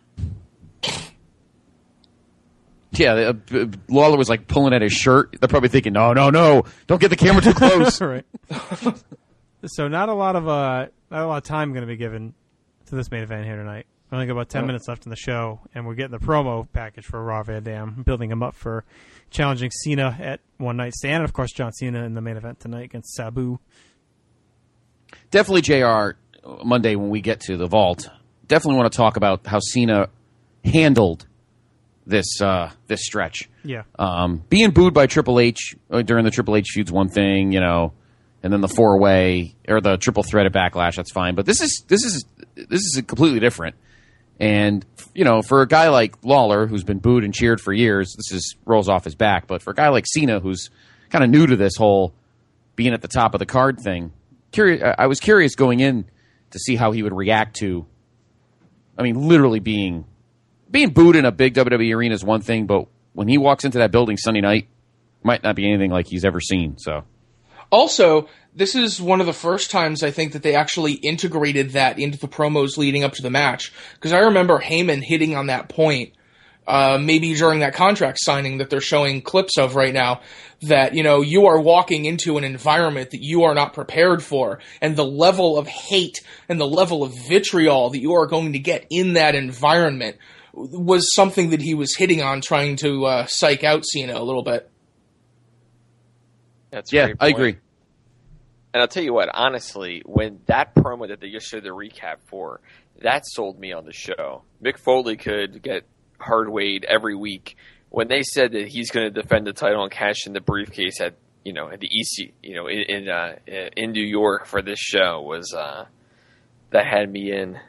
Yeah, uh, uh, Lawler was like pulling at his shirt. They're probably thinking, no, no, no, don't get the camera too close. Right. So not a lot of uh, not a lot of time going to be given to this main event here tonight. We only got about ten Oh. minutes left in the show, and we're getting the promo package for Raw Van Dam, building him up for challenging Cena at One Night Stand, and of course John Cena in the main event tonight against Sabu. Definitely, J R, Monday when we get to the Vault, definitely want to talk about how Cena handled this uh, this stretch. Yeah. Um, being booed by Triple H uh, during the Triple H feud's one thing, you know, and then the four way or the triple threat at Backlash, that's fine. But this is this is this is completely different. And you know, for a guy like Lawler who's been booed and cheered for years, this is rolls off his back. But for a guy like Cena who's kind of new to this whole being at the top of the card thing, curious. I was curious going in to see how he would react to. I mean, literally being. Being booed in a big W W E arena is one thing, but when he walks into that building Sunday night, might not be anything like he's ever seen. So, Also, this is one of the first times I think that they actually integrated that into the promos leading up to the match. Because I remember Heyman hitting on that point, uh, maybe during that contract signing that they're showing clips of right now, that, you know, you are walking into an environment that you are not prepared for, and the level of hate and the level of vitriol that you are going to get in that environment was something that he was hitting on, trying to uh, psych out Cena a little bit. That's a yeah, great I point. agree. And I'll tell you what, honestly, when that promo that they just showed the recap for, that sold me on the show. Mick Foley could get hard weighed every week. When they said that he's going to defend the title and cash in the briefcase at, you know, at the E C, you know, in in, uh, in New York for this show was uh, that had me in.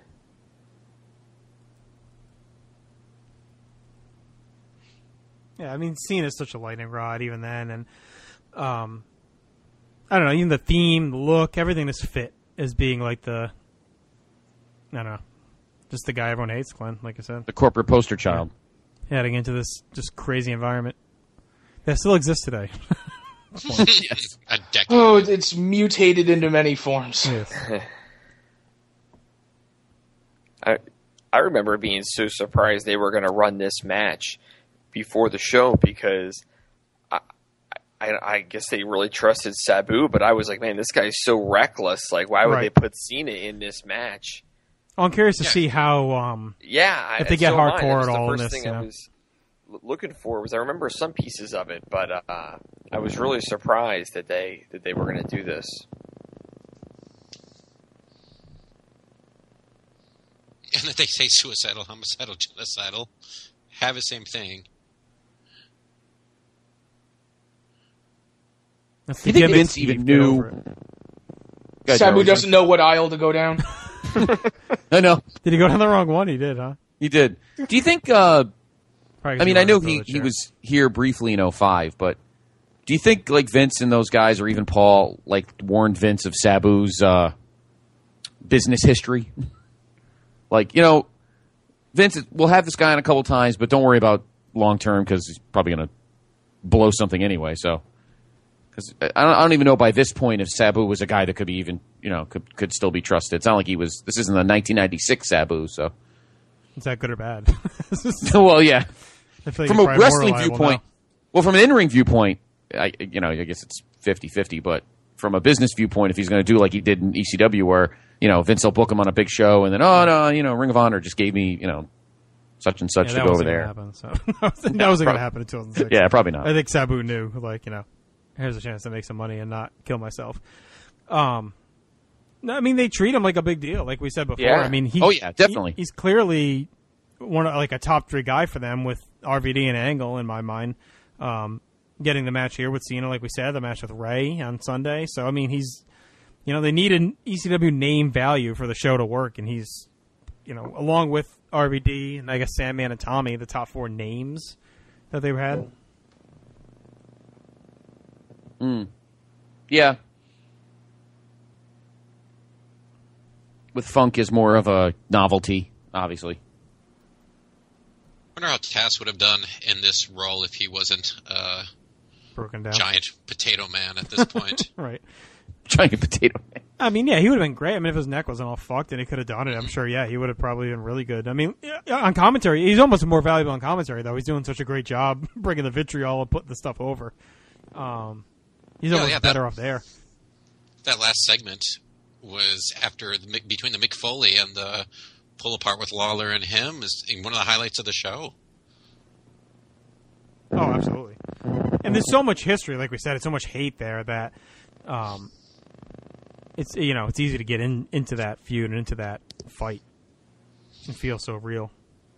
Yeah, I mean, Cena's such a lightning rod even then, and um, I don't know, even the theme, the look, everything is fit as being like the, I don't know, just the guy everyone hates, Glenn, like I said. The corporate poster child. Heading into this just crazy environment that still exists today. Yes. A decade. Oh, it's mutated into many forms. Yes. I I remember being so surprised they were going to run this match before the show because I, I, I guess they really trusted Sabu, but I was like, man, this guy's so reckless. Like, why would Right. they put Cena in this match? Oh, I'm curious to see how. Um, Yeah, if they get so am I. That hardcore was at all the in first this. thing You I know? was l- looking for was I remember some pieces of it, but uh, I was really surprised that they that they were going to do this. And that they say suicidal, homicidal, genocidal, have the same thing. That's Do you the think gimmick, Vince Steve, even get knew? over it. Go ahead, Sabu Joe, doesn't know what aisle to go down. I know. Did he go down the wrong one? He did, huh? He did. Do you think? Uh, Probably 'cause I mean, he I know wanted to he, throw the he chair. was here briefly in oh five, but do you think like Vince and those guys, or even Paul, like warned Vince of Sabu's uh, business history? Like, you know, Vince, we'll have this guy in a couple times, but don't worry about long term because he's probably going to blow something anyway. So, because I don't, I don't even know by this point if Sabu was a guy that could be even, you know, could could still be trusted. It's not like he was. This isn't the nineteen ninety-six Sabu, so. Is that good or bad? Well, yeah. I feel like From he's a probably more wrestling reliable viewpoint, well, from an in-ring viewpoint, I, you know, I guess it's fifty-fifty, but from a business viewpoint, if he's going to do like he did in E C W where, you know, Vince will book him on a big show and then, oh, no, you know, Ring of Honor just gave me, you know, such and now. such Yeah, to that go over wasn't gonna there. happen, so. that wasn't going to happen in two thousand six. Yeah, probably not. I think Sabu knew, like, you know, here's a chance to make some money and not kill myself. Um, no, I mean, they treat him like a big deal, like we said before. Yeah. I mean, he, Oh, yeah, definitely. he- he's clearly one of, like a top three guy for them with R V D and Angle in my mind. Um, getting the match here with Cena, like we said, the match with Ray on Sunday. So I mean, he's, you know, they need an E C W name value for the show to work, and he's, you know, along with R V D and I guess Sandman and Tommy, the top four names that they've had. Mm. Yeah. With Funk is more of a novelty, obviously. I wonder how Taz would have done in this role if he wasn't a Broken down. giant potato man at this point. Right. Giant potato man. I mean, yeah, he would have been great. I mean, if his neck wasn't all fucked and he could have done it, I'm sure, yeah, he would have probably been really good. I mean, yeah, on commentary, he's almost more valuable on commentary, though. He's doing such a great job bringing the vitriol and putting the stuff over. Um, he's Yeah, almost yeah, that- better off there. That last segment was after the, Mick- between the Mick Foley and the pull apart with Lawler and him is one of the highlights of the show. Oh, absolutely. And there's so much history, like we said, it's so much hate there that um, it's you know it's easy to get in into that feud and into that fight and feel so real.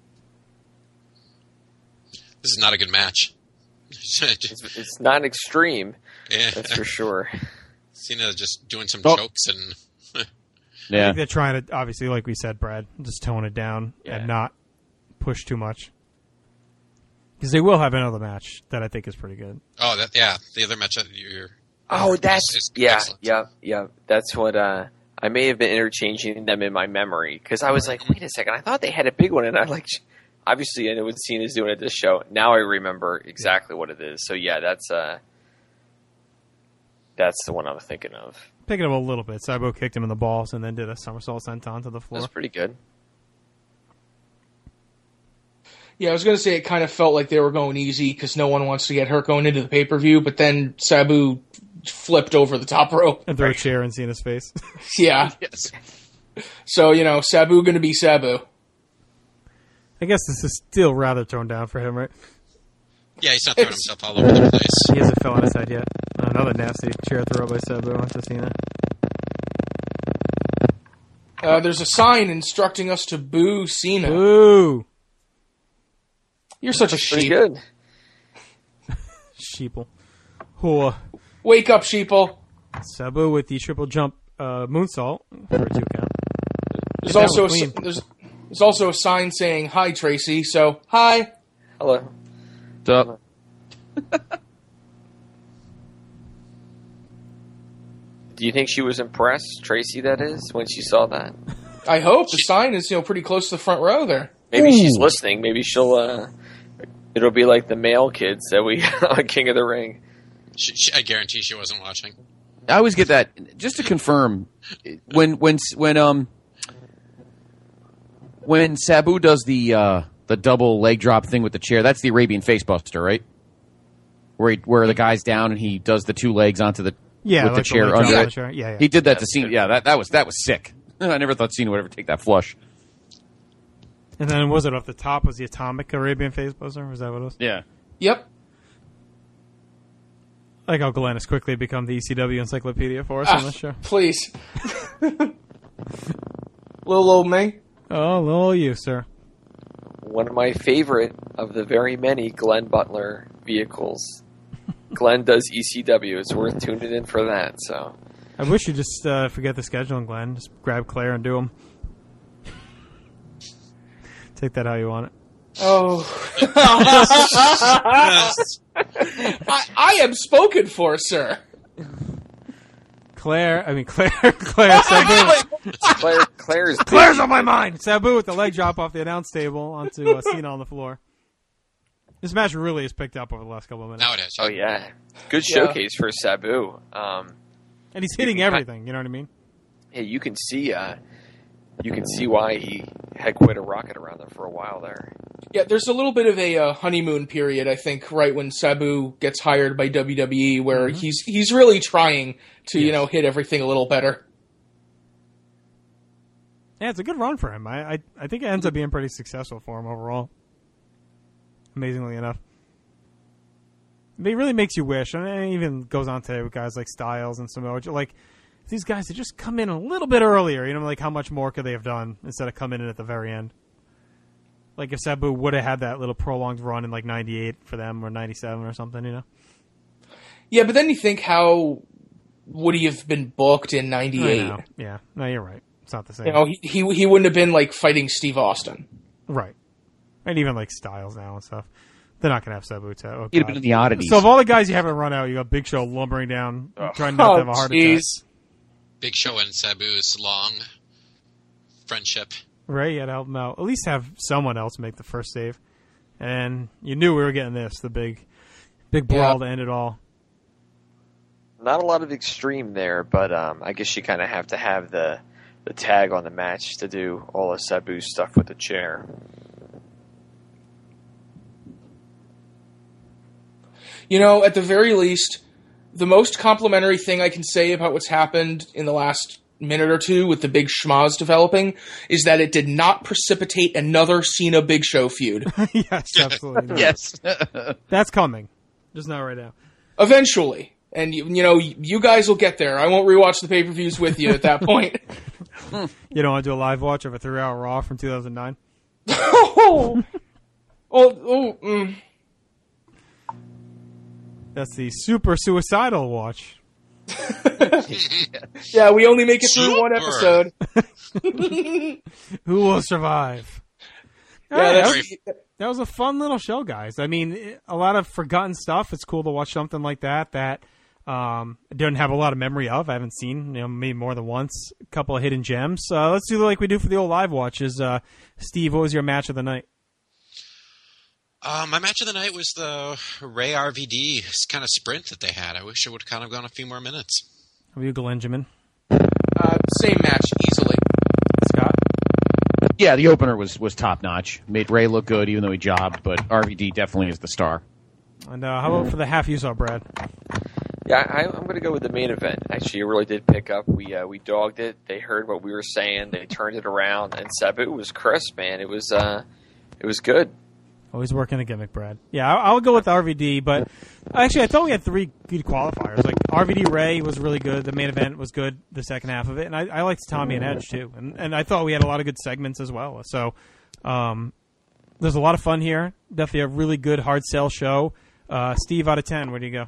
This is not a good match. It's, it's not extreme, Yeah. that's for sure. Cena just doing some Oh. chokes and I Yeah. think they're trying to, obviously, like we said, Brad, just tone it down Yeah. and not push too much. Because they will have another match that I think is pretty good. oh, that yeah, the other match that you're Oh, that's is yeah, excellent. yeah, yeah. That's what uh, I may have been interchanging them in my memory because I was like, wait a second, I thought they had a big one, and I like, obviously, I know what Cena's doing at this show. Now I remember exactly what it is. So yeah, that's uh, that's the one I was thinking of. Picking him a little bit. Cybo kicked him in the balls and then did a somersault senton to the floor. That's pretty good. Yeah, I was going to say it kind of felt like they were going easy because no one wants to get hurt going into the pay-per-view, but then Sabu flipped over the top rope. And threw a chair in Cena's face. Yeah. Yes. So, you know, Sabu going to be Sabu. I guess this is still rather toned down for him, right? Yeah, he's not throwing himself all over the place. He hasn't fell on his head yet. Another nasty chair throw by Sabu onto Cena. Uh, there's a sign instructing us to boo Cena. Boo! You're such a Pretty sheep. good. Sheeple. Whoa. Wake up, sheeple. Sabu with the triple jump uh, moonsault for a two count. There's Get down also a, with s- clean. there's, there's also a sign saying hi, Tracy. So hi. Hello. What's up? Do you think she was impressed, Tracy? That is, when she saw that. I hope the sign is you know pretty close to the front row there. Maybe Ooh. she's listening. Maybe she'll. Uh, it'll be like the male kids that we on King of the Ring. She, she, I guarantee she wasn't watching. I always get that. Just to confirm, when when when um when Sabu does the uh, the double leg drop thing with the chair, that's the Arabian Facebuster, right? Where he, where the guy's down and he does the two legs onto the Yeah, with like the chair leg drop under on it. the chair. Yeah, yeah. He did that to Cena. Yeah, that that was that was sick. I never thought Cena would ever take that flush. And then was it off the top? Was the Atomic Arabian Facebuster? Was that what it was? Yeah. Yep. I like how Glenn has quickly become the E C W encyclopedia for us Ah, on this show. Please. Little old me. Oh, little you, sir. One of my favorite of the very many Glenn Butler vehicles. Glenn does E C W. It's worth tuning in for that. So I wish you just uh, forget the scheduling, Glenn. Just grab Claire and do them. Take that how you want it. Oh. I, I am spoken for, sir. Claire, I mean Claire, Claire, Sabu. Claire, Claire's Claire's on my mind. Sabu with the leg drop off the announce table onto uh, Cena on the floor. This match really has picked up over the last couple of minutes. Now it is. Oh yeah, good Yeah. showcase for Sabu. Um, And he's hitting everything. You know what I mean? hey, you can see, uh, you can see why he had quite a rocket around him for a while there. Yeah, there's a little bit of a uh, honeymoon period, I think, right when Sabu gets hired by W W E, where Mm-hmm. he's he's really trying to, you know, hit everything a little better. Yeah, it's a good run for him. I, I I think it ends up being pretty successful for him overall. Amazingly enough. But it really makes you wish, and it even goes on today with guys like Styles and Samoa Joe. Like, if these guys had just come in a little bit earlier, you know, like how much more could they have done instead of coming in at the very end? Like if Sabu would have had that little prolonged run in like ninety-eight for them or ninety-seven or something, you know? Yeah, but then you think how would he have been booked in I ninety-eight? know. Yeah, no, you're right. It's not the same. You know, he, he he wouldn't have been like fighting Steve Austin. Right. And even like Styles now and stuff. They're not going to have Sabu. To, oh, He'd have God. been in the oddities. So of all the guys you haven't run out, you got Big Show lumbering down, trying not to have a heart attack. Big Show and Sabu's long friendship. Right, you had to help him out. At least have someone else make the first save. And you knew we were getting this, the big big brawl Yeah. to end it all. Not a lot of extreme there, but um, I guess you kind of have to have the the tag on the match to do all of Sabu's stuff with the chair. You know, at the very least, the most complimentary thing I can say about what's happened in the last minute or two with the Big Schmaz developing is that it did not precipitate another Cena Big Show feud. Yes, absolutely. not. Yes. That's coming. Just not right now. Eventually. And, you, you know, you guys will get there. I won't rewatch the pay-per-views with you at that point. You don't want to do a live watch of a three-hour Raw from two thousand nine? oh, oh, oh mm. That's the super suicidal watch. Yeah, we only make it through one episode. Who will survive? Yeah, All right, that, that's- was, that was a fun little show, guys. I mean, it- a lot of forgotten stuff. It's cool to watch something like that that um, I don't have a lot of memory of. I haven't seen, you know, maybe more than once. A couple of hidden gems. Uh, let's do like we do for the old live watches. Uh, Steve, what was your match of the night? Uh, my match of the night was the Ray R V D kind of sprint that they had. I wish it would have kind of gone a few more minutes. How are you, Glenjamin? Uh, same match, easily. Scott? Yeah, the opener was, was top notch. Made Ray look good, even though he jobbed, but R V D definitely is the star. And uh, how about for the half you saw, Brad? Yeah, I, I'm going to go with the main event. Actually, it really did pick up. We uh, we dogged it. They heard what we were saying. They turned it around, and Sabu was crisp, man. It was uh, it was good. Always working a gimmick, Brad. Yeah, I, I would go with R V D, but actually, I thought we had three good qualifiers. Like R V D Ray was really good. The main event was good. The second half of it, and I, I liked Tommy and Edge too. And and I thought we had a lot of good segments as well. So, um, there's a lot of fun here. Definitely a really good hard sell show. Uh, Steve, out of ten, where do you go?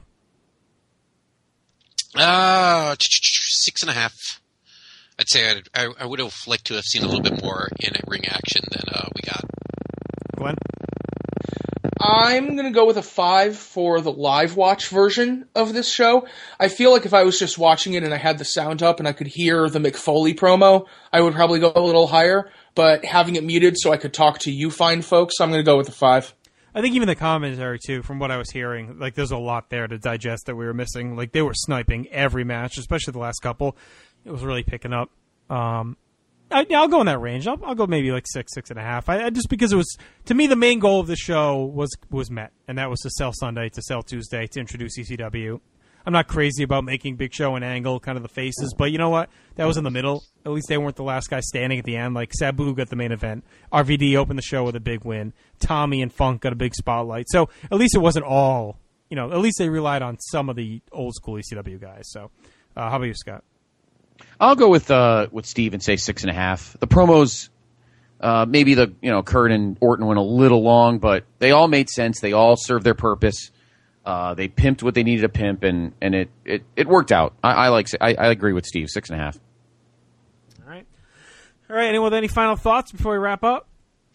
Uh, six and a half. I'd say I'd, I I would have liked to have seen a little bit more in ring action than uh, we got. Glenn? I'm going to go with a five for the live watch version of this show. I feel like if I was just watching it and I had the sound up and I could hear the McFoley promo, I would probably go a little higher. But having it muted so I could talk to you fine folks, I'm going to go with a five. I think even the commentary, too, from what I was hearing, like there's a lot there to digest that we were missing. Like they were sniping every match, especially the last couple. It was really picking up. Um, I, yeah, I'll go in that range. I'll, I'll go maybe like six, six and a half. I, I just because it was to me the main goal of the show was was met, and that was to sell Sunday, to sell Tuesday, to introduce E C W. I'm not crazy about making Big Show and Angle kind of the faces, but you know what? That was in the middle. At least they weren't the last guy standing at the end. Like Sabu got the main event. R V D opened the show with a big win. Tommy and Funk got a big spotlight. So at least it wasn't all. You know, at least they relied on some of the old school E C W guys. So, uh, how about you, Scott? I'll go with uh, with Steve and say six and a half. The promos, uh, maybe the you know Kurt and Orton went a little long, but they all made sense. They all served their purpose. Uh, they pimped what they needed to pimp, and, and it, it, it worked out. I, I like I, I agree with Steve, six and a half. All right, all right. Anyone with any final thoughts before we wrap up?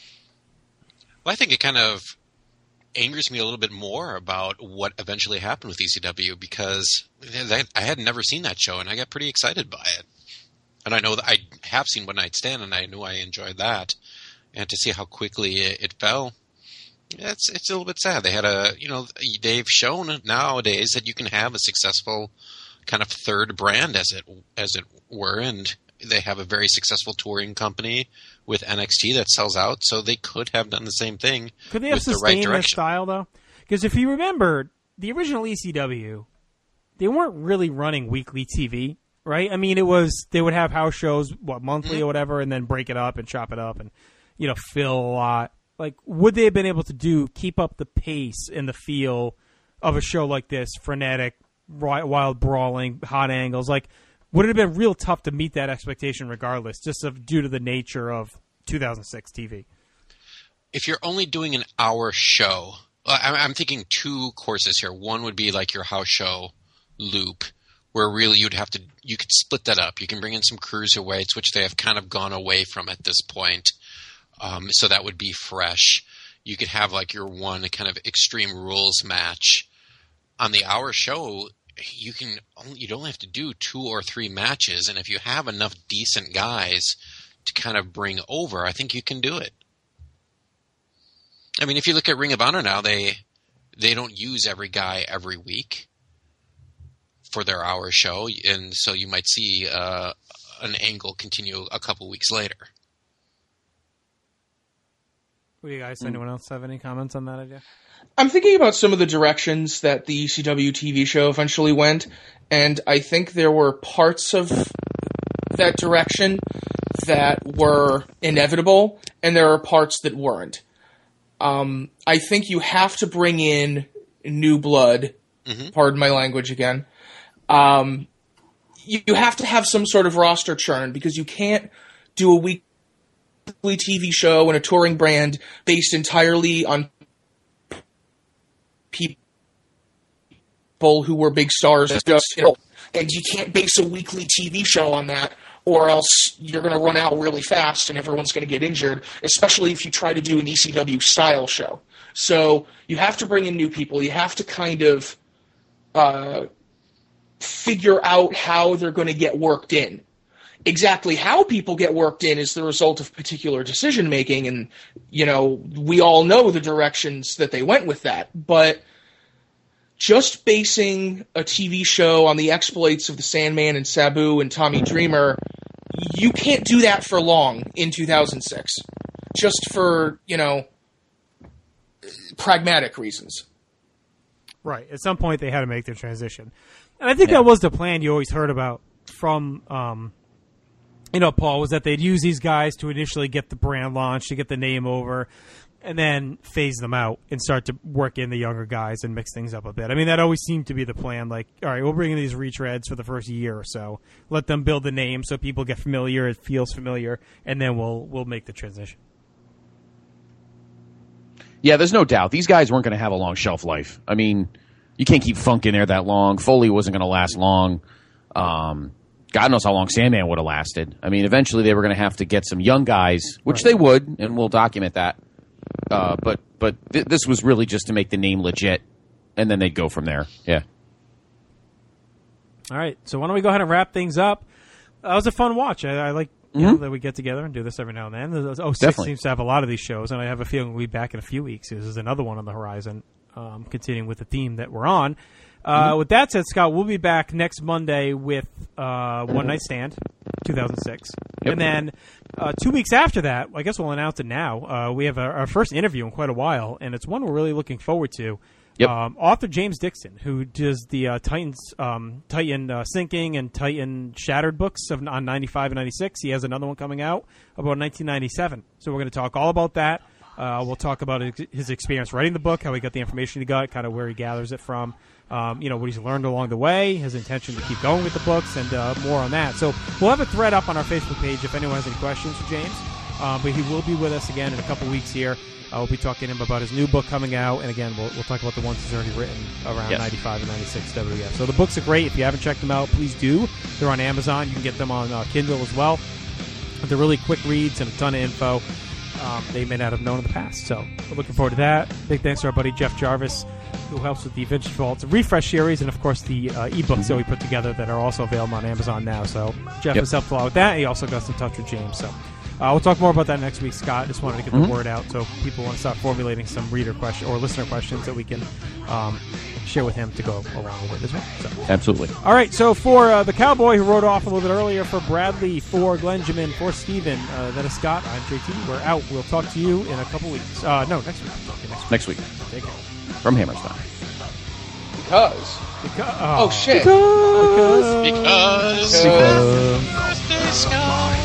Well, I think it kind of angers me a little bit more about what eventually happened with E C W because I had never seen that show, and I got pretty excited by it. And I know that I have seen One Night Stand, and I knew I enjoyed that. And to see how quickly it, it fell, it's it's a little bit sad. They had a, you know, they've shown nowadays that you can have a successful kind of third brand, as it as it were, and they have a very successful touring company with N X T that sells out. So they could have done the same thing. Could they have with the right sustained their direction. style though? Because if you remember, the original E C W, they weren't really running weekly T V, right? I mean, it was they would have house shows, what monthly Mm-hmm. or whatever, and then break it up and chop it up and you know fill a lot. Like, would they have been able to do keep up the pace and the feel of a show like this, frenetic, wi- wild brawling, hot angles? Like, would it have been real tough to meet that expectation regardless, just of, due to the nature of two thousand six T V? If you're only doing an hour show, I'm, I'm thinking two courses here. One would be like your house show loop, where really you'd have to, you could split that up. You can bring in some cruiserweights, which they have kind of gone away from at this point. Um, so that would be fresh. You could have like your one kind of Extreme Rules match. On the hour show, you can only, you'd only have to do two or three matches, and if you have enough decent guys to kind of bring over, I think you can do it. I mean, if you look at Ring of Honor now, they they don't use every guy every week for their hour show, and so you might see uh, an angle continue a couple weeks later. What do you guys? Anyone else have any comments on that idea? I'm thinking about some of the directions that the E C W T V show eventually went, and I think there were parts of that direction that were inevitable, and there are parts that weren't. Um, I think you have to bring in new blood, mm-hmm. pardon my language again. Um, you, you have to have some sort of roster churn, because you can't do a week T V show and a touring brand based entirely on people who were big stars. Just, you know, and you can't base a weekly T V show on that, or else you're going to run out really fast and everyone's going to get injured, especially if you try to do an E C W style show. So you have to bring in new people. You have to kind of uh, figure out how they're going to get worked in. Exactly how people get worked in is the result of particular decision making, and you know we all know the directions that they went with that. But just basing a T V show on the exploits of the Sandman and Sabu and Tommy Dreamer, you can't do that for long in two thousand six. Just for you know pragmatic reasons. Right. At some point, they had to make their transition, and I think Yeah. that was the plan you always heard about from. Um, You know, Paul, was that they'd use these guys to initially get the brand launched, to get the name over, and then phase them out and start to work in the younger guys and mix things up a bit. I mean, that always seemed to be the plan. Like, all right, we'll bring in these retreads for the first year or so, let them build the name so people get familiar, it feels familiar, and then we'll we'll make the transition. Yeah, there's no doubt. These guys weren't going to have a long shelf life. I mean, you can't keep Funk in there that long. Foley wasn't going to last long. Um... God knows how long Sandman would have lasted. I mean, eventually they were going to have to get some young guys, which right. they would, and we'll document that. Uh, but but th- this was really just to make the name legit, and then they'd go from there. Yeah. All right, so why don't we go ahead and wrap things up? That was a fun watch. I, I like you mm-hmm. know, that we get together and do this every now and then. Oh, six Definitely. seems to have a lot of these shows, and I have a feeling we'll be back in a few weeks. This is another one on the horizon, um, continuing with the theme that we're on. Uh, with that said, Scott, we'll be back next Monday with uh, One Night Stand, two thousand six. Yep. And then uh, two weeks after that, I guess we'll announce it now, uh, we have our, our first interview in quite a while, and it's one we're really looking forward to. Yep. Um, author James Dixon, who does the uh, Titans, um, Titan uh, Sinking and Titan Shattered books of, on ninety-five and ninety-six. He has another one coming out about nineteen ninety-seven. So we're going to talk all about that. Uh, we'll talk about his experience writing the book, how he got the information he got, kind of where he gathers it from, um, you know, what he's learned along the way, his intention to keep going with the books, and uh, more on that. So we'll have a thread up on our Facebook page if anyone has any questions for James. Uh, but he will be with us again in a couple weeks here. Uh, we'll be talking to him about his new book coming out, and again, we'll, we'll talk about the ones he's already written around yes. ninety-five and ninety-six W W F. So the books are great. If you haven't checked them out, please do. They're on Amazon. You can get them on uh, Kindle as well. But they're really quick reads and a ton of info um, they may not have known in the past. So we're looking forward to that. Big thanks to our buddy Jeff Jarvis, who helps with the Vintage Vaults Refresh series, and of course the uh, ebooks that we put together that are also available on Amazon now. So Jeff yep. has helped a lot with that. He also got in touch with James. So uh, we'll talk more about that next week, Scott. Just wanted to get mm-hmm. the word out so people want to start formulating some reader question or listener questions that we can um, share with him to go along with it as well. So. Absolutely. All right, so for uh, the Cowboy who wrote off a little bit earlier, for Bradley, for Glenjamin, for Steven, uh, that is Scott. I'm J T. We're out. We'll talk to you in a couple weeks. Uh, no, next week. We'll talk to you next week. Next week. Take care. From Hammerstein. Because. Because. Oh, Oh shit. Because. Because. Because. Birthday Scott.